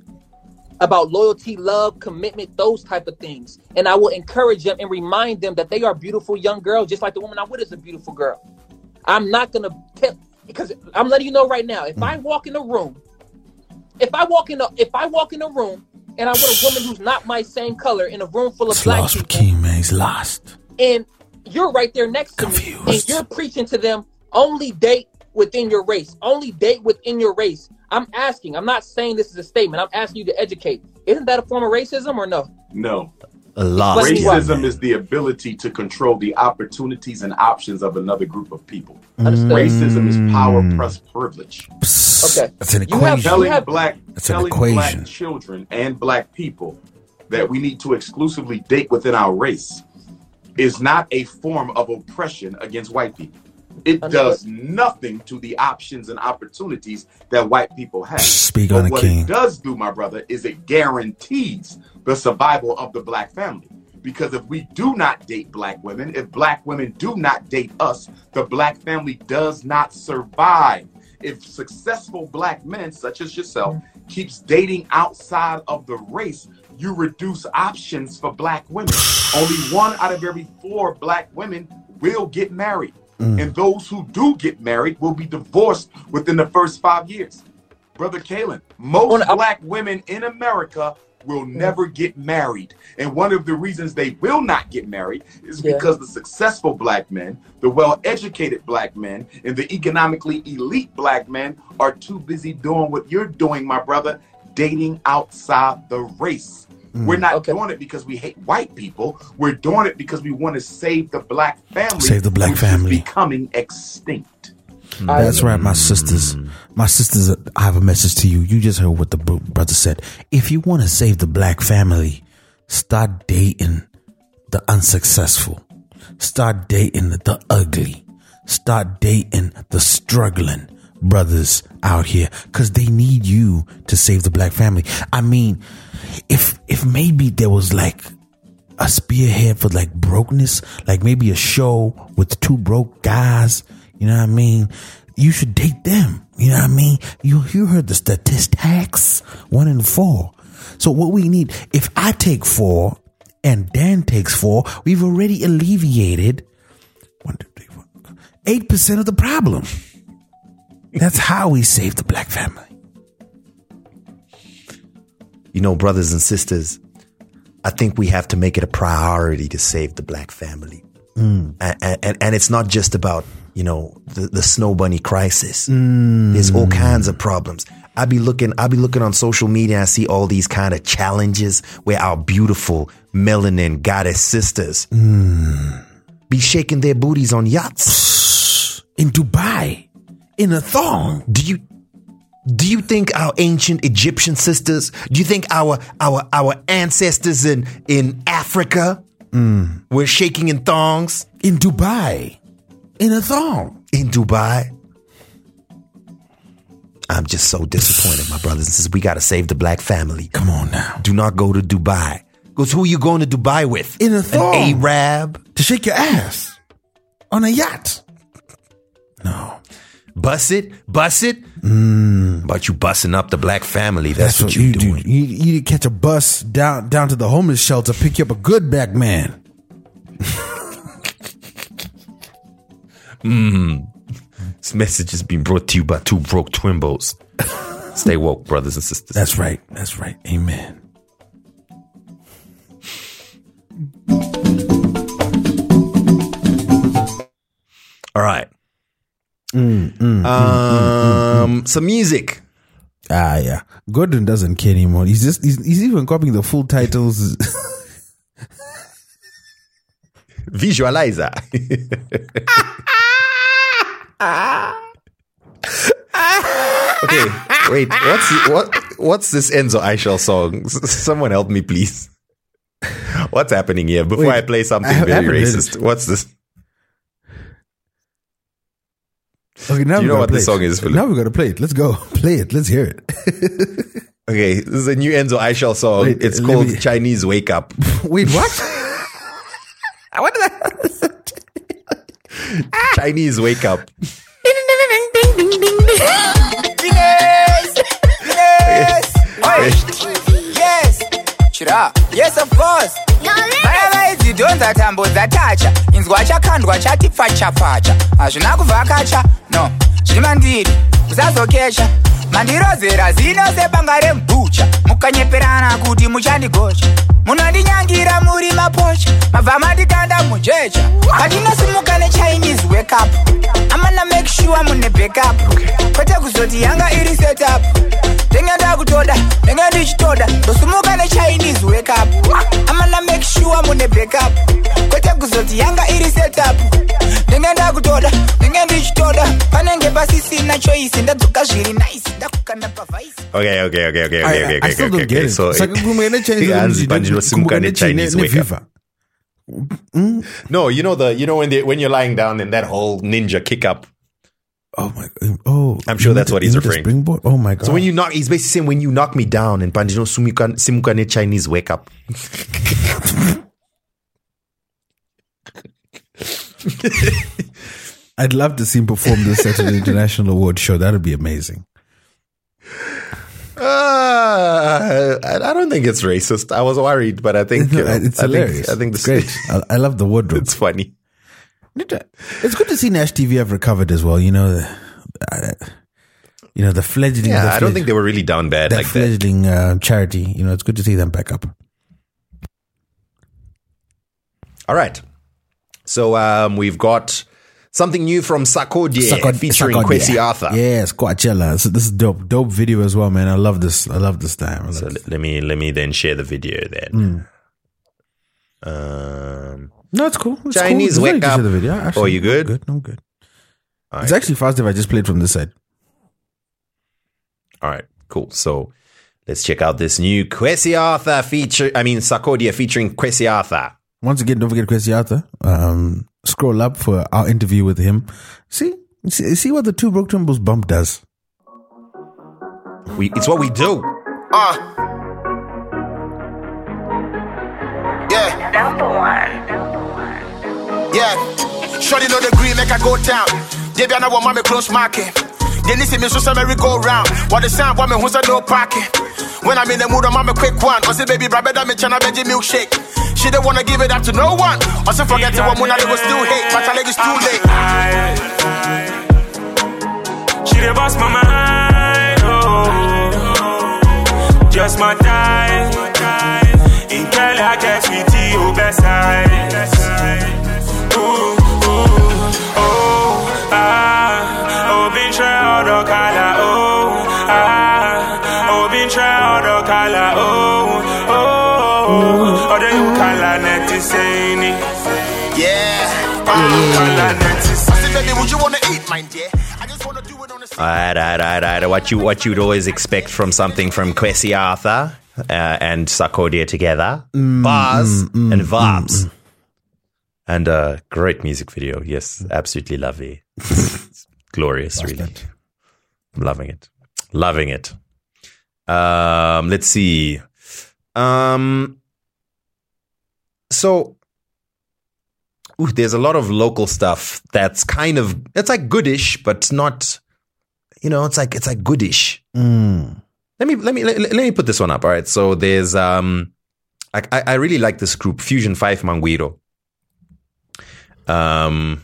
about loyalty, love, commitment, those type of things. And I will encourage them and remind them that they are beautiful young girls, just like the woman I'm with is a beautiful girl. I'm not gonna tell, because I'm letting you know right now. If I walk in a room, if I walk in a, if I walk in a room. And I'm with a woman who's not my same color in a room full of It's black lost people. for King, man. He's lost. And you're right there next to Confused. me. And you're preaching to them, only date within your race. Only date within your race. I'm asking. I'm not saying this is a statement. I'm asking you to educate. Isn't that a form of racism or no? No. A lot. Racism is the ability to control the opportunities and options of another group of people. Understood. Racism is power plus privilege. Okay. That's an You have- equation. Telling have- black, That's an telling equation. black children and black people that we need to exclusively date within our race is not a form of oppression against white people. It Understood. does nothing to the options and opportunities that white people have. Speak But on the what king. it does do, my brother, is it guarantees the survival of the black family. Because if we do not date black women, if black women do not date us, the black family does not survive. If successful black men, such as yourself, keeps dating outside of the race, you reduce options for black women. Only one out of every four black women will get married. Mm. And those who do get married will be divorced within the first five years. Brother Kalan, most Well, black women in America will never get married. And one of the reasons they will not get married is Yeah. because the successful black men, the well-educated black men, and the economically elite black men are too busy doing what you're doing, my brother, dating outside the race. Mm. We're not Okay. doing it because we hate white people. We're doing it because we want to save the black family. Save the black which family. is becoming extinct. That's right, my sisters. My sisters, I have a message to you. You just heard what the bro- brother said. If you want to save the black family, start dating the unsuccessful. Start dating the ugly. Start dating the struggling brothers out here, because they need you to save the black family. I mean, if if maybe there was like a spearhead for like brokenness, like maybe a show with two broke guys, you know what I mean? You should date them. You know what I mean? You you heard the statistics, one in four. So what we need, if I take four and Dan takes four, we've already alleviated one, two, three, four, eight percent of the problem. That's how we save the black family. You know, brothers and sisters, I think we have to make it a priority to save the black family. Mm. And, and, and it's not just about, you know, the, the snow bunny crisis. Mm. There's all kinds of problems. I be looking, I be looking on social media and I see all these kind of challenges where our beautiful melanin goddess sisters mm. be shaking their booties on yachts in Dubai in a thong. Do you Do you think our ancient Egyptian sisters, do you think our our our ancestors in, in Africa Mm. We're shaking in thongs. In Dubai. In a thong. In Dubai. I'm just so disappointed, my brothers and sisters. We got to save the black family. Come on now. Do not go to Dubai. Because who are you going to Dubai with? In a thong. An Arab? To shake your ass. On a yacht. No. Bust it? Bust it? Mm. But you busting up the black family. That's, That's what, what you you doing. do. You, you need to catch a bus down down to the homeless shelter, pick you up a good black man. Mm. This message has been brought to you by Two Broke Twimbos. Stay woke, brothers and sisters. That's right. That's right. Amen. All right. Mm, mm, um, mm, mm, mm. Some music. Ah, yeah. Gordon doesn't care anymore. He's just, he's, he's even copying the full titles. Visualizer. Okay, wait. What's what? What's this Enzo Eichel song? S- Someone help me, please. What's happening here? Before Wait, I play something I very haven't heard racist, it. what's this? Okay, now Do you we know gotta what play this song it. is, Philip? Now we got to play it. Let's go. Play it. Let's hear it. Okay, this is a new Enzo Eichel song. Wait, it's let called me- Chinese Wake Up. Wait, what? What did that? Chinese Wake Up. Yes! Yes! Chira. Yes, of course. Vayavaidzi donza tambo dzatacha inzwa chakandwa chati facha facha hazvina kuvhakacha no zviri mandiri usazokesha mandirozera zino sebanga rembucha mukanyeperana kuti muchandigosha munondinyangira muri maposha mabva mandikanda mujecha pandinosimuka nechinese wake up amana make sure mune backup kwete kuzoti yanga iri setup ndenge ndakutoda ndenge ndichitoda ndosimuka nechinese wake up amana make sure mune backup kwete kuzoti yanga iri setup ndenge ndakutoda ndenge ndichitoda panenge pasisina choice ndadzoka zviri nice ndakukanda pavhaisi. Okay, okay, okay, okay, okay, okay, I, I okay, still okay, don't okay. get it. So, Saka kumele Chinese Hanzi music, Banjiro Simuka kumele ne Chinese ne Wake Up. FIFA. No, you know the you know when they when you're lying down and that whole ninja kick up. Oh my! Oh, I'm sure that's the, what he's the referring. Springboard. Oh my god! So when you knock, he's basically saying when you knock me down and Banjiro Simuka Simuka ne Chinese Wake Up. I'd love to see him perform this at an international award show. That'd be amazing. Uh, I, I don't think it's racist. I was worried, but I think you know, It's I hilarious. Think, I think it's this great. I, I love the wardrobe. It's funny. It's good to see Nash T V have recovered as well. You know, the, uh, you know the fledgling. Yeah, the I don't fledg- think they were really down bad that like that. fledgling uh, charity. You know, it's good to see them back up. All right. So um, we've got something new from Sarkodie Sarkod- featuring Sarkodie. Kwesi Arthur. Yes, Coachella. So this is dope. Dope video as well, man. I love this. I love this time. I love So this. let me let me then share the video then. Um, No, it's cool. It's Chinese cool. Wake It's very Up. good to see the video. Actually, Oh, you good? I'm good. I'm good. all It's right. actually fast if I just played from this side. All right, cool. So let's check out this new Kwesi Arthur feature. I mean, Sarkodie featuring Kwesi Arthur. Once again, don't forget Kwesi Arthur. Um, scroll up for our interview with him. See, see, see what the Two Broke Twimbos bump does. We, it's what we do. Uh. Yeah. Number one. Yeah. Shorty know the green make I go down. Debbie and I want mommy close market. Then this is me so merry go round. What the sound woman who's a no parking. When I'm in the mood, I'm a quick one. I say baby brother that me chana veggie milkshake. She don't wanna give it up to no one. I say forget it one when I was still hate. But I think it's too late. She the boss my mind. Oh, just my time. In Kelly I get sweet tea, oh best side. Ooh, ooh, oh, ah, oh, been try out the color, oh, ah, oh, been try out the color, oh, oh, oh, the you color net is saying it. Yeah. Oh, color net is I said baby would you wanna eat mine dear? I just wanna do it on the All right, all right, all right. What you what you'd always expect from something from Kwesi Arthur uh, and Sarkodie together. Bars and vibes. And a great music video. Yes, absolutely lovely. Glorious, really. That. I'm loving it. Loving it. Um, let's see. Um, so, ooh, there's a lot of local stuff that's kind of, it's like goodish, but not, you know, it's like, it's like goodish. Mm. Let me, let me, let, let me put this one up. All right. So there's, um, I, I really like this group, Fusion five Mangwiro. Um,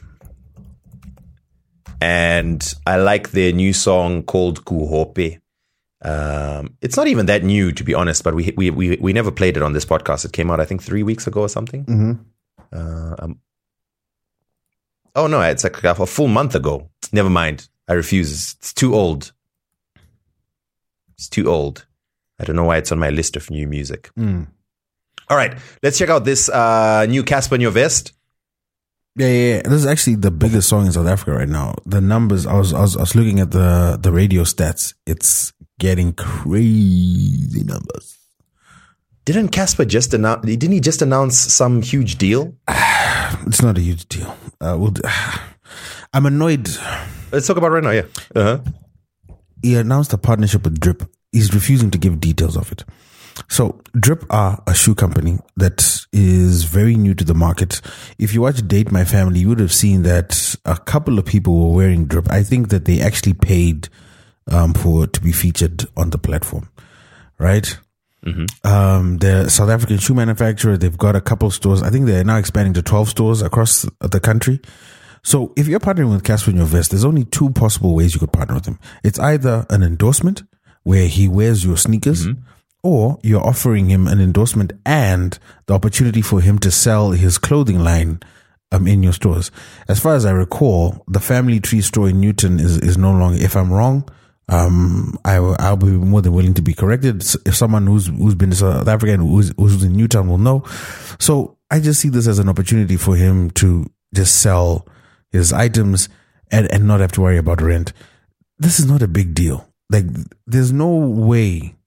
and I like their new song called Kuhope. Um, it's not even that new, to be honest, but we, we, we, we never played it on this podcast. It came out, I think, three weeks ago or something. Mm-hmm. Uh, um, oh, no, it's like a full month ago. Never mind. I refuse. It's, it's too old. It's too old. I don't know why it's on my list of new music. Mm. All right, let's check out this uh, new Casper Nyovest. Yeah, yeah, yeah. This is actually the biggest song in South Africa right now. The numbers, I was, I was, I was looking at the, the radio stats. It's getting crazy numbers. Didn't Casper just announce, didn't he just announce some huge deal? It's not a huge deal. Uh, we'll, I'm annoyed. Let's talk about it right now, yeah. Uh-huh. He announced a partnership with Drip. He's refusing to give details of it. So Drip are a shoe company that is very new to the market. If you watch Date My Family, you would have seen that a couple of people were wearing Drip. I think that they actually paid um, for to be featured on the platform, right? Mm-hmm. Um, they're a South African shoe manufacturer. They've got a couple stores. I think they're now expanding to twelve stores across the country. So if you're partnering with Casper Nyovest, there's only two possible ways you could partner with him. It's either an endorsement where he wears your sneakers, mm-hmm. or you're offering him an endorsement and the opportunity for him to sell his clothing line um, in your stores. As far as I recall, the Family Tree store in Newton is, is no longer, if I'm wrong, um, I, I'll be more than willing to be corrected. If someone who's, who's been to South Africa and who's, who's in Newtown will know. So I just see this as an opportunity for him to just sell his items and, and not have to worry about rent. This is not a big deal. Like, there's no way.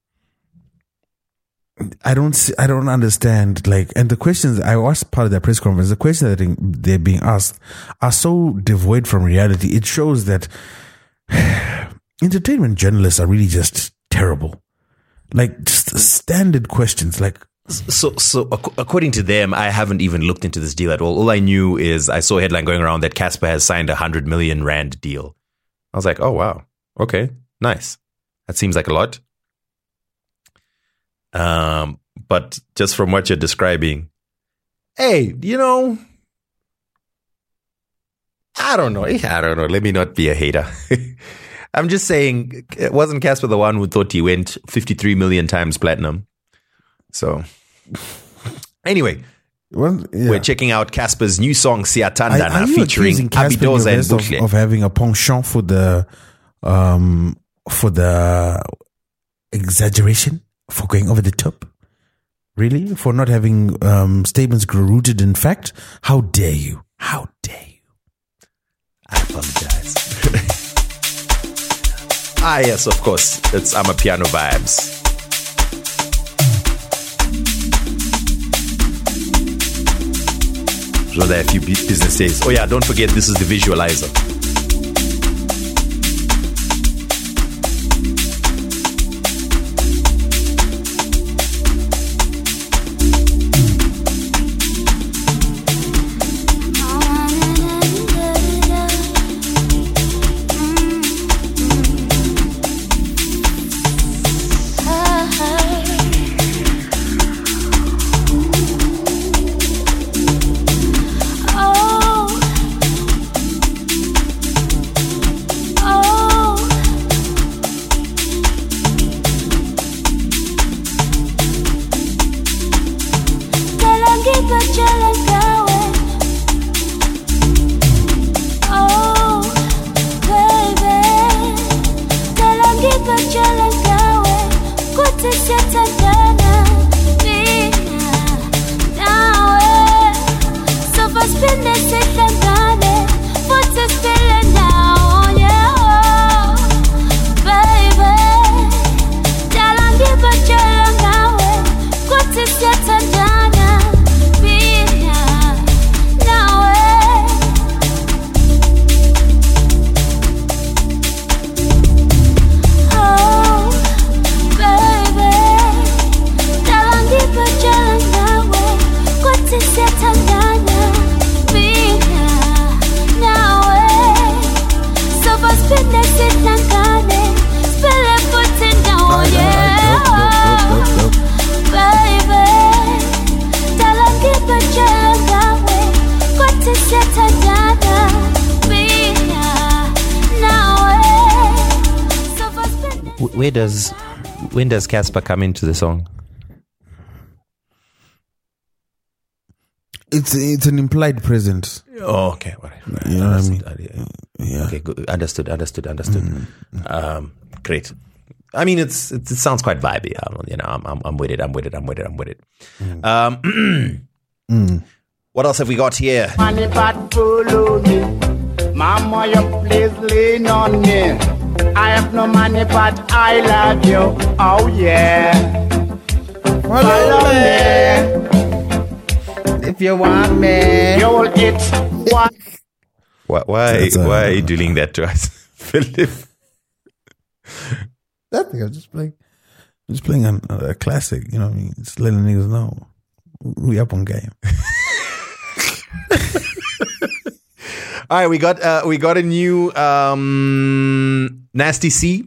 I don't see, I don't understand. Like, and the questions, I watched part of that press conference, the questions that they're being asked are so devoid from reality. It shows that entertainment journalists are really just terrible. Like, just standard questions. Like, so, so according to them, I haven't even looked into this deal at all. All I knew is I saw a headline going around that Casper has signed a hundred million rand deal. I was like, oh wow, okay, nice. That seems like a lot. Um, but just from what you're describing, hey, you know, I don't know. I don't know. Let me not be a hater. I'm just saying, wasn't Casper the one who thought he went fifty-three million times platinum? So, anyway, well, yeah. We're checking out Casper's new song Siyathandana featuring Abidoza and Butle. Of, of having a penchant for the, um, for the exaggeration, for going over the top. Really? For not having um, statements rooted in fact? How dare you? How dare you? I apologize. ah, yes, of course. It's Amapiano vibes. So there are a few businesses. Oh yeah, don't forget this is the visualizer. Now where does when does Casper come into the song? It's it's an implied presence. Oh, okay. All right. You know what I mean? Yeah. Okay. Good. Understood. Understood. Understood. Mm-hmm. Um, great. I mean, it's, it's it sounds quite vibey. Um, you know, I'm, I'm I'm with it. I'm with it. I'm with it. I'm with it. Mm. Um, mm. What else have we got here? Money pot follow me, mama, you please lean on me. I have no money, but I love you. Oh yeah. Follow me. If you want me, you'll get what? Why? Why, uh, why are you doing that to us, Philip? Nothing. I'm just playing. I'm just playing a, a classic. You know what I mean? Just letting niggas know we up on game. All right, we got uh, we got a new um, Nasty C.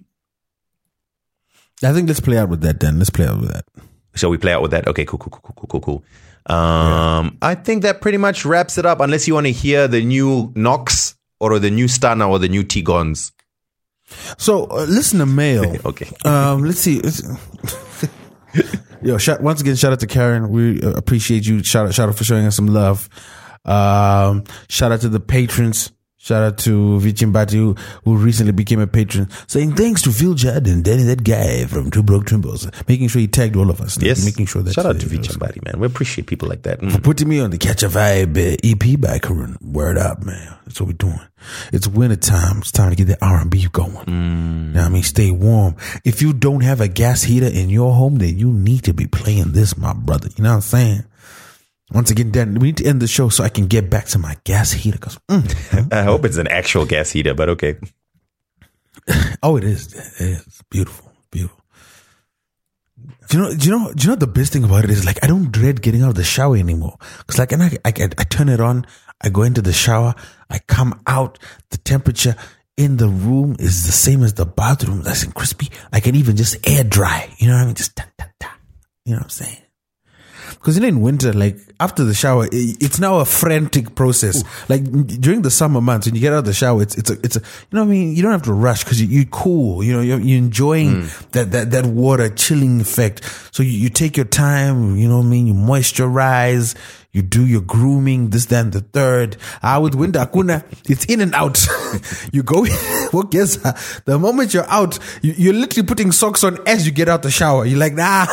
I think let's play out with that then. Let's play out with that. Shall we play out with that? Okay, cool, cool, cool, cool, cool, cool. Um, yeah. I think that pretty much wraps it up. Unless you want to hear the new Knox or the new Stunner or the new Tigons. So uh, listen to mail. Okay. Um, let's see. Let's, yo, shout, once again, shout out to Karen. We uh, appreciate you. Shout out, shout out for showing us some love. Um, shout out to the patrons. Shout out to Vichimbati, who, who recently became a patron, saying thanks to Phil Judd and Danny, that guy from Two Broke Twimbos, making sure he tagged all of us. Like, yes. Making sure that. Shout out to Vichimbati, man. We appreciate people like that. Mm. For putting me on the Catch a Vibe uh, E P by Karun. Word up, man. That's what we're doing. It's winter time. It's time to get that R and B going. Mm. Now, I mean, stay warm. If you don't have a gas heater in your home, then you need to be playing this, my brother. You know what I'm saying? Once again, Dan, we need to end the show so I can get back to my gas heater. Cause, mm, I hope it's an actual gas heater, but okay. Oh, it is. It is. Beautiful. Beautiful. Do you know, do you know, do you know the best thing about it is, like, I don't dread getting out of the shower anymore. Cause like, and I, I, I turn it on, I go into the shower, I come out, the temperature in the room is the same as the bathroom. Nice and crispy. I can even just air dry. You know what I mean? Just, ta, ta, ta. You know what I'm saying? Because you know, in winter, like after the shower, it's now a frantic process. Ooh. Like during the summer months, when you get out of the shower, it's it's a it's a you know what I mean. You don't have to rush because you, you're cool. You know, you're, you're enjoying mm. that that that water chilling effect. So you, you take your time. You know what I mean. You moisturize. You do your grooming. This, then the third. Ah, with winter, akuna, it's in and out. You go. Well, guess the moment you're out, you, you're literally putting socks on as you get out the shower. You're like, nah.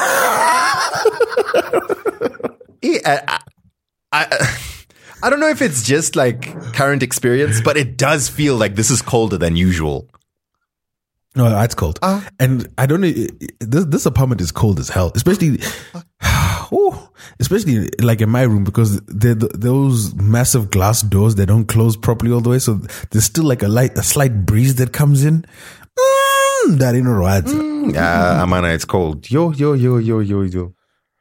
Yeah, I, I, I don't know if it's just like current experience, but it does feel like this is colder than usual. No, it's cold. Uh, and I don't know, this, this apartment is cold as hell, especially, uh, oh, especially like in my room, because the, those massive glass doors, they don't close properly all the way. So there's still like a light, a slight breeze that comes in. Mm, that ain't right. Mm, yeah, Amana, it's cold. Yo, yo, yo, yo, yo, yo.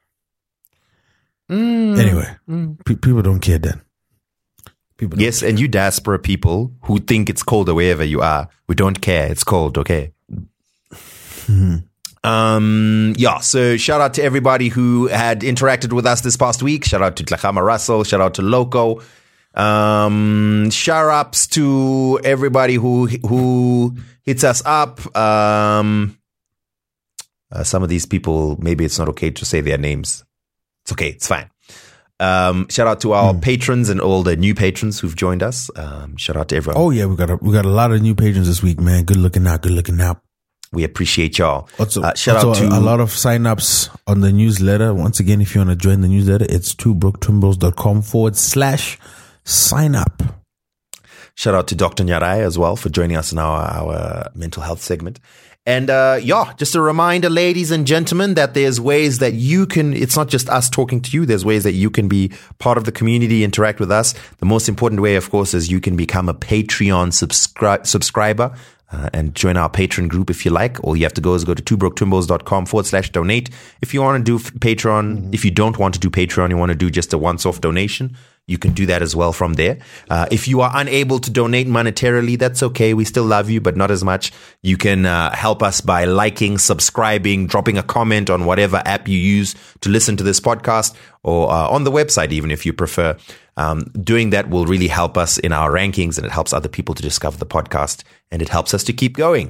Mm. Anyway, mm. Pe- people don't care then. People don't yes, care. And you diaspora people who think it's colder wherever you are, we don't care. It's cold, okay? Mm-hmm. Um, yeah, so shout out to everybody who had interacted with us this past week. Shout out to Tlachama Russell. Shout out to Loco. Um, shout outs to everybody who who hits us up. Um, uh, some of these people, maybe it's not okay to say their names. It's okay. It's fine. Um, shout out to our mm. patrons and all the new patrons who've joined us. Um, shout out to everyone. Oh yeah, we got a, we got a lot of new patrons this week, man. Good looking out. Good looking out. We appreciate y'all. Also, uh, shout also out to a, a lot of signups on the newsletter. Once again, if you want to join the newsletter, it's two broke twimbles dot com forward slash sign up. Shout out to Doctor Nyarai as well for joining us in our, our mental health segment. And uh, yeah, just a reminder, ladies and gentlemen, that there's ways that you can, it's not just us talking to you, there's ways that you can be part of the community, interact with us. The most important way, of course, is you can become a Patreon subscri- subscriber uh, and join our Patreon group if you like. All you have to go is go to two broke twimbles dot com forward slash donate. If you want to do Patreon, mm-hmm. if you don't want to do Patreon, you want to do just a once-off donation, you can do that as well from there. Uh, if you are unable to donate monetarily, that's okay. We still love you, but not as much. You can uh, help us by liking, subscribing, dropping a comment on whatever app you use to listen to this podcast, or uh, on the website, even if you prefer. Um, doing that will really help us in our rankings, and it helps other people to discover the podcast, and it helps us to keep going.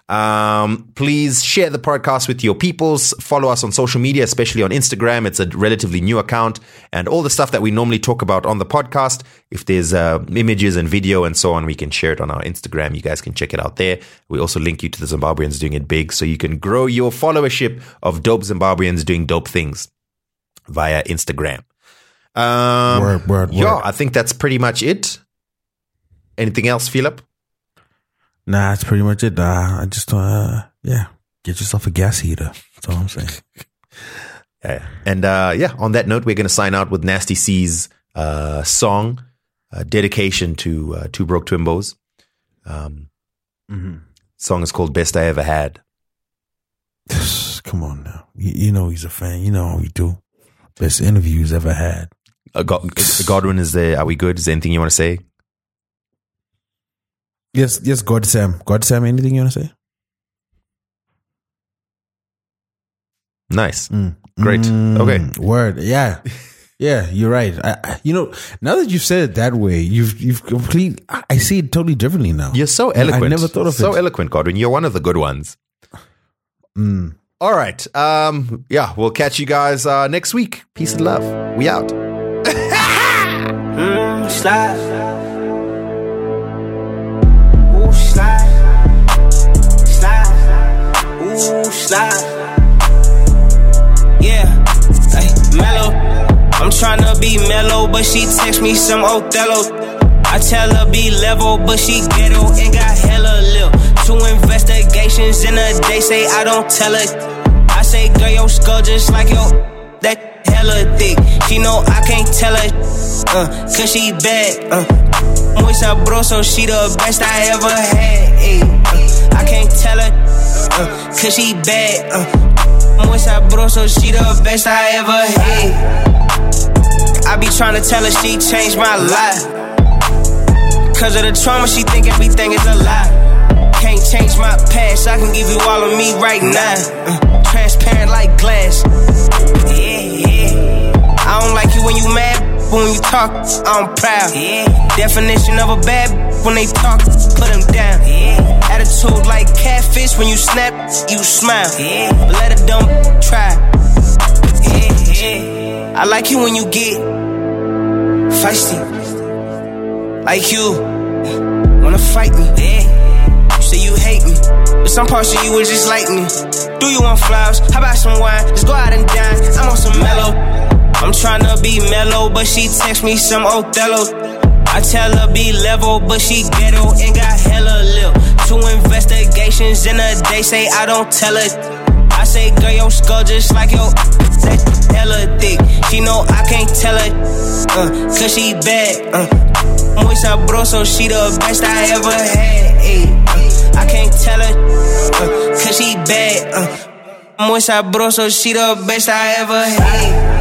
Um, please share the podcast with your peoples. Follow us on social media, especially on Instagram. It's a relatively new account, and all the stuff that we normally talk about on the podcast. If there's uh, images and video and so on, we can share it on our Instagram. You guys can check it out there. We also link you to the Zimbabweans Doing It Big, so you can grow your followership of dope Zimbabweans doing dope things via Instagram. Um, word, word, yeah, word. I think that's pretty much it. Anything else, Philip? Nah, that's pretty much it. Uh, I just, uh, yeah, get yourself a gas heater. That's all I'm saying. Yeah. And uh, yeah, on that note, we're going to sign out with Nasty C's uh, song, uh, dedication to uh, Two Broke Twimbos. Um, mm-hmm. Song is called Best I Ever Had. Come on now. You, you know he's a fan. You know how we do. Best interview he's ever had. Uh, God- Godwin, is there? Are we good? Is there anything you want to say? Yes, yes, God Sam. God Sam, anything you want to say? Nice. Mm. Great. Mm, Okay. Word. Yeah. Yeah, you're right. I, I, you know, now that you've said it that way, you've you've complete. I I see it totally differently now. You're so eloquent. I never thought of so it. So eloquent, Godwin. You're one of the good ones. Mm. All right. Um, yeah, we'll catch you guys uh, next week. Peace and love. We out. mm, slide. Ooh, slide. Slide. Ooh, slide. Yeah. Hey, mellow. I'm tryna be mellow, but she text me some Othello. I tell her be level, but she ghetto and got hella lip. Two investigations in a day, say I don't tell her. I say, girl, your skull just like your that hella thick. She know I can't tell her, uh, cause she bad. Uh, muy sabroso, she the best I ever had. Ay, uh, I can't tell her, uh, cause she bad. Uh, muy sabroso, she the best I ever had. I be tryna tell her she changed my life. Cause of the trauma, she think everything is a lie. Can't change my past, I can give you all of me right now. Uh, transparent like glass. Yeah, yeah. I don't like you when you mad, but when you talk, I'm proud. Yeah. Definition of a bad when they talk, put them down. Yeah. Attitude like catfish, when you snap, you smile. Yeah. But let a dumb try. Yeah, yeah. I like you when you get feisty. Like you wanna fight me, yeah. You say you hate me, but some parts of you is just like me. Do you want flowers? How about some wine? Let's go out and dine. I'm on some mellow. I'm tryna be mellow, but she text me some Othello. I tell her be level, but she ghetto and got hella lip. Two investigations in a day, say I don't tell her. I say, girl, your skull just like your that hella thick. She know I can't tell her, uh, cause she bad. Uh, muy sabroso, she the best I ever had. Ay, uh, I can't tell her, uh, cause she bad. Uh, muy sabroso, she the best I ever had.